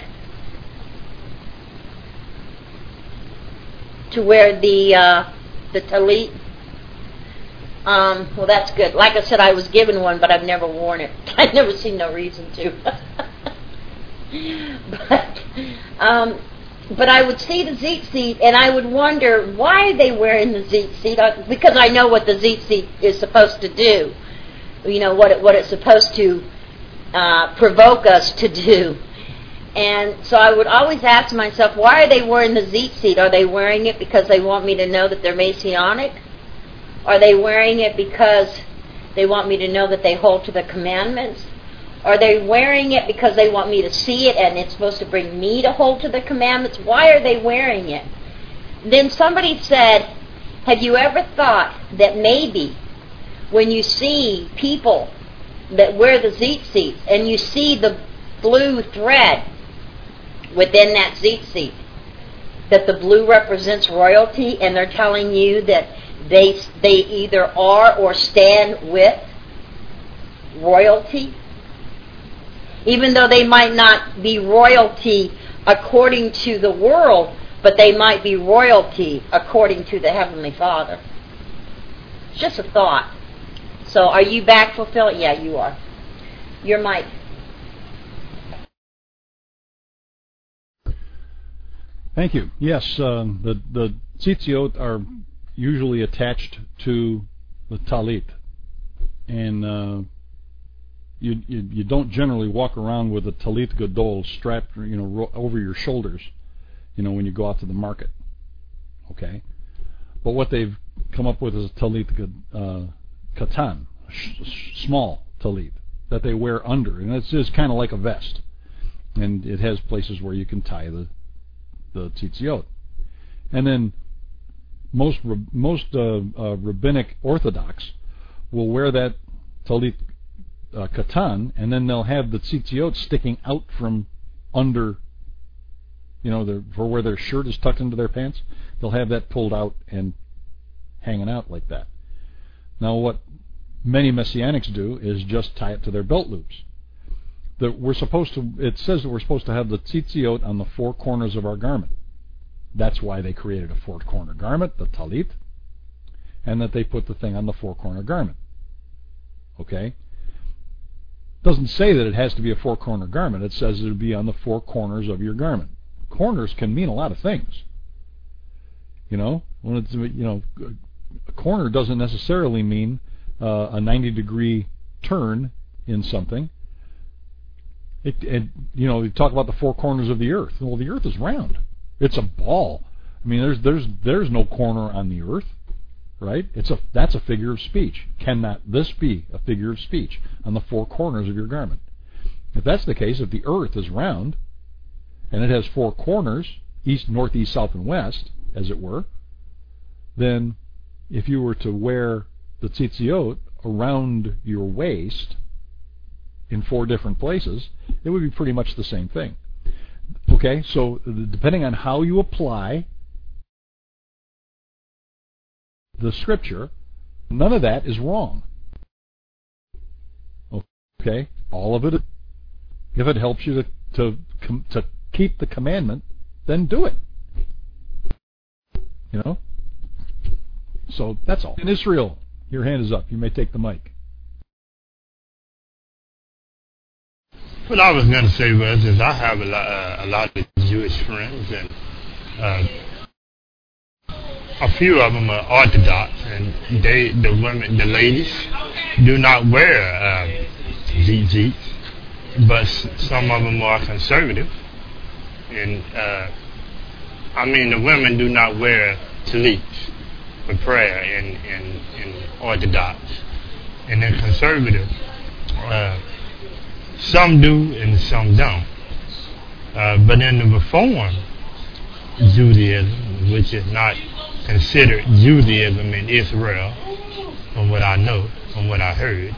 To wear the uh, the talit? Um, well, that's good. Like I said, I was given one, but I've never worn it. I've never seen no reason to. but, um, but I would see the tzitzit, and I would wonder, why are they wearing the tzitzit? Because I know what the tzitzit is supposed to do. You know, what it, what it's supposed to uh, provoke us to do. And so I would always ask myself, why are they wearing the tzitzit? Are they wearing it because they want me to know that they're Messianic? Are they wearing it because they want me to know that they hold to the commandments? Are they wearing it because they want me to see it and it's supposed to bring me to hold to the commandments? Why are they wearing it? Then somebody said, have you ever thought that maybe when you see people that wear the tzitzit and you see the blue thread within that tzitzit, that the blue represents royalty, and they're telling you that They they either are or stand with royalty, even though they might not be royalty according to the world, but they might be royalty according to the Heavenly Father. It's just a thought. So are you back, Fulfill? Yeah, you are. Your mic. Thank you. Yes, um, the the tzitziot are usually attached to the talit, and uh, you, you you don't generally walk around with a talit gadol strapped, you know, ro- over your shoulders, you know, when you go out to the market. Okay, but what they've come up with is a talit uh, katan, sh- small talit that they wear under, and it's just kind of like a vest, and it has places where you can tie the the tzitziot, and then Most most uh, uh, rabbinic Orthodox will wear that talit uh, katan, and then they'll have the tzitziot sticking out from under, you know, the, for where their shirt is tucked into their pants. They'll have that pulled out and hanging out like that. Now, what many Messianics do is just tie it to their belt loops. That we're supposed to. It says that we're supposed to have the tzitziot on the four corners of our garment. That's why they created a four-corner garment, the talit, and that they put the thing on the four-corner garment. Okay? Doesn't say that it has to be a four-corner garment. It says it would be on the four corners of your garment. Corners can mean a lot of things. You know, when it's, you know, a corner doesn't necessarily mean uh, a ninety-degree turn in something. It, it, you know, you talk about the four corners of the earth. Well, the earth is round. It's a ball. I mean, there's there's there's no corner on the earth, right? It's a that's a figure of speech. Cannot this be a figure of speech on the four corners of your garment? If that's the case, if the earth is round and it has four corners, east, north, east, south, and west, as it were, then if you were to wear the tzitziot around your waist in four different places, it would be pretty much the same thing. Okay, so depending on how you apply the scripture, none of that is wrong. Okay, all of it, if it helps you to to, to keep the commandment, then do it. You know? So that's all. In Israel, your hand is up. You may take the mic. What I was going to say was, is I have a lot, uh, a lot of Jewish friends, and uh, a few of them are Orthodox, and they, the women, the ladies, do not wear uh, tzitzit, but some of them are conservative, and uh, I mean the women do not wear talit for prayer in, in, in Orthodox, and they're conservative. Uh, some do and some don't. Uh, but in the Reform Judaism, which is not considered Judaism in Israel, from what I know, from what I heard,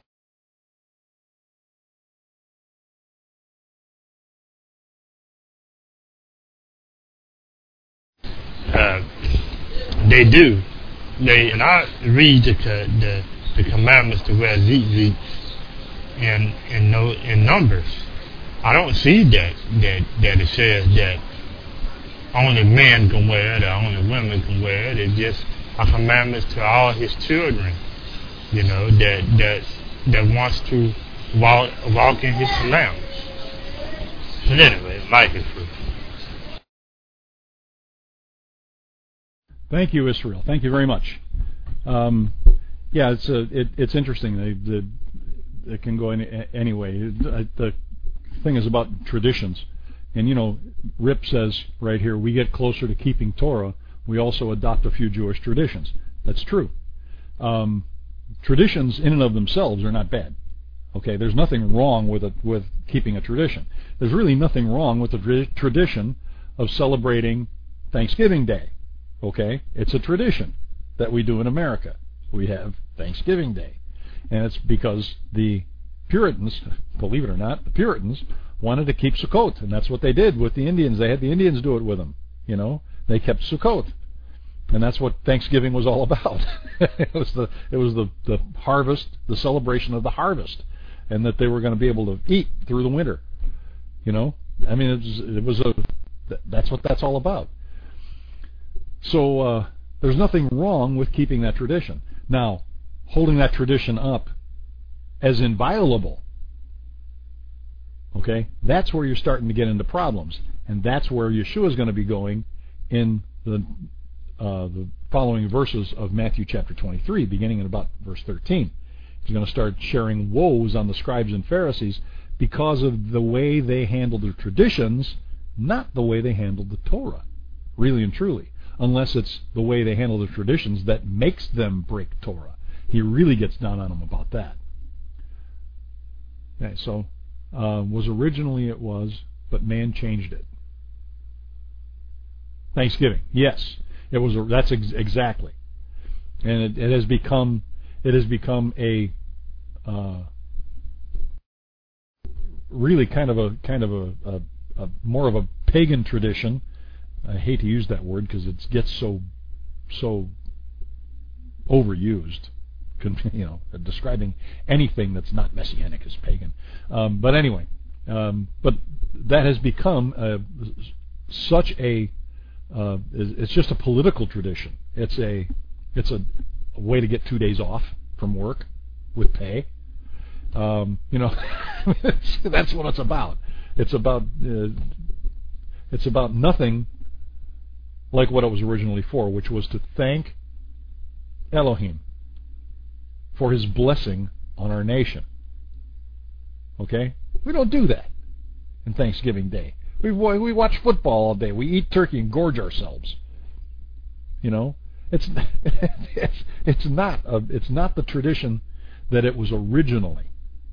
uh, they do. They and I read the the, the commandments to wear tzitzit in in no in Numbers. I don't see that that that it says that only men can wear it or only women can wear it. It's just a commandment to all his children, you know, that that that wants to walk walk in his commandments. But anyway, Mike is free. Thank you, Israel. Thank you very much. Um, yeah, it's a, it, it's interesting. They, they, it can go any, anyway. The thing is about traditions. And, you know, Rip says right here, we get closer to keeping Torah. We also adopt a few Jewish traditions. That's true. Um, traditions in and of themselves are not bad. Okay, there's nothing wrong with it, with keeping a tradition. There's really nothing wrong with the tra- tradition of celebrating Thanksgiving Day. Okay, it's a tradition that we do in America. We have Thanksgiving Day, and it's because the Puritans, believe it or not, the Puritans wanted to keep Sukkot, and that's what they did with the Indians. They had the Indians do it with them. You know, they kept Sukkot, and that's what Thanksgiving was all about. it was the it was the, the harvest, the celebration of the harvest, and that they were going to be able to eat through the winter. You know, I mean, it was, it was a that's what that's all about. So uh, there's nothing wrong with keeping that tradition. Now, holding that tradition up as inviolable, okay, that's where you're starting to get into problems. And that's where Yeshua is going to be going in the uh, the following verses of Matthew chapter twenty-three, beginning in about verse thirteen. He's going to start sharing woes on the scribes and Pharisees because of the way they handled their traditions, not the way they handled the Torah, really and truly. Unless it's the way they handle the traditions that makes them break Torah. He really gets down on them about that. Okay, so, uh, was originally it was, but man changed it. Thanksgiving, yes, it was. A, that's ex- exactly, and it, it has become it has become a uh, really kind of a kind of a, a, a more of a pagan tradition. I hate to use that word because it gets so so overused. You know, describing anything that's not messianic as pagan. Um, but anyway, um, but that has become uh, such a. Uh, it's just a political tradition. It's a it's a, a way to get two days off from work with pay. Um, you know, that's what it's about. It's about uh, it's about nothing like what it was originally for, which was to thank Elohim for his blessing on our nation. Okay? We don't do that in Thanksgiving Day. We we watch football all day. We eat turkey and gorge ourselves. You know, it's it's, it's not a, it's not the tradition that it was originally.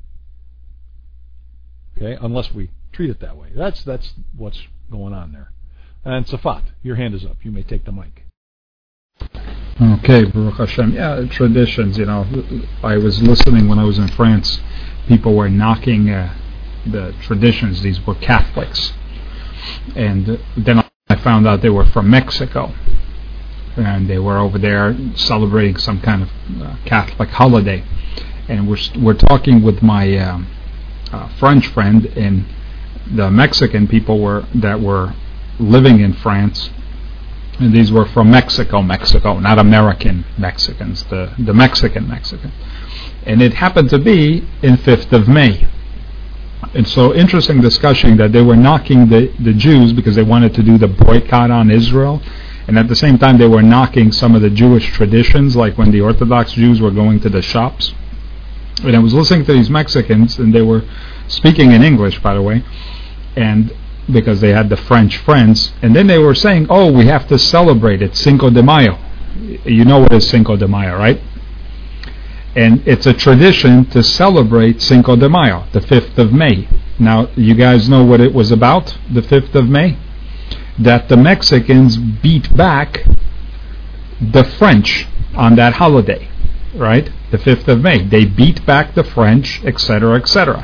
Okay, unless we treat it that way. That's that's what's going on there. And Safat, your hand is up. You may take the mic. Okay, Baruch Hashem. Yeah, traditions, you know. I was listening when I was in France. People were knocking uh, the traditions. These were Catholics. And then I found out they were from Mexico. And they were over there celebrating some kind of uh, Catholic holiday. And we're, we're talking with my um, uh, French friend, and the Mexican people were that were living in France, and these were from Mexico, Mexico, not American Mexicans, the, the Mexican Mexican. And it happened to be in fifth of May. And so interesting discussion that they were knocking the, the Jews because they wanted to do the boycott on Israel, and at the same time they were knocking some of the Jewish traditions, like when the Orthodox Jews were going to the shops. And I was listening to these Mexicans, and they were speaking in English, by the way, and because they had the French friends, and then they were saying, oh, we have to celebrate it, Cinco de Mayo. You know what is Cinco de Mayo, right? And it's a tradition to celebrate Cinco de Mayo, the fifth of May. Now, you guys know what it was about, the fifth of May? That the Mexicans beat back the French on that holiday, right? The fifth of May. They beat back the French, et cetera, et cetera.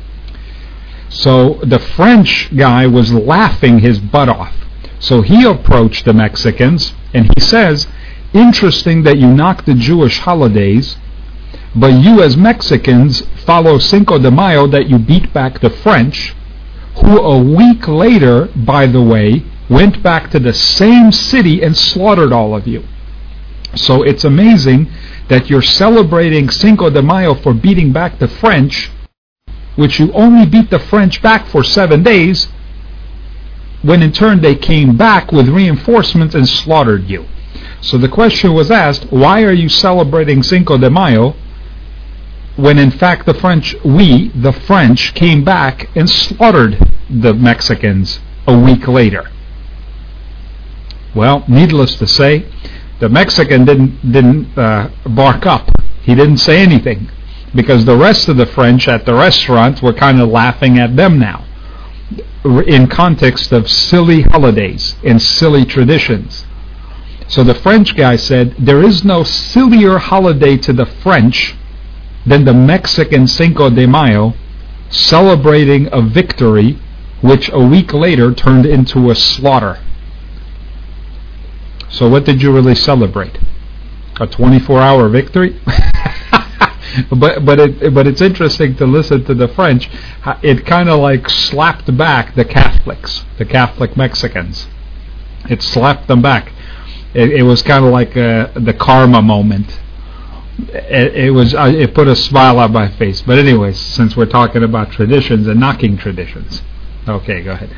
So the French guy was laughing his butt off. So he approached the Mexicans, and he says, interesting that you knock the Jewish holidays, but you as Mexicans follow Cinco de Mayo, that you beat back the French, who a week later, by the way, went back to the same city and slaughtered all of you. So it's amazing that you're celebrating Cinco de Mayo for beating back the French, which you only beat the French back for seven days, when in turn they came back with reinforcements and slaughtered you. So the question was asked, why are you celebrating Cinco de Mayo when in fact the French, we, the French, came back and slaughtered the Mexicans a week later? Well, needless to say, the Mexican didn't didn't uh, bark up. He didn't say anything, because the rest of the French at the restaurant were kind of laughing at them now, in context of silly holidays and silly traditions. So the French guy said, there is no sillier holiday to the French than the Mexican Cinco de Mayo, celebrating a victory which a week later turned into a slaughter. So what did you really celebrate? A twenty-four hour victory? but but it but it's interesting to listen to the French. It kind of like slapped back the Catholics, the Catholic Mexicans. It slapped them back. It, it was kind of like uh, the karma moment. It, it was uh, it put a smile on my face. But anyways, since we're talking about traditions and knocking traditions, okay, go ahead.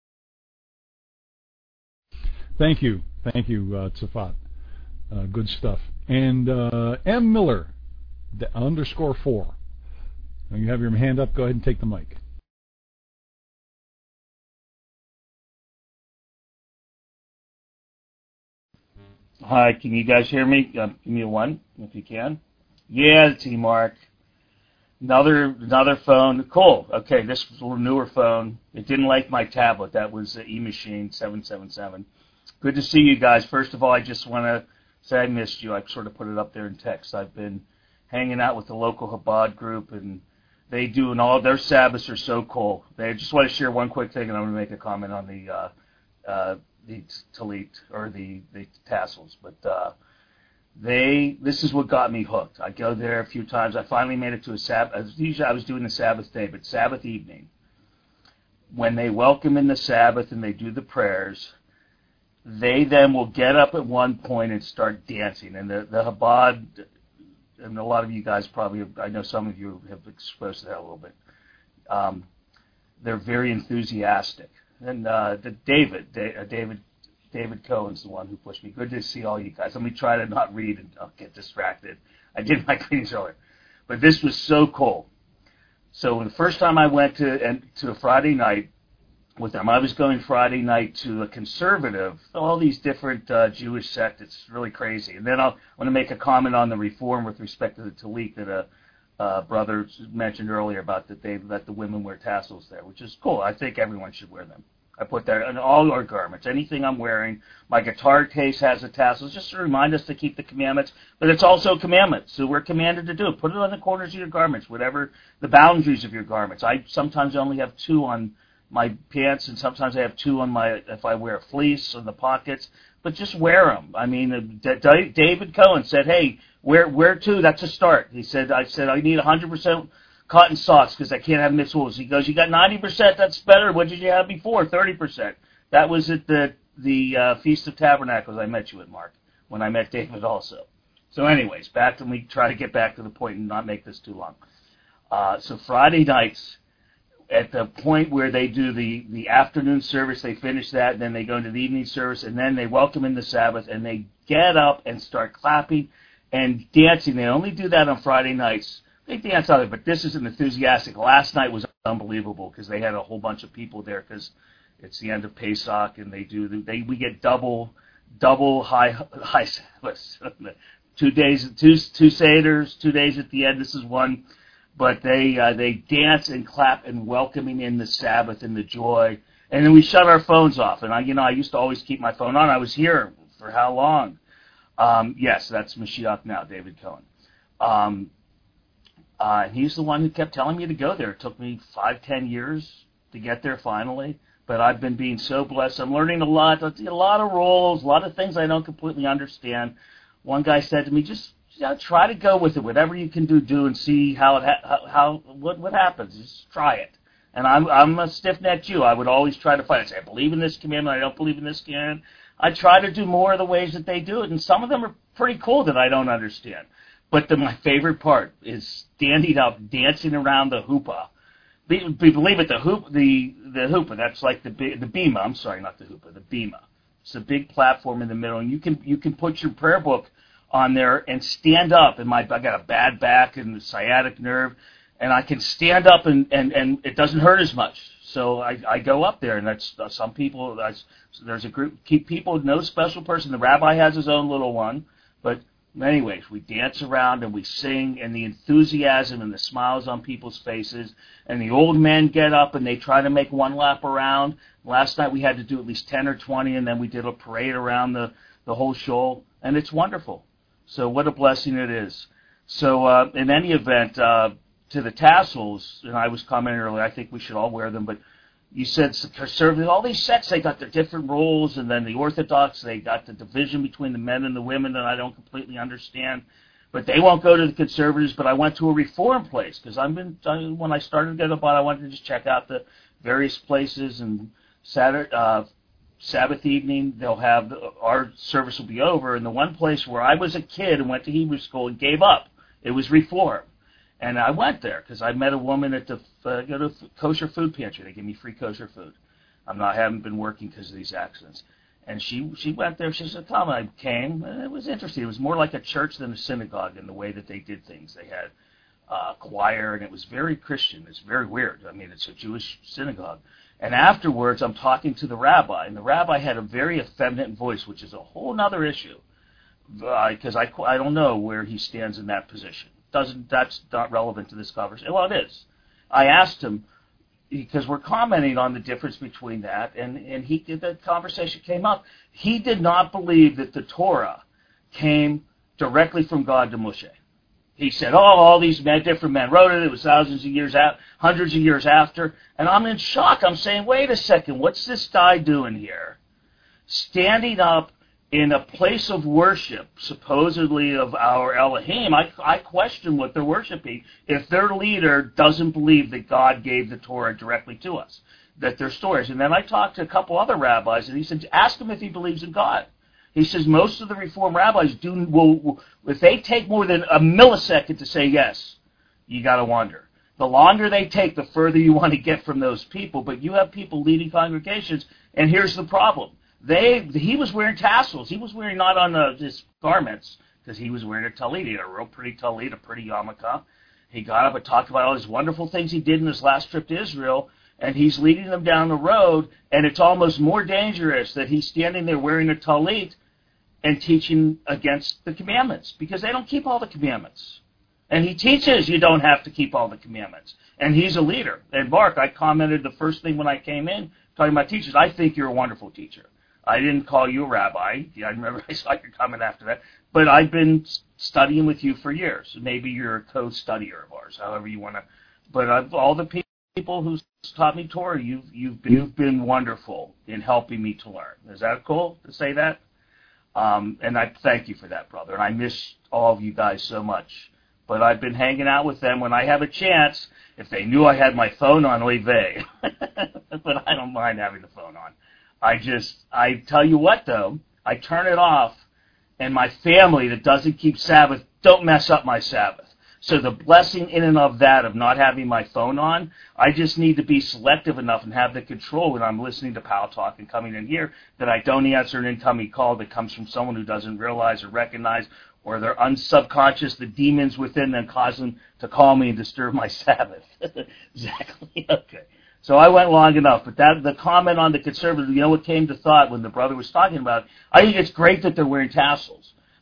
Thank you. Thank you, uh, Tzafat. Uh, good stuff. And uh, M. Miller, the underscore four. Now you have your hand up. Go ahead and take the mic. Hi, can you guys hear me? Uh, give me a one, if you can. Yeah, T Mark. Another another phone. Cool. Okay, this was a little newer phone. It didn't like my tablet. That was the E-Machine seven seven seven. Good to see you guys. First of all, I just want to say I missed you. I sort of put it up there in text. I've been hanging out with the local Chabad group, and they do, and all their Sabbaths are so cool. They just want to share one quick thing, and I'm going to make a comment on the uh, uh, the talit, or the, the tassels. But uh, they, this is what got me hooked. I go there a few times. I finally made it to a Sabbath. Usually I was doing the Sabbath day, but Sabbath evening, when they welcome in the Sabbath and they do the prayers, they then will get up at one point and start dancing. And the, the Chabad, and a lot of you guys probably, have, I know some of you have exposed to that a little bit, um, they're very enthusiastic. And uh, the David, uh, David, David Cohen's the one who pushed me. Good to see all you guys. Let me try to not read and I'll get distracted. I did my readings earlier. But this was so cool. So the first time I went to, and, to a Friday night, with them. I was going Friday night to a conservative, all these different uh, Jewish sects. It's really crazy. And then I'll, I want to make a comment on the reform with respect to the talit that a uh, brother mentioned earlier about that they let the women wear tassels there, which is cool. I think everyone should wear them. I put that in all our garments. Anything I'm wearing, my guitar case has a tassel, just to remind us to keep the commandments. But it's also a commandment, so we're commanded to do it. Put it on the corners of your garments, whatever the boundaries of your garments. I sometimes only have two on my pants, and sometimes I have two on my, if I wear a fleece on the pockets, but just wear them. I mean, David Cohen said, hey, wear, wear two, that's a start. He said, I said, I need one hundred percent cotton socks because I can't have mixed wools. He goes, you got ninety percent, that's better. What did you have before? thirty percent. That was at the, the uh, Feast of Tabernacles I met you at, Mark, when I met David also. So anyways, back to me, try to get back to the point and not make this too long. Uh, so Friday nights, at the point where they do the, the afternoon service, they finish that, and then they go into the evening service, and then they welcome in the Sabbath, and they get up and start clapping and dancing. They only do that on Friday nights. They dance out there, but this is an enthusiastic. Last night was unbelievable because they had a whole bunch of people there because it's the end of Pesach, and they do they we get double double high high Sabbaths. two days, two two seders, two days at the end. This is one, but they uh, they dance and clap and welcoming in the Sabbath and the joy. And then we shut our phones off. And I, you know, I used to always keep my phone on. I was here for how long? Um, yes, that's Mashiach now, David Cohen. Um, uh, he's the one who kept telling me to go there. It took me five, ten years to get there finally. But I've been being so blessed. I'm learning a lot. A lot of roles, a lot of things I don't completely understand. One guy said to me, just you know, try to go with it. Whatever you can do, do, and see how it ha- how, how what what happens. Just try it. And I'm I'm a stiff-necked Jew. I would always try to fight. I say, I believe in this commandment. I don't believe in this commandment. I try to do more of the ways that they do it, and some of them are pretty cool that I don't understand. But the, my favorite part is standing up, dancing around the hoopah. Be, be, believe it, the hoop, the the hoopah. That's like the the bima. I'm sorry, not the hoopah, the bima. It's a big platform in the middle, and you can you can put your prayer book on there and stand up. And my I got a bad back and the sciatic nerve. And I can stand up and, and, and it doesn't hurt as much. So I, I go up there, and that's uh, some people. That's, there's a group, keep people, no special person. The rabbi has his own little one. But anyways, we dance around and we sing, and the enthusiasm and the smiles on people's faces. And the old men get up and they try to make one lap around. Last night we had to do at least ten or twenty, and then we did a parade around the, the whole shoal. And it's wonderful. So what a blessing it is. So uh, in any event, uh, to the tassels, and I was commenting earlier, I think we should all wear them, but you said conservative, all these sects, they got their different roles, and then the Orthodox, they got the division between the men and the women that I don't completely understand, but they won't go to the conservatives. But I went to a Reform place, because I've been, when I started to get up on, I wanted to just check out the various places, and Saturday, uh, Sabbath evening, they'll have, the, our service will be over, and the one place where I was a kid and went to Hebrew school and gave up, it was Reform. And I went there because I met a woman at the uh, go to kosher food pantry. They give me free kosher food. I'm not I haven't been working because of these accidents. And she she went there. She said, "Come." I came. And it was interesting. It was more like a church than a synagogue in the way that they did things. They had uh, choir, and it was very Christian. It's very weird. I mean, it's a Jewish synagogue. And afterwards, I'm talking to the rabbi, and the rabbi had a very effeminate voice, which is a whole other issue because uh, I I don't know where he stands in that position. Doesn't that's not relevant to this conversation. Well, it is. I asked him because we're commenting on the difference between that, and and he the conversation came up. He did not believe that the Torah came directly from God to Moshe. He said, "Oh, all these men, different men wrote it. It was thousands of years out, hundreds of years after." And I'm in shock. I'm saying, "Wait a second. What's this guy doing here? Standing up in a place of worship, supposedly of our Elohim." I, I question what they're worshiping if their leader doesn't believe that God gave the Torah directly to us, that they're stories. And then I talked to a couple other rabbis, and he said, ask him if he believes in God. He says most of the Reform rabbis do. Will, will if they take more than a millisecond to say yes, you got to wonder. The longer they take, the further you want to get from those people. But you have people leading congregations, and here's the problem. They he was wearing tassels. He was wearing not on the, his garments because he was wearing a tallit. He had a real pretty tallit, a pretty yarmulke. He got up and talked about all these wonderful things he did in his last trip to Israel, and he's leading them down the road. And it's almost more dangerous that he's standing there wearing a tallit and teaching against the commandments because they don't keep all the commandments. And he teaches you don't have to keep all the commandments. And he's a leader. And Mark, I commented the first thing when I came in talking about teachers. I think you're a wonderful teacher. I didn't call you a rabbi. I remember I saw your comment after that. But I've been studying with you for years. Maybe you're a co-studier of ours, however you want to. But I've, all the people who taught me Torah, you've, you've, been, you've been wonderful in helping me to learn. Is that cool to say that? Um, and I thank you for that, brother. And I miss all of you guys so much. But I've been hanging out with them when I have a chance. If they knew I had my phone on, oy vey. But I don't mind having the phone on. I just, I tell you what, though, I turn it off, and my family that doesn't keep Sabbath don't mess up my Sabbath. So the blessing in and of that, of not having my phone on, I just need to be selective enough and have the control when I'm listening to Pal Talk and coming in here that I don't answer an incoming call that comes from someone who doesn't realize or recognize, or they're unsubconscious, the demons within them cause them to call me and disturb my Sabbath. Exactly. Okay. So I went long enough, but that the comment on the conservative, you know what came to thought when the brother was talking about it? I think it's great that they're wearing tassels,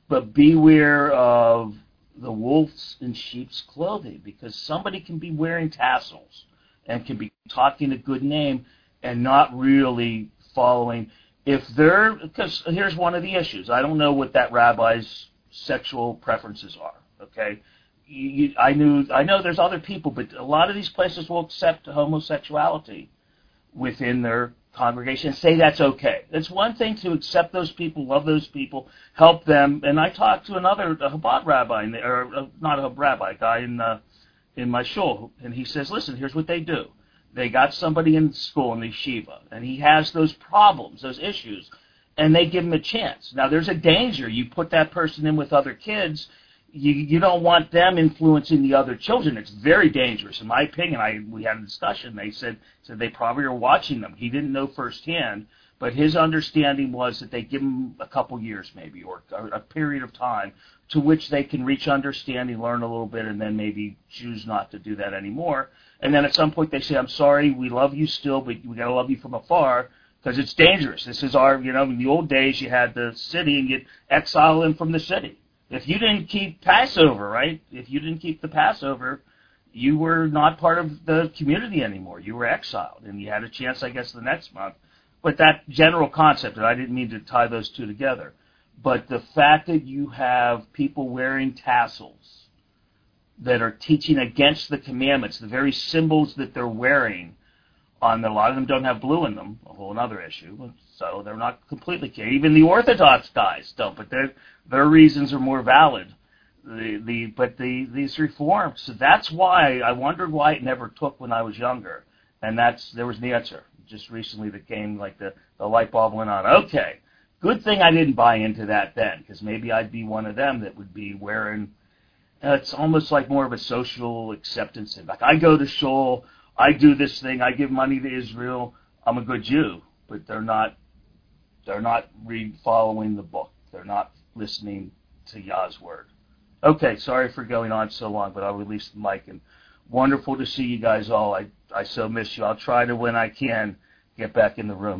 but beware of the wolves in sheep's clothing, because somebody can be wearing tassels and can be talking a good name and not really following. If they're, because here's one of the issues. I don't know what that rabbi's sexual preferences are. Okay, you, you, I knew, I know there's other people, but a lot of these places will accept homosexuality within their congregation and say that's okay. It's one thing to accept those people, love those people, help them. And I talked to another a Chabad rabbi, or uh, not a rabbi, a guy in uh, in my shul, and he says, listen, here's what they do. They got somebody in school in the yeshiva, and he has those problems, those issues, and they give him a chance. Now, there's a danger. You put that person in with other kids, you you don't want them influencing the other children. It's very dangerous. In my opinion, I we had a discussion. They said said they probably are watching them. He didn't know firsthand, but his understanding was that they give them a couple years maybe, or a period of time to which they can reach understanding, learn a little bit, and then maybe choose not to do that anymore. And then at some point they say, I'm sorry, we love you still, but we got to love you from afar because it's dangerous. This is our, you know, in the old days you had the city and you'd exile them from the city. If you didn't keep Passover, right, if you didn't keep the Passover, you were not part of the community anymore. You were exiled, and you had a chance, I guess, the next month. But that general concept, and I didn't mean to tie those two together, but the fact that you have people wearing tassels that are teaching against the commandments, the very symbols that they're wearing, on the, a lot of them don't have blue in them, a whole other issue, so they're not completely clear. Even the Orthodox guys don't, but their their reasons are more valid. The the but the these reforms, so that's why I wondered why it never took when I was younger, and that's there was the answer. Just recently that came, like the, the light bulb went on. Okay, good thing I didn't buy into that then, because maybe I'd be one of them that would be wearing, uh, it's almost like more of a social acceptance thing. Like I go to shul, I do this thing, I give money to Israel, I'm a good Jew, but they're not, they're not read following the book. They're not listening to Yah's word. Okay, sorry for going on so long, but I'll release the mic. And wonderful to see you guys all. I, I so miss you. I'll try to, when I can, get back in the room.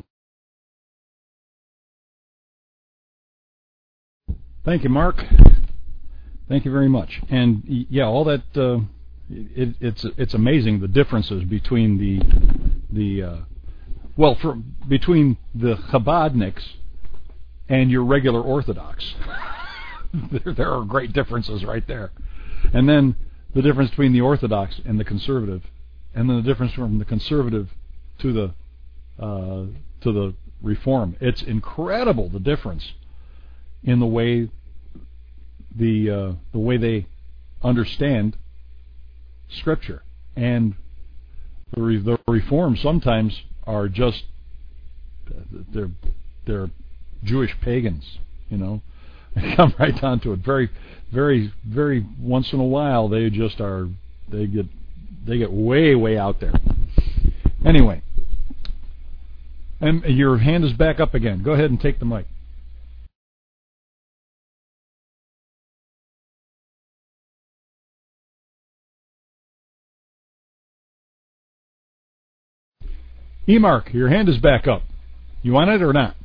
Thank you, Mark. Thank you very much. And yeah, all that uh, it, it's it's amazing the differences between the the uh, well, for, between the Chabadniks and your regular Orthodox. there, there are great differences right there. And then the difference between the Orthodox and the conservative, and then the difference from the conservative to the uh, to the Reform. It's incredible, the difference in the way the uh, the way they understand Scripture. And the, re- the Reform sometimes are just they're they're Jewish pagans, you know. They come right down to it. Very, very, very once in a while they just are. They get they get way way out there. Anyway, and your hand is back up again. Go ahead and take the mic. E. Mark, your hand is back up. You want it or not?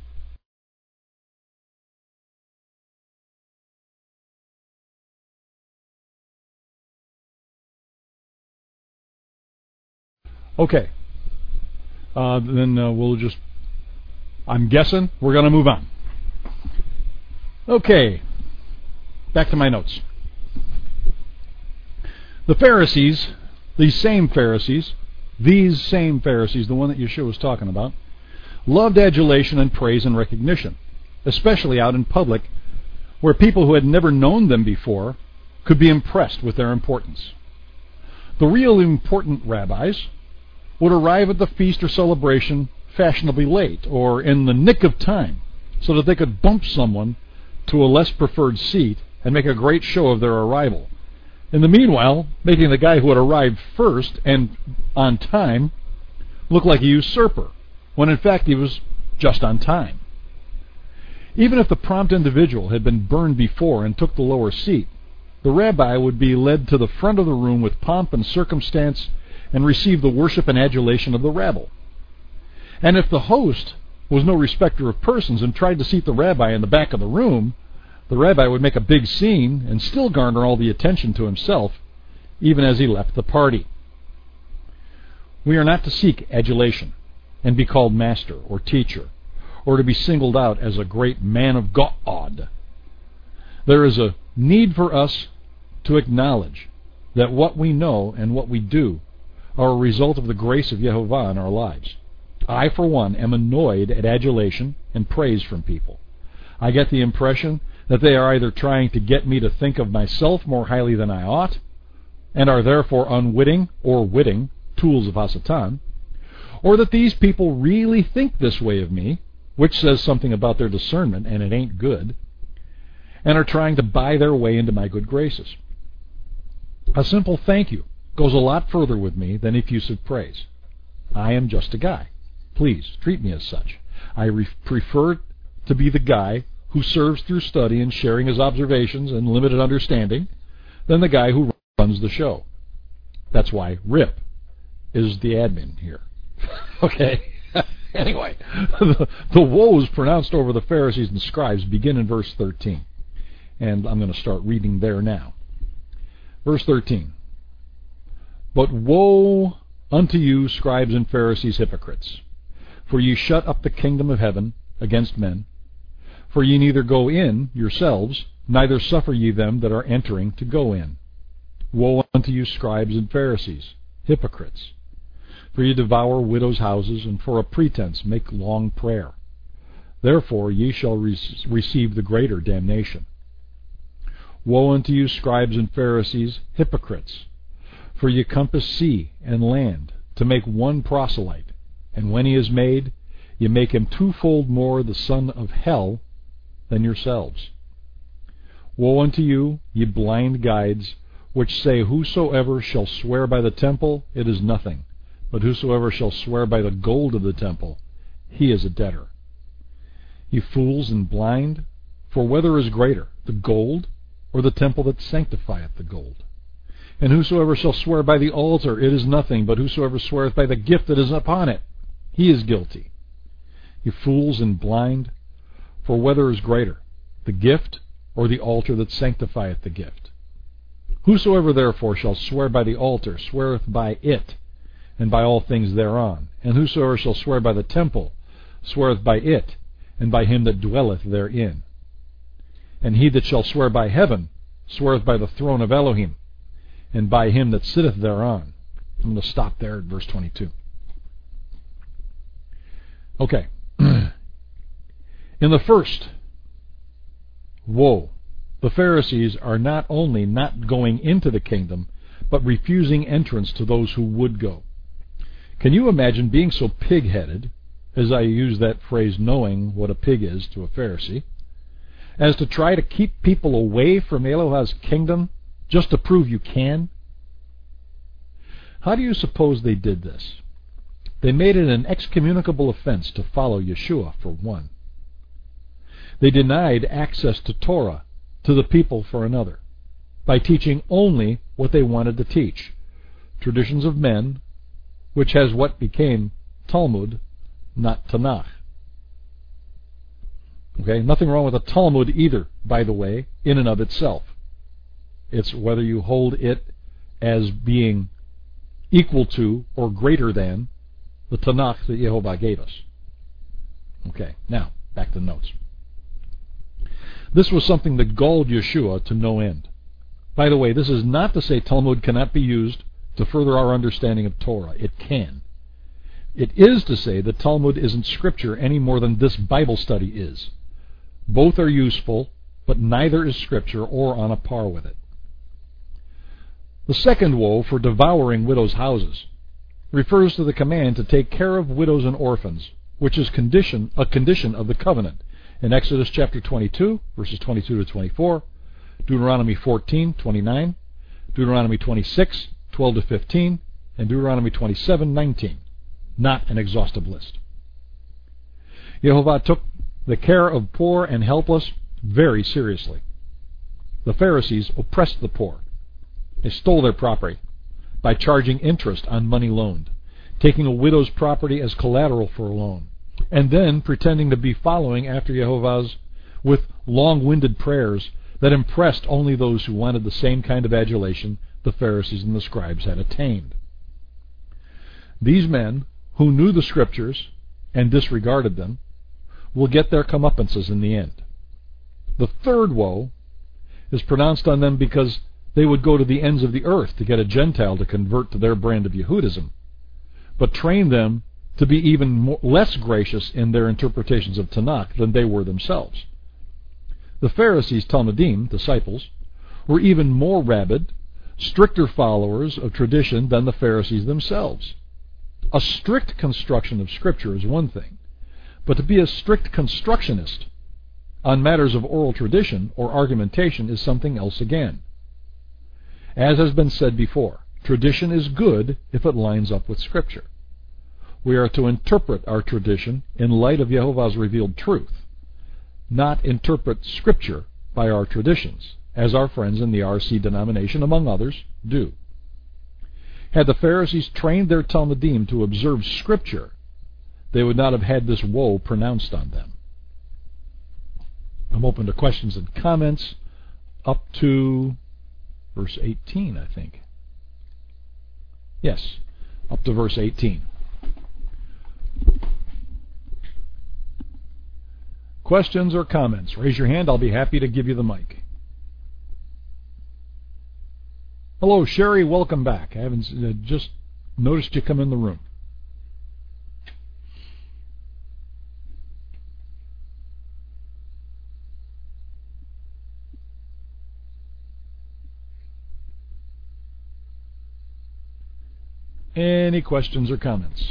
Okay. Uh, then uh, we'll just, I'm guessing we're going to move on. Okay. Back to my notes. The Pharisees, these same Pharisees, these same Pharisees, the one that Yeshua was talking about, loved adulation and praise and recognition, especially out in public, where people who had never known them before could be impressed with their importance. The real important rabbis would arrive at the feast or celebration fashionably late, or in the nick of time, so that they could bump someone to a less preferred seat and make a great show of their arrival. In the meanwhile, making the guy who had arrived first and on time look like a usurper, when in fact he was just on time. Even if the prompt individual had been burned before and took the lower seat, the rabbi would be led to the front of the room with pomp and circumstance and receive the worship and adulation of the rabble. And if the host was no respecter of persons and tried to seat the rabbi in the back of the room, The rabbi would make a big scene and still garner all the attention to himself, even as he left the party. We are not to seek adulation and be called master or teacher, or to be singled out as a great man of God. There is a need for us to acknowledge that what we know and what we do are a result of the grace of Yehovah in our lives. I, for one, am annoyed at adulation and praise from people. I get the impression that they are either trying to get me to think of myself more highly than I ought, and are therefore unwitting or witting tools of Hasatan, or that these people really think this way of me, which says something about their discernment, and it ain't good, and are trying to buy their way into my good graces. A simple thank you goes a lot further with me than effusive praise. I am just a guy. Please treat me as such. I re- prefer to be the guy who serves through study and sharing his observations and limited understanding than the guy who runs the show. That's why Rip is the admin here. Okay. Anyway, the, the woes pronounced over the Pharisees and scribes begin in verse thirteen. And I'm going to start reading there now. Verse thirteen. But woe unto you, scribes and Pharisees, hypocrites! For ye shut up the kingdom of heaven against men. For ye neither go in yourselves, neither suffer ye them that are entering to go in. Woe unto you, scribes and Pharisees, hypocrites! For ye devour widows' houses, and for a pretense make long prayer. Therefore ye shall re- receive the greater damnation. Woe unto you, scribes and Pharisees, hypocrites! For ye compass sea and land to make one proselyte, and when he is made, ye make him twofold more the son of hell than yourselves. Woe unto you, ye blind guides, which say, Whosoever shall swear by the temple, it is nothing. But whosoever shall swear by the gold of the temple, he is a debtor. Ye fools and blind, for whether is greater, the gold or the temple that sanctifieth the gold? And whosoever shall swear by the altar, it is nothing, but whosoever sweareth by the gift that is upon it, he is guilty. Ye fools and blind, for whether is greater, the gift or the altar that sanctifieth the gift? Whosoever therefore shall swear by the altar sweareth by it, and by all things thereon. And whosoever shall swear by the temple sweareth by it, and by him that dwelleth therein. And he that shall swear by heaven sweareth by the throne of Elohim, and by him that sitteth thereon. I'm going to stop there at verse twenty-two. Okay. In the first woe, the Pharisees are not only not going into the kingdom, but refusing entrance to those who would go. Can you imagine being so pig-headed, as I use that phrase knowing what a pig is to a Pharisee, as to try to keep people away from Elohim's kingdom just to prove you can? How do you suppose they did this? They made it an excommunicable offense to follow Yeshua, for one. They denied access to Torah to the people, for another, by teaching only what they wanted to teach, traditions of men, which has what became Talmud, not Tanakh. Okay, nothing wrong with a Talmud either, by the way, in and of itself. It's whether you hold it as being equal to or greater than the Tanakh that Yehovah gave us. Okay, now, back to the notes. This was something that galled Yeshua to no end. By the way, this is not to say Talmud cannot be used to further our understanding of Torah. It can. It is to say that Talmud isn't Scripture any more than this Bible study is. Both are useful, but neither is Scripture or on a par with it. The second woe for devouring widows' houses refers to the command to take care of widows and orphans, which is condition, a condition of the covenant in Exodus chapter twenty-two, verses twenty-two to twenty-four, Deuteronomy fourteen, twenty-nine, Deuteronomy twenty-six, twelve to fifteen, and Deuteronomy twenty-seven, nineteen. Not an exhaustive list. Yehovah took the care of poor and helpless very seriously. The Pharisees oppressed the poor. They stole their property by charging interest on money loaned, taking a widow's property as collateral for a loan, and then pretending to be following after Yehovah's with long-winded prayers that impressed only those who wanted the same kind of adulation the Pharisees and the scribes had attained. These men, who knew the Scriptures and disregarded them, will get their comeuppances in the end. The third woe is pronounced on them because they would go to the ends of the earth to get a Gentile to convert to their brand of Yehudism, but train them to be even more, less gracious in their interpretations of Tanakh than they were themselves. The Pharisees' Talmudim, disciples, were even more rabid, stricter followers of tradition than the Pharisees themselves. A strict construction of Scripture is one thing, but to be a strict constructionist on matters of oral tradition or argumentation is something else again. As has been said before, tradition is good if it lines up with Scripture. We are to interpret our tradition in light of Yehovah's revealed truth, not interpret Scripture by our traditions, as our friends in the R C denomination, among others, do. Had the Pharisees trained their Talmudim to observe Scripture, they would not have had this woe pronounced on them. I'm open to questions and comments up to verse eighteen, I think. Yes, up to verse eighteen. Questions or comments? Raise your hand. I'll be happy to give you the mic. Hello, Sherry. Welcome back. I haven't uh, just noticed you come in the room. Any questions or comments?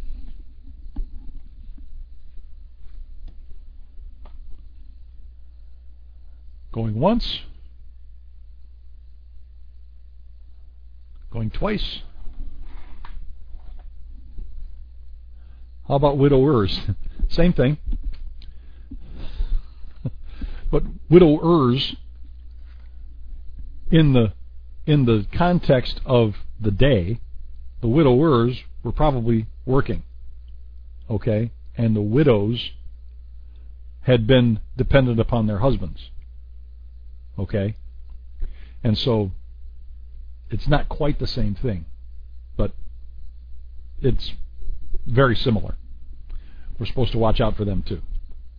Going once? Going twice? How about widowers? Same thing. But widowers, in the in the context of the day, the widowers were probably working, okay? And the widows had been dependent upon their husbands, okay? And so it's not quite the same thing, but it's very similar. We're supposed to watch out for them too.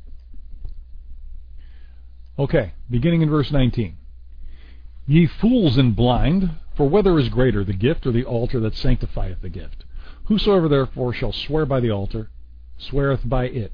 Okay, beginning in verse nineteen. Ye fools and blind, for whether is greater, the gift or the altar that sanctifieth the gift? Whosoever therefore shall swear by the altar, sweareth by it,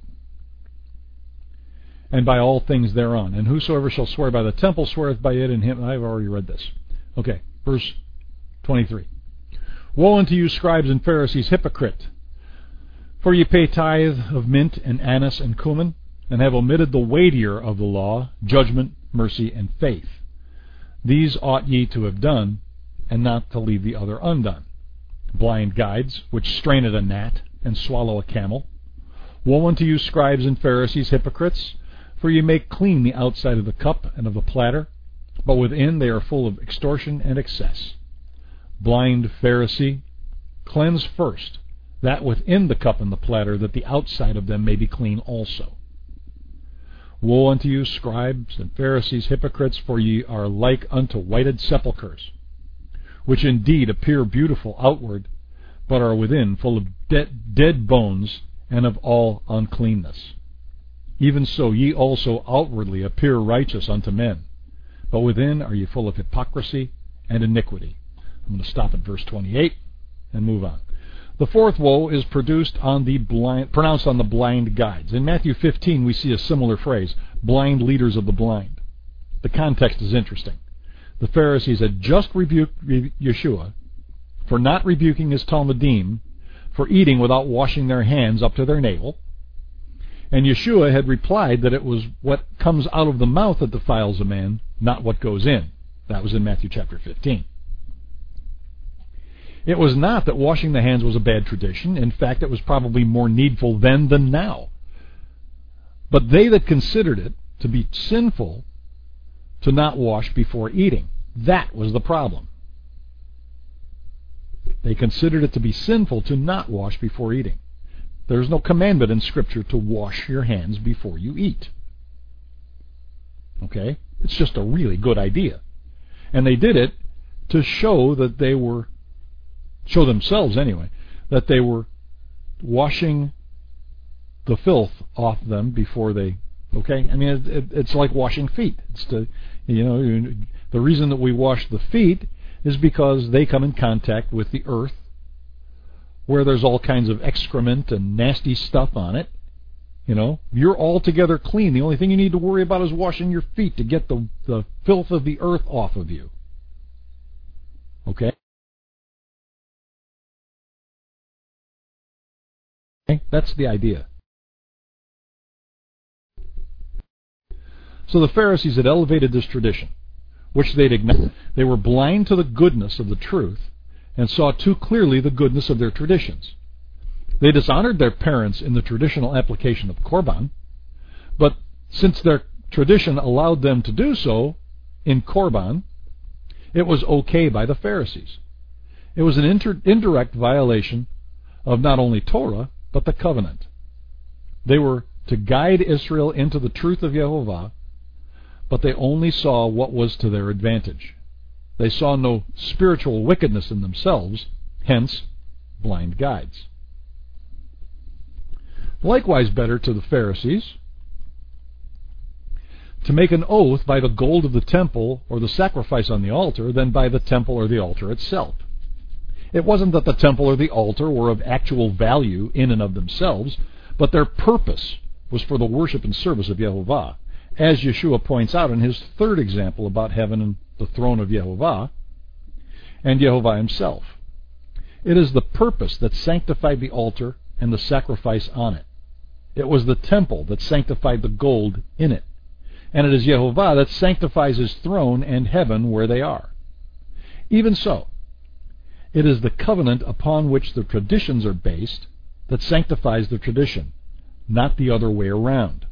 and by all things thereon. And whosoever shall swear by the temple, sweareth by it and him. I've already read this. Okay, verse twenty-three. Woe unto you, scribes and Pharisees, hypocrite! For ye pay tithe of mint and anise and cumin, and have omitted the weightier of the law, judgment, mercy, and faith. These ought ye to have done, and not to leave the other undone. Blind guides, which strain at a gnat, and swallow a camel. Woe unto you, scribes and Pharisees, hypocrites! For ye make clean the outside of the cup and of the platter, but within they are full of extortion and excess. Blind Pharisee, cleanse first that within the cup and the platter, that the outside of them may be clean also. Woe unto you, scribes and Pharisees, hypocrites, for ye are like unto whited sepulchres, which indeed appear beautiful outward, but are within full of de- dead bones and of all uncleanness. Even so ye also outwardly appear righteous unto men, but within are ye full of hypocrisy and iniquity. I'm going to stop at verse twenty-eight and move on. The fourth woe is produced on the blind, pronounced on the blind guides. In Matthew fifteen we see a similar phrase, blind leaders of the blind. The context is interesting. The Pharisees had just rebuked Yeshua for not rebuking his Talmudim for eating without washing their hands up to their navel. And Yeshua had replied that it was what comes out of the mouth that defiles a man, not what goes in. That was in Matthew chapter fifteen. It was not that washing the hands was a bad tradition. In fact, it was probably more needful then than now. But they that considered it to be sinful to not wash before eating, that was the problem. They considered it to be sinful to not wash before eating. There is no commandment in Scripture to wash your hands before you eat. Okay? It's just a really good idea. And they did it to show that they were, show themselves anyway, that they were washing the filth off them before they, okay? I mean, it, it, it's like washing feet. It's to, you know, the reason that we wash the feet is because they come in contact with the earth where there's all kinds of excrement and nasty stuff on it. You know, you're altogether clean. The only thing you need to worry about is washing your feet to get the, the filth of the earth off of you. Okay? Okay? That's the idea. So the Pharisees had elevated this tradition, which they'd ignored. They were blind to the goodness of the truth and saw too clearly the goodness of their traditions. They dishonored their parents in the traditional application of Korban, but since their tradition allowed them to do so in Korban, it was okay by the Pharisees. It was an inter- indirect violation of not only Torah, but the covenant. They were to guide Israel into the truth of Yehovah, but they only saw what was to their advantage. They saw no spiritual wickedness in themselves, hence, blind guides. Likewise better to the Pharisees to make an oath by the gold of the temple or the sacrifice on the altar than by the temple or the altar itself. It wasn't that the temple or the altar were of actual value in and of themselves, but their purpose was for the worship and service of Yehovah, as Yeshua points out in his third example about heaven and the throne of Yehovah and Yehovah himself. It is the purpose that sanctified the altar and the sacrifice on it. It was the temple that sanctified the gold in it. And it is Yehovah that sanctifies his throne and heaven where they are. Even so, it is the covenant upon which the traditions are based that sanctifies the tradition, not the other way around.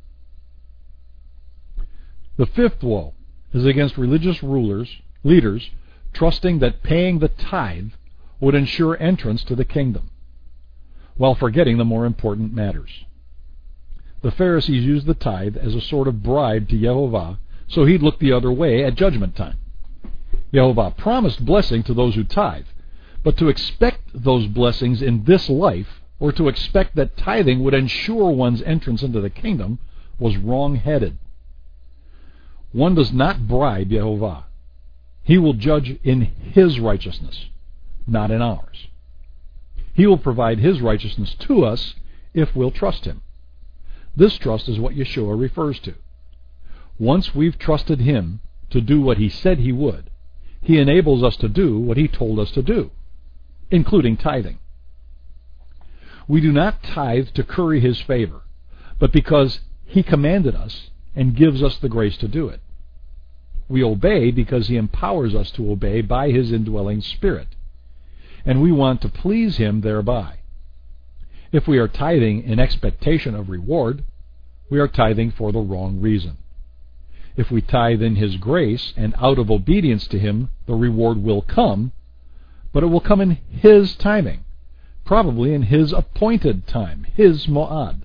The fifth woe is against religious rulers, leaders, trusting that paying the tithe would ensure entrance to the kingdom, while forgetting the more important matters. The Pharisees used the tithe as a sort of bribe to Yehovah, so he'd look the other way at judgment time. Yehovah promised blessing to those who tithe, but to expect those blessings in this life, or to expect that tithing would ensure one's entrance into the kingdom, was wrong-headed. One does not bribe Yehovah. He will judge in his righteousness, not in ours. He will provide his righteousness to us if we'll trust him. This trust is what Yeshua refers to. Once we've trusted him to do what he said he would, he enables us to do what he told us to do, including tithing. We do not tithe to curry his favor, but because he commanded us and gives us the grace to do it. We obey because he empowers us to obey by his indwelling spirit, and we want to please him thereby. If we are tithing in expectation of reward, we are tithing for the wrong reason. If we tithe in his grace and out of obedience to him, the reward will come, but it will come in his timing, probably in his appointed time, his mo'ad.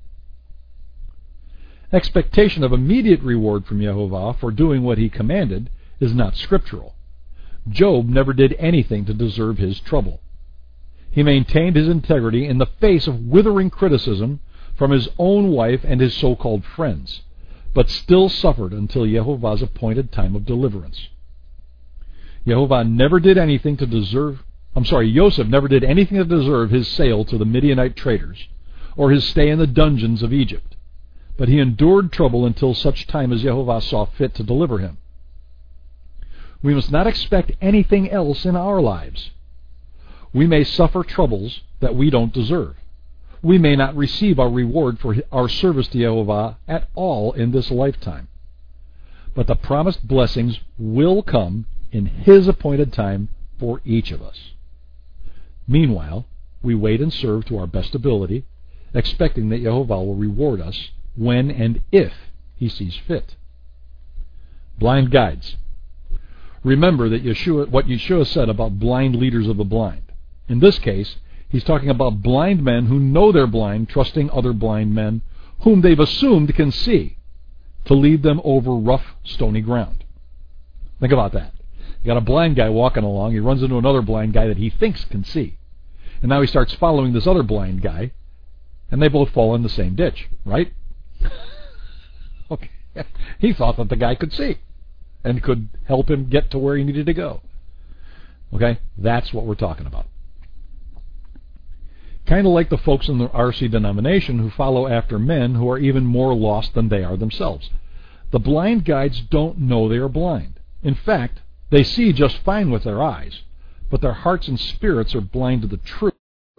Expectation of immediate reward from Yehovah for doing what he commanded is not scriptural. Job never did anything to deserve his trouble. He maintained his integrity in the face of withering criticism from his own wife and his so-called friends, but still suffered until Yehovah's appointed time of deliverance. Yehovah never did anything to deserve, I'm sorry, Yosef never did anything to deserve his sale to the Midianite traders or his stay in the dungeons of Egypt, but he endured trouble until such time as Yehovah saw fit to deliver him. We must not expect anything else in our lives. We may suffer troubles that we don't deserve. We may not receive our reward for our service to Yehovah at all in this lifetime. But the promised blessings will come in his appointed time for each of us. Meanwhile, we wait and serve to our best ability, expecting that Yehovah will reward us when and if he sees fit. Blind guides. Remember that Yeshua, what Yeshua said about blind leaders of the blind. In this case, he's talking about blind men who know they're blind, trusting other blind men whom they've assumed can see, to lead them over rough, stony ground. Think about that. You got a blind guy walking along. He runs into another blind guy that he thinks can see. And now he starts following this other blind guy, and they both fall in the same ditch, right? Okay. He thought that the guy could see and could help him get to where he needed to go. Okay? That's what we're talking about. Kind of like the folks in the R C denomination who follow after men who are even more lost than they are themselves. The blind guides don't know they are blind. In fact, they see just fine with their eyes, but their hearts and spirits are blind to the truth.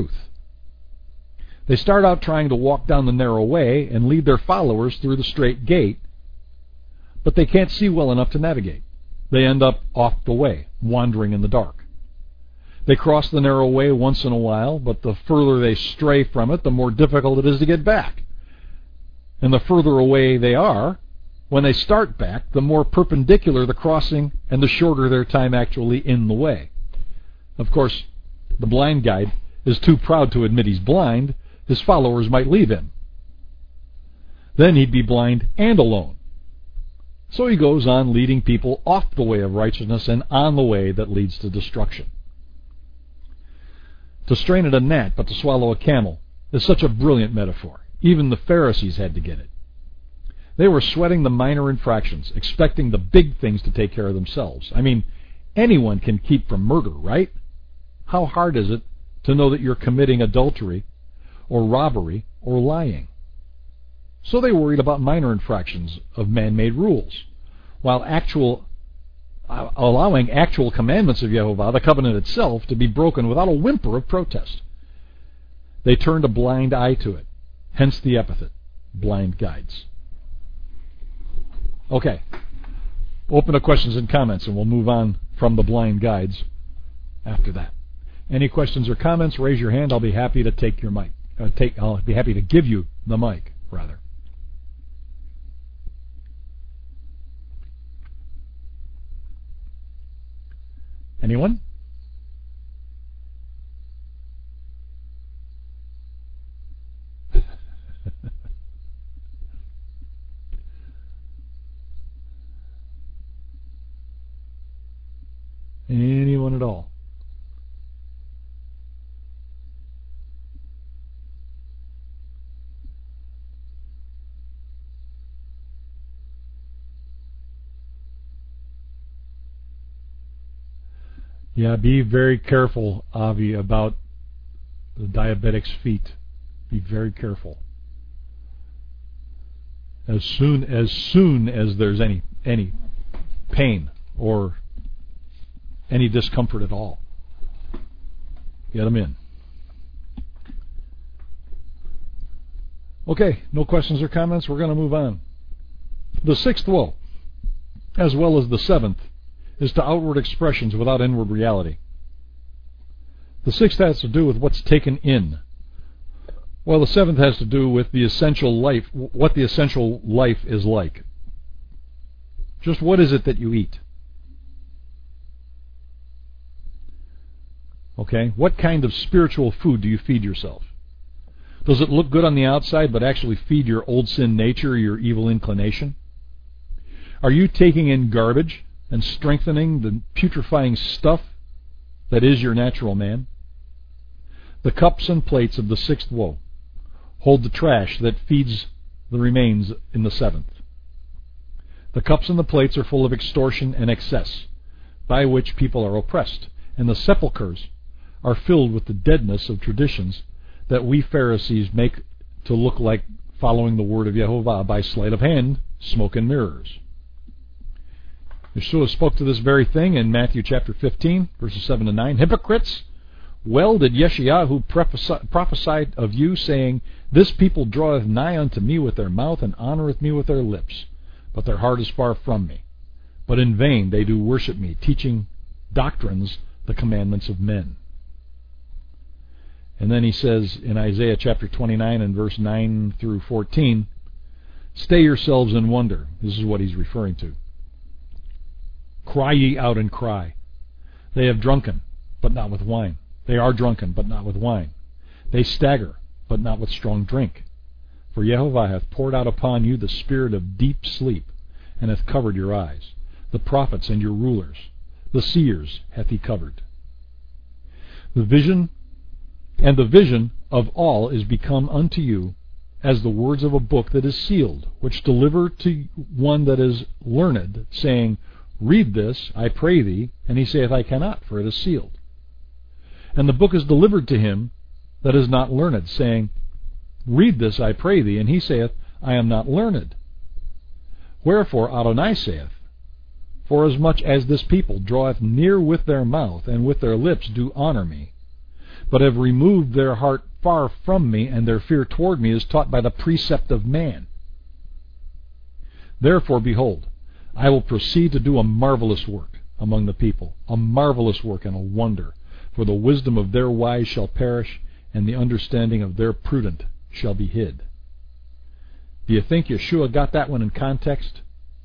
They start out trying to walk down the narrow way and lead their followers through the straight gate, but they can't see well enough to navigate. They end up off the way, wandering in the dark. They cross the narrow way once in a while, but the further they stray from it, the more difficult it is to get back. And the further away they are, when they start back, the more perpendicular the crossing and the shorter their time actually in the way. Of course, the blind guide is too proud to admit he's blind. His followers might leave him. Then he'd be blind and alone. So he goes on leading people off the way of righteousness and on the way that leads to destruction. To strain at a gnat but to swallow a camel is such a brilliant metaphor. Even the Pharisees had to get it. They were sweating the minor infractions, expecting the big things to take care of themselves. I mean, anyone can keep from murder, right? How hard is it to know that you're committing adultery or robbery or lying? So they worried about minor infractions of man-made rules, while actual uh, allowing actual commandments of Yehovah, the covenant itself, to be broken without a whimper of protest. They turned a blind eye to it, hence the epithet, blind guides. Okay, open to questions and comments, and we'll move on from the blind guides after that. Any questions or comments, raise your hand. I'll be happy to take your mic. Uh, take. I'll be happy to give you the mic, rather. Anyone? Anyone at all? Yeah, be very careful, Avi, about the diabetic's feet. Be very careful. As soon as soon as there's any any pain or any discomfort at all, get them in. Okay, no questions or comments. We're going to move on. The sixth woe, as well as the seventh, is to outward expressions without inward reality. The sixth has to do with what's taken in, while the seventh has to do with the essential life, what the essential life is like. Just what is it that you eat? Okay, what kind of spiritual food do you feed yourself? Does it look good on the outside but actually feed your old sin nature or your evil inclination? Are you taking in garbage and strengthening the putrefying stuff that is your natural man? The cups and plates of the sixth woe hold the trash that feeds the remains in the seventh. The cups and the plates are full of extortion and excess, by which people are oppressed, and the sepulchres are filled with the deadness of traditions that we Pharisees make to look like following the word of Yehovah by sleight of hand, smoke and mirrors. Yeshua spoke to this very thing in Matthew chapter fifteen, verses seven to nine. Hypocrites, well did Yeshayahu prophesy of you, saying, This people draweth nigh unto me with their mouth, and honoreth me with their lips, but their heart is far from me. But in vain they do worship me, teaching doctrines the commandments of men. And then he says in Isaiah chapter twenty-nine and verse nine through fourteen, Stay yourselves in wonder. This is what he's referring to. Cry ye out and cry. They have drunken, but not with wine. They are drunken, but not with wine. They stagger, but not with strong drink. For Jehovah hath poured out upon you the spirit of deep sleep, and hath covered your eyes. The prophets and your rulers, the seers hath he covered. The vision and the vision of all is become unto you as the words of a book that is sealed, which deliver to one that is learned, saying, Read this, I pray thee. And he saith, I cannot, for it is sealed. And the book is delivered to him that is not learned, saying, Read this, I pray thee. And he saith, I am not learned. Wherefore Adonai saith, Forasmuch as this people draweth near with their mouth, and with their lips do honor me, but have removed their heart far from me, and their fear toward me is taught by the precept of man. Therefore, behold, I will proceed to do a marvelous work among the people, a marvelous work and a wonder, for the wisdom of their wise shall perish, and the understanding of their prudent shall be hid. Do you think Yeshua got that one in context?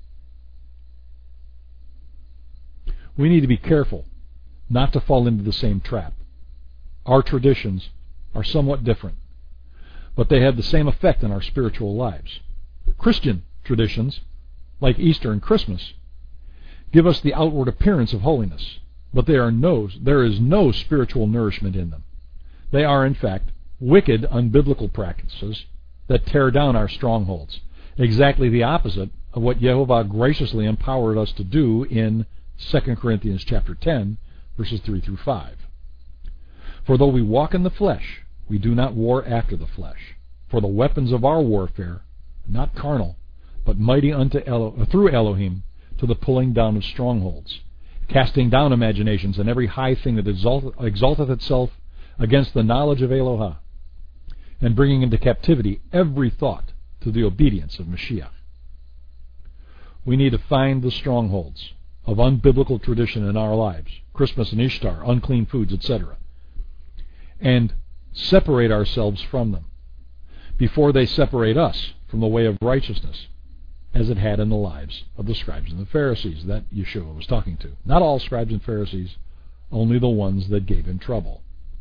We need to be careful not to fall into the same trap. Our traditions are somewhat different, but they have the same effect in our spiritual lives. Christian traditions, like Easter and Christmas, give us the outward appearance of holiness, but they are no, there is no spiritual nourishment in them. They are, in fact, wicked, unbiblical practices that tear down our strongholds, exactly the opposite of what Jehovah graciously empowered us to do in Second Corinthians chapter ten, verses three through five. For though we walk in the flesh, we do not war after the flesh. For the weapons of our warfare, not carnal, but mighty unto Elo- through Elohim, to the pulling down of strongholds, casting down imaginations and every high thing that exalt- exalteth itself against the knowledge of Elohah, and bringing into captivity every thought to the obedience of Mashiach. We need to find the strongholds of unbiblical tradition in our lives, Christmas and Ishtar, unclean foods, et cetera, and separate ourselves from them before they separate us from the way of righteousness, as it had in the lives of the scribes and the Pharisees that Yeshua was talking to. Not all scribes and Pharisees, only the ones that gave him trouble.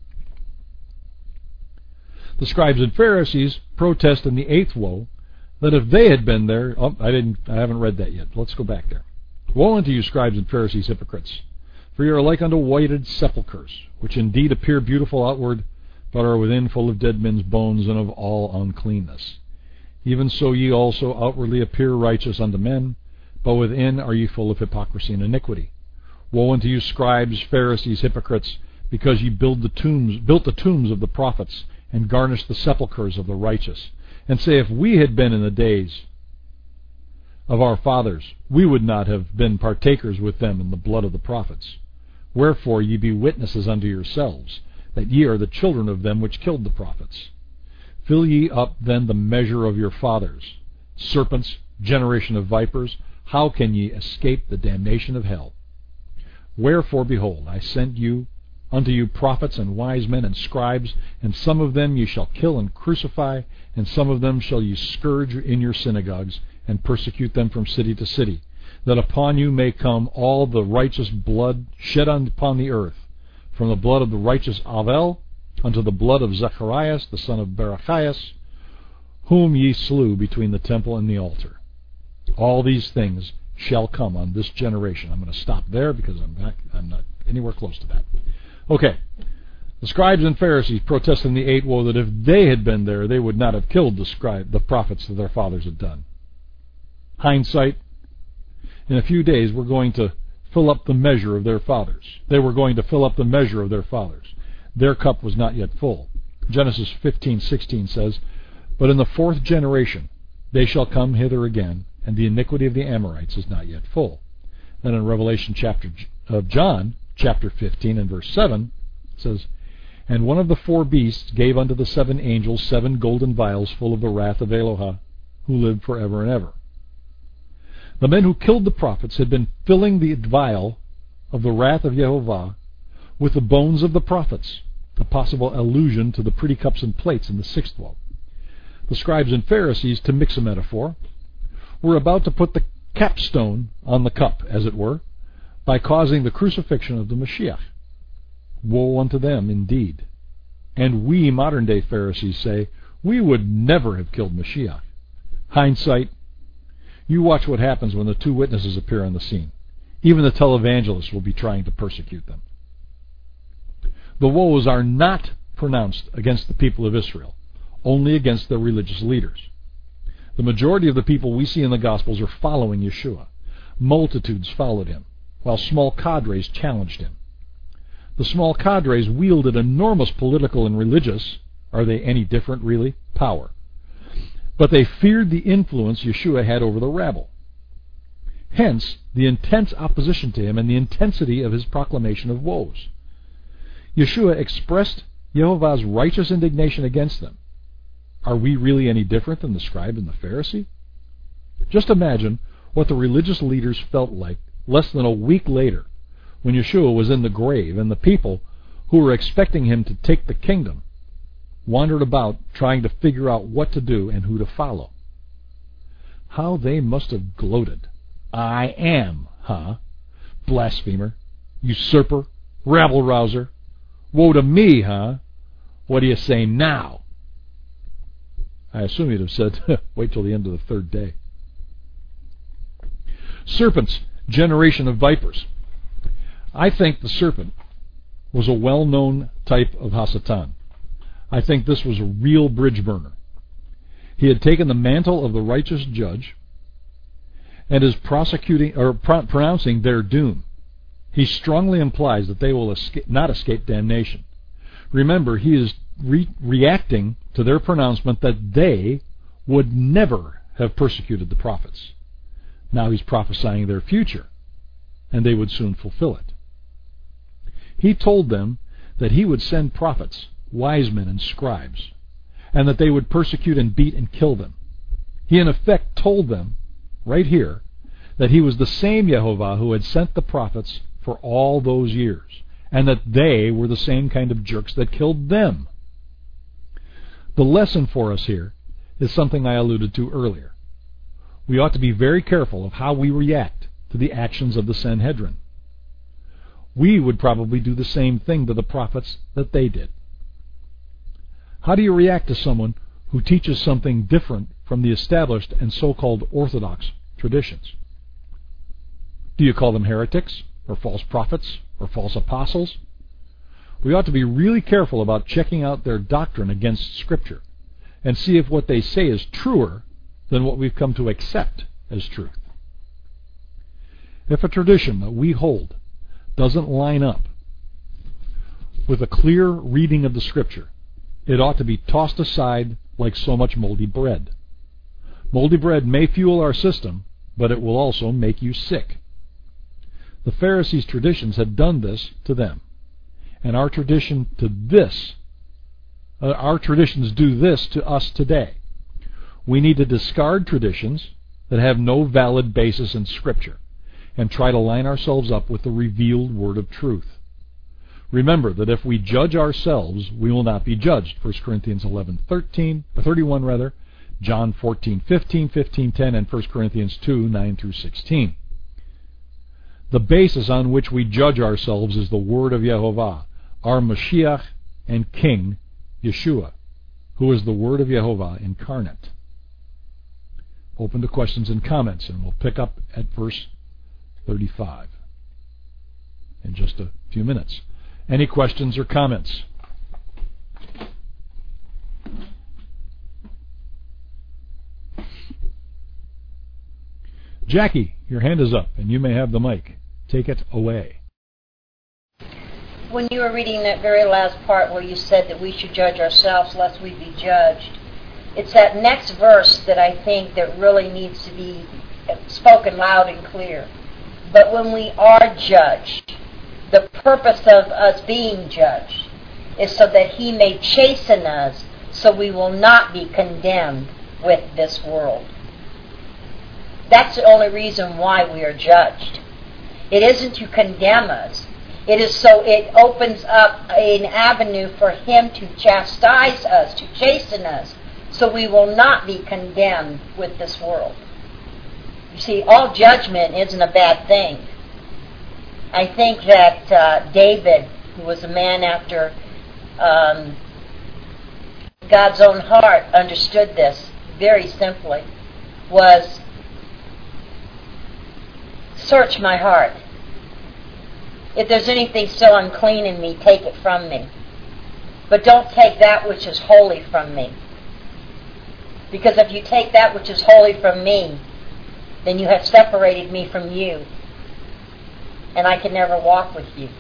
The scribes and Pharisees protest in the eighth woe that if they had been there, oh, I didn't, I haven't read that yet. Let's go back there. Woe unto you, scribes and Pharisees, hypocrites! For you are like unto whited sepulchres, which indeed appear beautiful outward, but are within full of dead men's bones and of all uncleanness. Even so ye also outwardly appear righteous unto men, but within are ye full of hypocrisy and iniquity. Woe unto you, scribes, Pharisees, hypocrites, because ye build the tombs, built the tombs of the prophets, and garnished the sepulchres of the righteous, and say, if we had been in the days of our fathers, we would not have been partakers with them in the blood of the prophets. Wherefore ye be witnesses unto yourselves, that ye are the children of them which killed the prophets. Fill ye up then the measure of your fathers. Serpents, generation of vipers, how can ye escape the damnation of hell? Wherefore, behold, I send you unto you prophets and wise men and scribes, and some of them ye shall kill and crucify, and some of them shall ye scourge in your synagogues, and persecute them from city to city, that upon you may come all the righteous blood shed upon the earth, from the blood of the righteous Abel unto the blood of Zacharias, the son of Barachias, whom ye slew between the temple and the altar. All these things shall come on this generation. I'm going to stop there because I'm not, I'm not anywhere close to that. Okay. The scribes and Pharisees protest in the eighth woe that if they had been there, they would not have killed the scribe, the prophets that their fathers had done. Hindsight, in a few days we're going to fill up the measure of their fathers. They were going to fill up the measure of their fathers. Their cup was not yet full. Genesis fifteen sixteen says, But in the fourth generation they shall come hither again, and the iniquity of the Amorites is not yet full. Then in Revelation chapter of John, chapter fifteen and verse seven, it says, And one of the four beasts gave unto the seven angels seven golden vials full of the wrath of Elohah, who lived forever and ever. The men who killed the prophets had been filling the vial of the wrath of Yehovah with the bones of the prophets, a possible allusion to the pretty cups and plates in the sixth woe. The scribes and Pharisees, to mix a metaphor, were about to put the capstone on the cup, as it were, by causing the crucifixion of the Mashiach. Woe unto them, indeed. And we, modern-day Pharisees, say, We would never have killed Mashiach. Hindsight, you watch what happens when the two witnesses appear on the scene. Even the televangelists will be trying to persecute them. The woes are not pronounced against the people of Israel, only against their religious leaders. The majority of the people we see in the Gospels are following Yeshua. Multitudes followed him, while small cadres challenged him. The small cadres wielded enormous political and religious, are they any different really, power. But they feared the influence Yeshua had over the rabble. Hence, the intense opposition to him and the intensity of his proclamation of woes. Yeshua expressed Yehovah's righteous indignation against them. Are we really any different than the scribe and the Pharisee? Just imagine what the religious leaders felt like less than a week later when Yeshua was in the grave and the people who were expecting him to take the kingdom wandered about trying to figure out what to do and who to follow. How they must have gloated. I am, huh? Blasphemer, usurper, rabble-rouser. Woe to me, huh? What do you say now? I assume you'd have said, wait till the end of the third day. Serpents, generation of vipers. I think the serpent was a well-known type of Hasatan. I think this was a real bridge burner. He had taken the mantle of the righteous judge and is prosecuting or pro- pronouncing their doom. He strongly implies that they will escape, not escape damnation. Remember, he is re- reacting to their pronouncement that they would never have persecuted the prophets. Now he's prophesying their future, and they would soon fulfill it. He told them that he would send prophets, wise men, and scribes, and that they would persecute and beat and kill them. He in effect told them, right here, that he was the same Yehovah who had sent the prophets for all those years, and that they were the same kind of jerks that killed them. The lesson for us here is something I alluded to earlier. We ought to be very careful of how we react to the actions of the Sanhedrin. We would probably do the same thing to the prophets that they did. How do you react to someone who teaches something different from the established and so-called orthodox traditions? Do you call them heretics, or false prophets, or false apostles? We ought to be really careful about checking out their doctrine against Scripture and see if what they say is truer than what we've come to accept as truth. If a tradition that we hold doesn't line up with a clear reading of the Scripture, it ought to be tossed aside like so much moldy bread. Moldy bread may fuel our system, but it will also make you sick. The Pharisees' traditions had done this to them, and our tradition to this, uh, our traditions do this to us today. We need to discard traditions that have no valid basis in Scripture and try to line ourselves up with the revealed Word of truth. Remember that if we judge ourselves, we will not be judged. First Corinthians eleven thirteen, or thirty-one rather, John fourteen fifteen, fifteen ten, and First Corinthians two nine through sixteen. The basis on which we judge ourselves is the Word of Yehovah, our Mashiach and King, Yeshua, who is the Word of Yehovah incarnate. Open to questions and comments, and we'll pick up at verse thirty-five in just a few minutes. Any questions or comments? Jackie, your hand is up, and you may have the mic. Take it away. When you were reading that very last part where you said that we should judge ourselves lest we be judged, it's that next verse that I think that really needs to be spoken loud and clear. But when we are judged, the purpose of us being judged is so that he may chasten us so we will not be condemned with this world. That's the only reason why we are judged. It isn't to condemn us. It is so it opens up an avenue for him to chastise us, to chasten us, so we will not be condemned with this world. You see, all judgment isn't a bad thing. I think that uh, David, who was a man after um, God's own heart understood this very simply, was search my heart. If there's anything still unclean in me, take it from me. But don't take that which is holy from me. Because if you take that which is holy from me, then you have separated me from you. And I can never walk with you.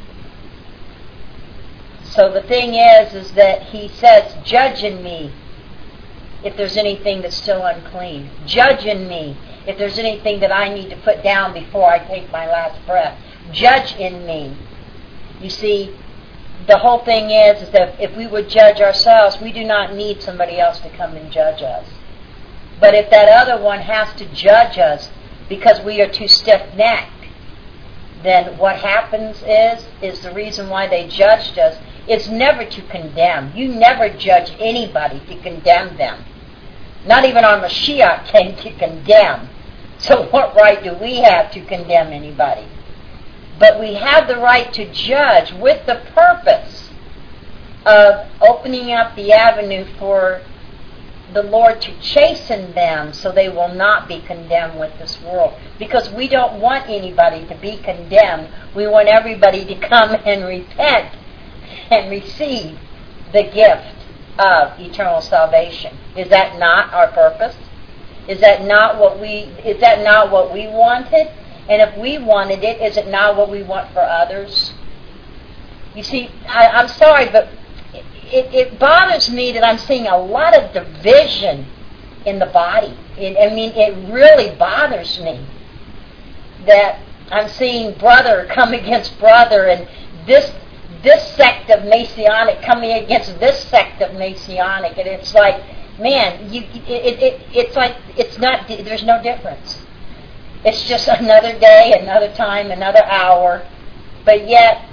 So the thing is, is that he says, judge in me if there's anything that's still unclean. Judge in me if there's anything that I need to put down before I take my last breath. Judge in me. You see, the whole thing is, is that if we would judge ourselves, we do not need somebody else to come and judge us. But if that other one has to judge us because we are too stiff-necked, then what happens is, is the reason why they judged us is never to condemn. You never judge anybody to condemn them. Not even our Mashiach came to condemn. So what right do we have to condemn anybody? But we have the right to judge with the purpose of opening up the avenue for the Lord to chasten them so they will not be condemned with this world. Because we don't want anybody to be condemned. We want everybody to come and repent and receive the gift of eternal salvation. Is that not our purpose? Is that not what we is that not what we wanted? And if we wanted it, is it not what we want for others? You see, I, I'm sorry, but it, it bothers me that I'm seeing a lot of division in the body. It, I mean, it really bothers me that I'm seeing brother come against brother, and this this sect of Messianic coming against this sect of Messianic, and it's like, man, you it, it it's like it's not. There's no difference. It's just another day, another time, another hour. But yet,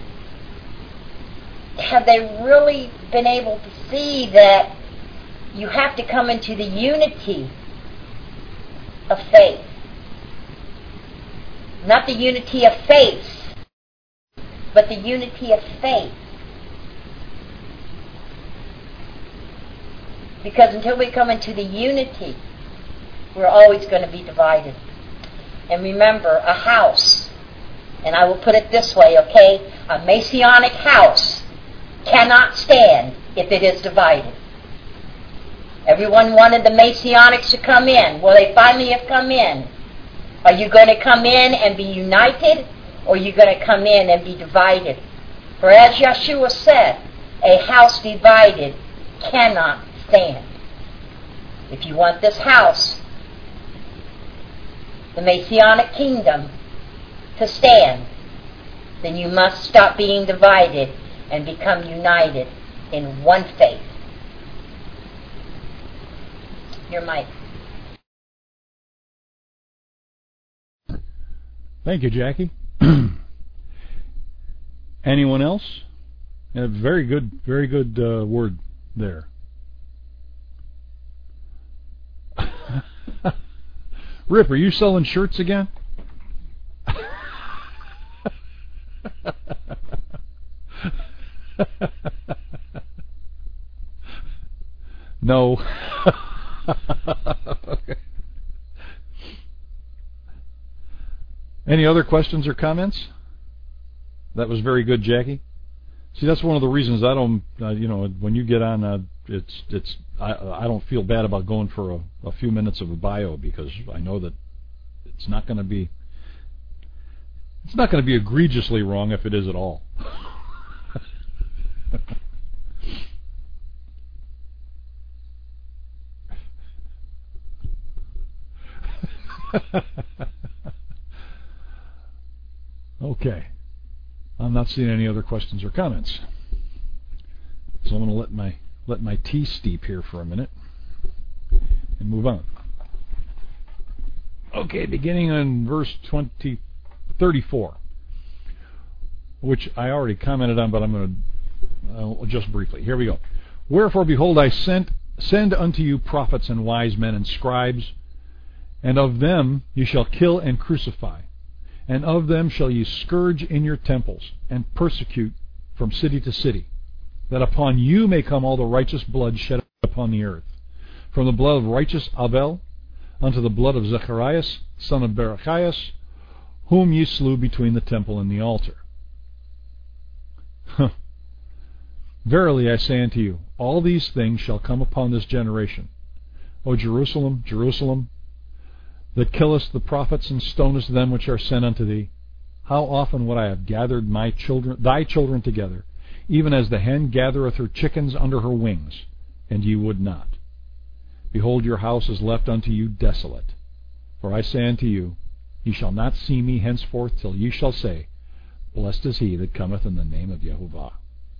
have they really been able to see that you have to come into the unity of faith? Not the unity of faith, but the unity of faith. Because until we come into the unity, we're always going to be divided. And remember, a house, and I will put it this way, okay? A Messianic house cannot stand if it is divided. Everyone wanted the Messianics to come in. Well, they finally have come in. Are you going to come in and be united, or are you going to come in and be divided? For as Yeshua said, a house divided cannot stand. If you want this house, the Messianic kingdom, to stand, then you must stop being divided and become united in one faith. Your mic. Thank you, Jackie. Anyone else? A very good, very good uh, word there. Rip, are you selling shirts again? No. Okay. Any other questions or comments? That was very good, Jackie. See, that's one of the reasons I don't, uh, you know, when you get on, uh, it's, it's, I, I don't feel bad about going for a, a few minutes of a bio, because I know that it's not going to be, it's not going to be egregiously wrong if it is at all. Okay. I'm not seeing any other questions or comments. So I'm going to let my let my tea steep here for a minute and move on. Okay, beginning on verse twenty, thirty-four, which I already commented on, but I'm going to uh, just briefly. Here we go. Wherefore, behold, I sent send unto you prophets and wise men and scribes, and of them ye shall kill and crucify. And of them shall ye scourge in your temples, and persecute from city to city, that upon you may come all the righteous blood shed upon the earth, from the blood of righteous Abel unto the blood of Zacharias, son of Berechias, whom ye slew between the temple and the altar. Verily I say unto you, all these things shall come upon this generation. O Jerusalem, Jerusalem, that killest the prophets and stonest them which are sent unto thee, how often would I have gathered my children, thy children together, even as the hen gathereth her chickens under her wings, and ye would not. Behold, your house is left unto you desolate. For I say unto you, ye shall not see me henceforth till ye shall say, Blessed is he that cometh in the name of Yehovah.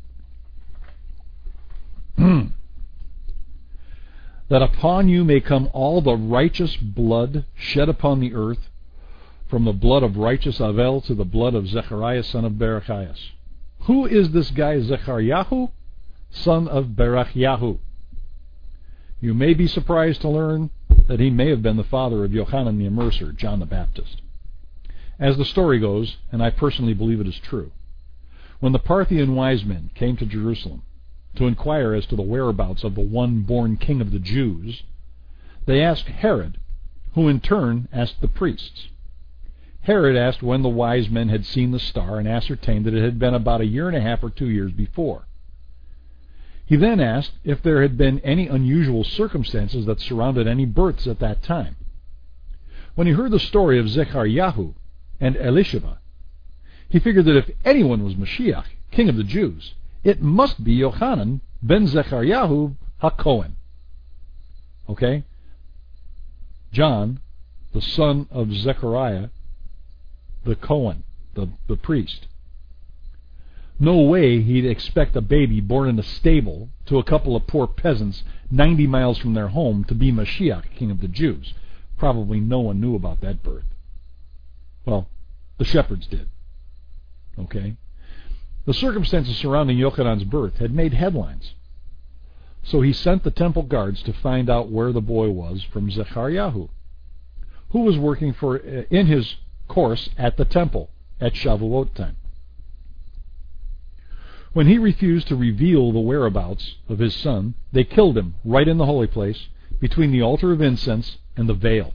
That upon you may come all the righteous blood shed upon the earth, from the blood of righteous Abel to the blood of Zechariah son of Berechias. Who is this guy Zechariah, son of Berechiah? You may be surprised to learn that he may have been the father of Yochanan the Immerser, John the Baptist. As the story goes, and I personally believe it is true, when the Parthian wise men came to Jerusalem to inquire as to the whereabouts of the one born king of the Jews, they asked Herod, who in turn asked the priests. Herod asked when the wise men had seen the star and ascertained that it had been about a year and a half or two years before. He then asked if there had been any unusual circumstances that surrounded any births at that time. When he heard the story of Zechariah and Elisheva, he figured that if anyone was Mashiach, king of the Jews, it must be Yochanan ben Zechariah HaKohen. Okay? John, the son of Zechariah, the Cohen, the, the priest. No way he'd expect a baby born in a stable to a couple of poor peasants ninety miles from their home to be Mashiach, king of the Jews. Probably no one knew about that birth. Well, the shepherds did. Okay? The circumstances surrounding Yochanan's birth had made headlines. So he sent the temple guards to find out where the boy was from Zechariah, who was working for in his course at the temple at Shavuot time. When he refused to reveal the whereabouts of his son, they killed him right in the holy place between the altar of incense and the veil.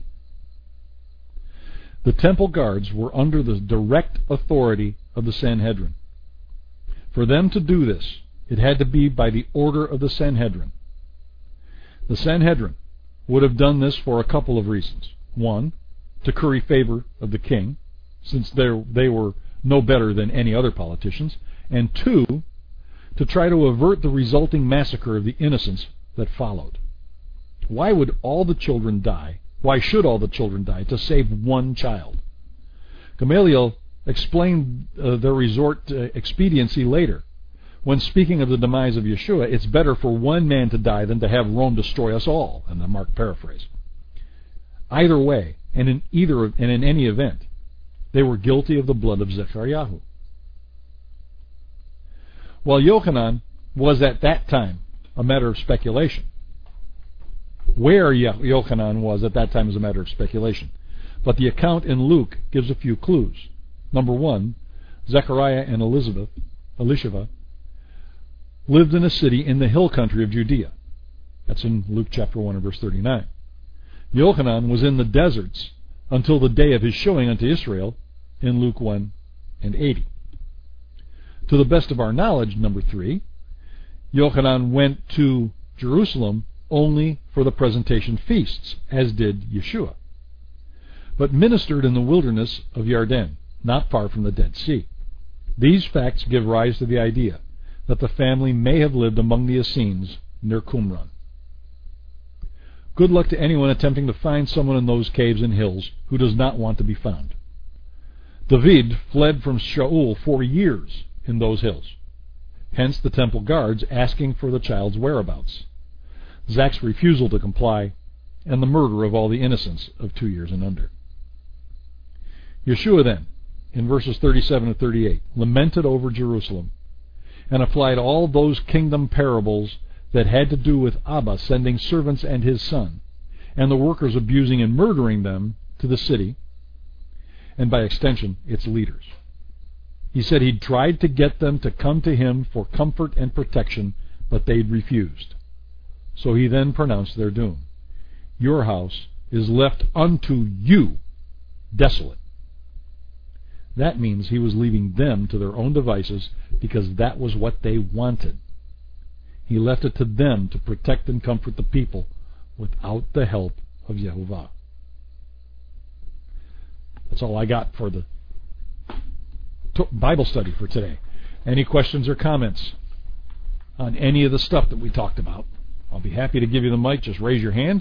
The temple guards were under the direct authority of the Sanhedrin. For them to do this, it had to be by the order of the Sanhedrin. The Sanhedrin would have done this for a couple of reasons. One, to curry favor of the king, since they were no better than any other politicians, and two, to try to avert the resulting massacre of the innocents that followed. Why would all the children die? Why should all the children die to save one child? Gamaliel explained uh, their resort uh, expediency later. When speaking of the demise of Yeshua, it's better for one man to die than to have Rome destroy us all, in the Mark paraphrase. Either way, and in either and in any event, they were guilty of the blood of Zechariah. While Yochanan was at that time a matter of speculation, where Yochanan was at that time is a matter of speculation. But the account in Luke gives a few clues. Number one, Zechariah and Elizabeth, Elisheva, lived in a city in the hill country of Judea. That's in Luke chapter one and verse thirty-nine. Yochanan was in the deserts until the day of his showing unto Israel in Luke one and eighty. To the best of our knowledge, number three, Yochanan went to Jerusalem only for the presentation feasts, as did Yeshua, but ministered in the wilderness of Yarden, not far from the Dead Sea. These facts give rise to the idea that the family may have lived among the Essenes near Qumran. Good luck to anyone attempting to find someone in those caves and hills who does not want to be found. David fled from Shaul for years in those hills, hence the temple guards asking for the child's whereabouts, Zach's refusal to comply, and the murder of all the innocents of two years and under. Yeshua then, in verses thirty-seven and thirty-eight, lamented over Jerusalem and applied all those kingdom parables that had to do with Abba sending servants and his son, and the workers abusing and murdering them, to the city, and by extension, its leaders. He said he'd tried to get them to come to him for comfort and protection, but they'd refused. So he then pronounced their doom. Your house is left unto you desolate. That means he was leaving them to their own devices because that was what they wanted. He left it to them to protect and comfort the people without the help of Yehovah. That's all I got for the Bible study for today. Any questions or comments on any of the stuff that we talked about? I'll be happy to give you the mic. Just raise your hand.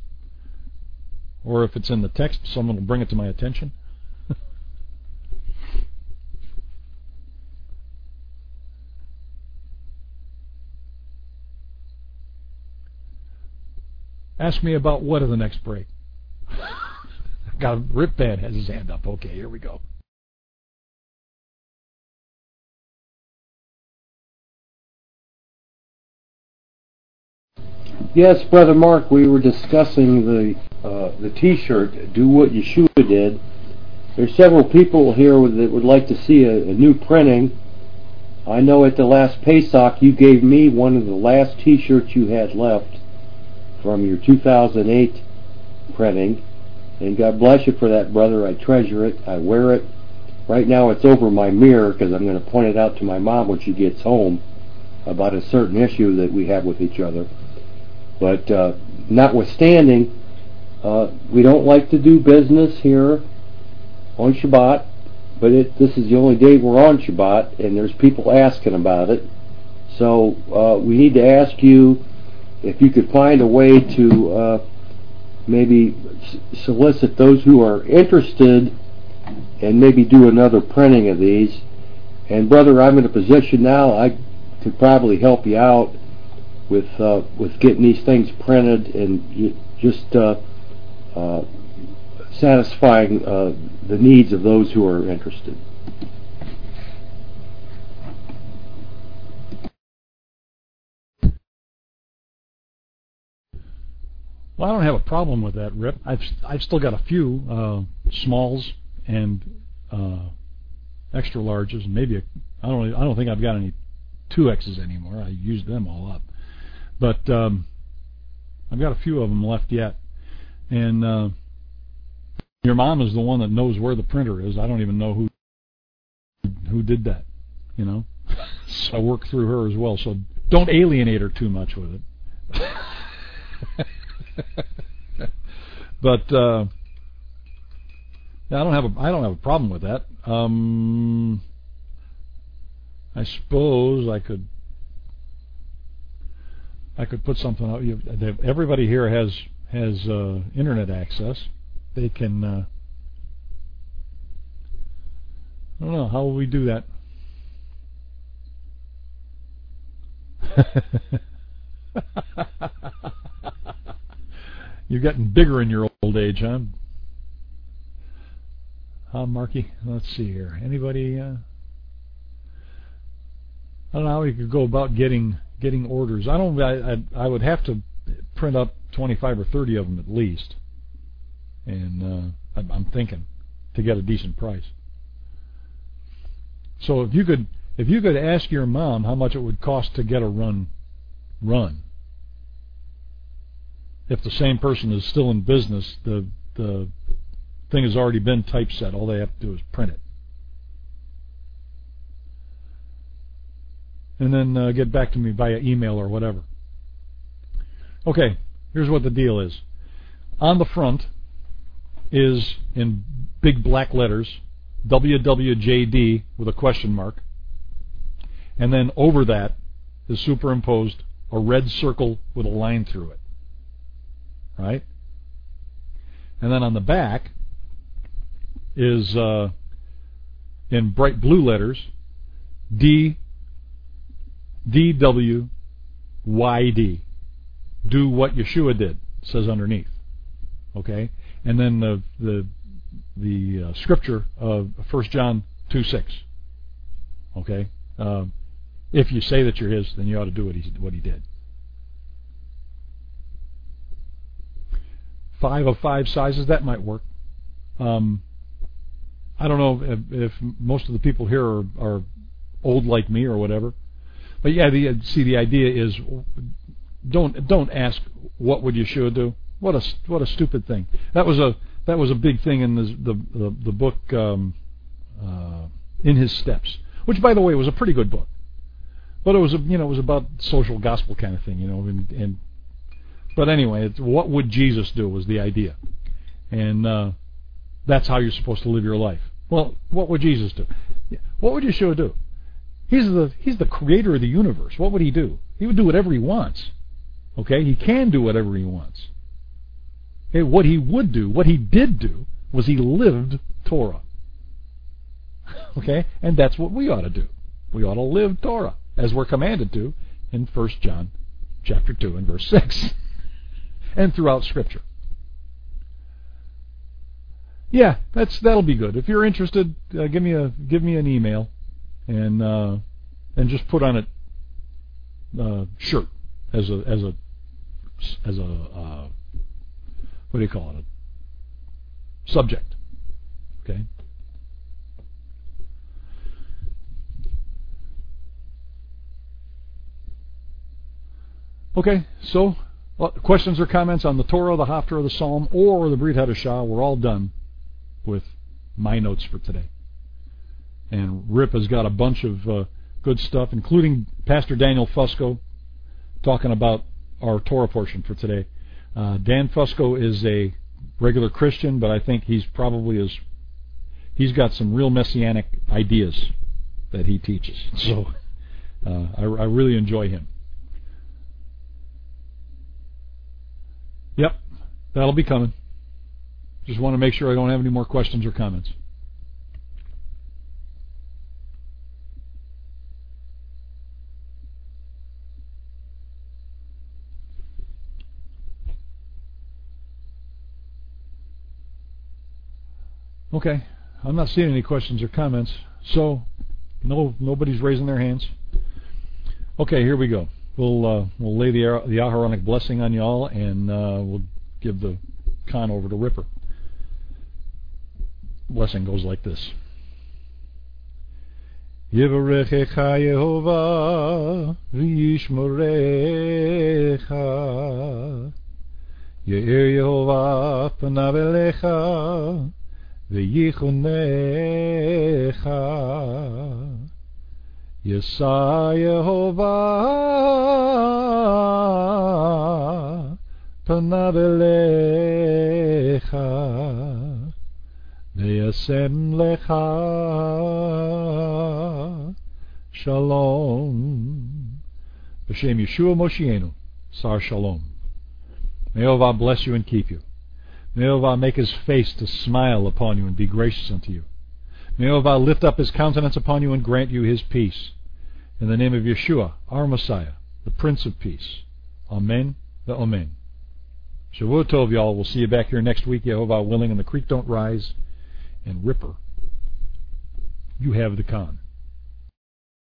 Or if it's in the text, someone will bring it to my attention. Ask me about what in the next break? Got Rip Van has his hand up. Okay, here we go. Yes, Brother Mark, we were discussing the uh, the T-shirt, Do What Yeshua Did. There's several people here that would like to see a, a new printing. I know at the last Pesach you gave me one of the last T-shirts you had left from your two thousand eight printing. And God bless you for that, brother. I treasure it. I wear it. Right now it's over my mirror because I'm going to point it out to my mom when she gets home about a certain issue that we have with each other. But uh, notwithstanding, uh, we don't like to do business here on Shabbat, but it, this is the only day we're on Shabbat, and there's people asking about it. So uh, we need to ask you if you could find a way to uh, maybe solicit those who are interested and maybe do another printing of these. And brother, I'm in a position now I could probably help you out with uh, with getting these things printed and just uh, uh, satisfying uh, the needs of those who are interested. Well, I don't have a problem with that, Rip. I've I've still got a few uh, smalls and uh, extra larges, and maybe a, I don't I don't think I've got any two X's anymore. I used them all up. But um, I've got a few of them left yet. And uh, your mom is the one that knows where the printer is. I don't even know who who did that, you know. So I work through her as well. So don't alienate her too much with it. But uh, I don't have a I don't have a problem with that. Um, I suppose I could. I could put something out. Everybody here has has uh, internet access. They can. Uh, I don't know how will we do that. You're getting bigger in your old age, huh? Huh, Marky? Let's see here. Anybody? Uh, I don't know how we could go about getting. Getting orders. I don't. I, I I would have to print up twenty-five or thirty of them at least, and uh, I'm, I'm thinking to get a decent price. So if you could, if you could ask your mom how much it would cost to get a run, run. If the same person is still in business, the the thing has already been typeset. All they have to do is print it. And then uh, get back to me via email or whatever. Okay, here's what the deal is. On the front is, in big black letters, W W J D with a question mark. And then over that is superimposed a red circle with a line through it. Right? And then on the back is, uh, in bright blue letters, D D W Y D. Do what Yeshua did, says underneath. Okay? And then the the the uh, scripture of First John two six. Okay? Um, if you say that you're his, then you ought to do what he what he did. Five of five sizes, that might work. Um, I don't know if, if most of the people here are, are old like me or whatever, but yeah, the, see, the idea is don't don't ask what would Yeshua do. What a what a stupid thing. That was a that was a big thing in the the the, the book um, uh, In His Steps, which, by the way, was a pretty good book. But it was a, you know it was about social gospel kind of thing, you know. And, and but anyway, it's, what would Jesus do was the idea, and uh, that's how you're supposed to live your life. Well, what would Jesus do? What would Yeshua do? He's the he's the creator of the universe. What would he do? He would do whatever he wants. Okay, he can do whatever he wants. Okay, what he would do, what he did do, was he lived Torah. Okay, and that's what we ought to do. We ought to live Torah, as we're commanded to in First John chapter two and verse six, and throughout Scripture. Yeah, that's that'll be good. If you're interested, uh, give me a give me an email, and uh, and just put on it uh, shirt as a as a as a uh, what do you call it? A subject. Okay. Okay, so well, questions or comments on the Torah, the Haftarah, the Psalm, or the Brit Hadashah, we're all done with my notes for today. And Rip has got a bunch of uh, good stuff, including Pastor Daniel Fusco talking about our Torah portion for today. Uh, Dan Fusco is a regular Christian, but I think he's probably is he's got some real messianic ideas that he teaches. So uh, I, I really enjoy him. Yep, that'll be coming. Just want to make sure I don't have any more questions or comments. Okay, I'm not seeing any questions or comments, so no, nobody's raising their hands. Okay, here we go. We'll uh, we'll lay the the Aharonic blessing on y'all, and uh, we'll give the con over to Ripper. Blessing goes like this: Yivarechecha Yehovah v'yishmorecha, Ye'er Yehovah panav elecha v'yichunecha. Yisa Yehovah panav elecha v'yasem lecha shalom. B'shem Yeshua Moshienu, Sar Shalom. May Yehovah bless you and keep you. May Yehovah make his face to smile upon you and be gracious unto you. May Yehovah lift up his countenance upon you and grant you his peace. In the name of Yeshua, our Messiah, the Prince of Peace. Amen, the Amen. Shavua Tov, y'all. We'll see you back here next week, Yehovah willing, and the creek don't rise. And Ripper, you have the con.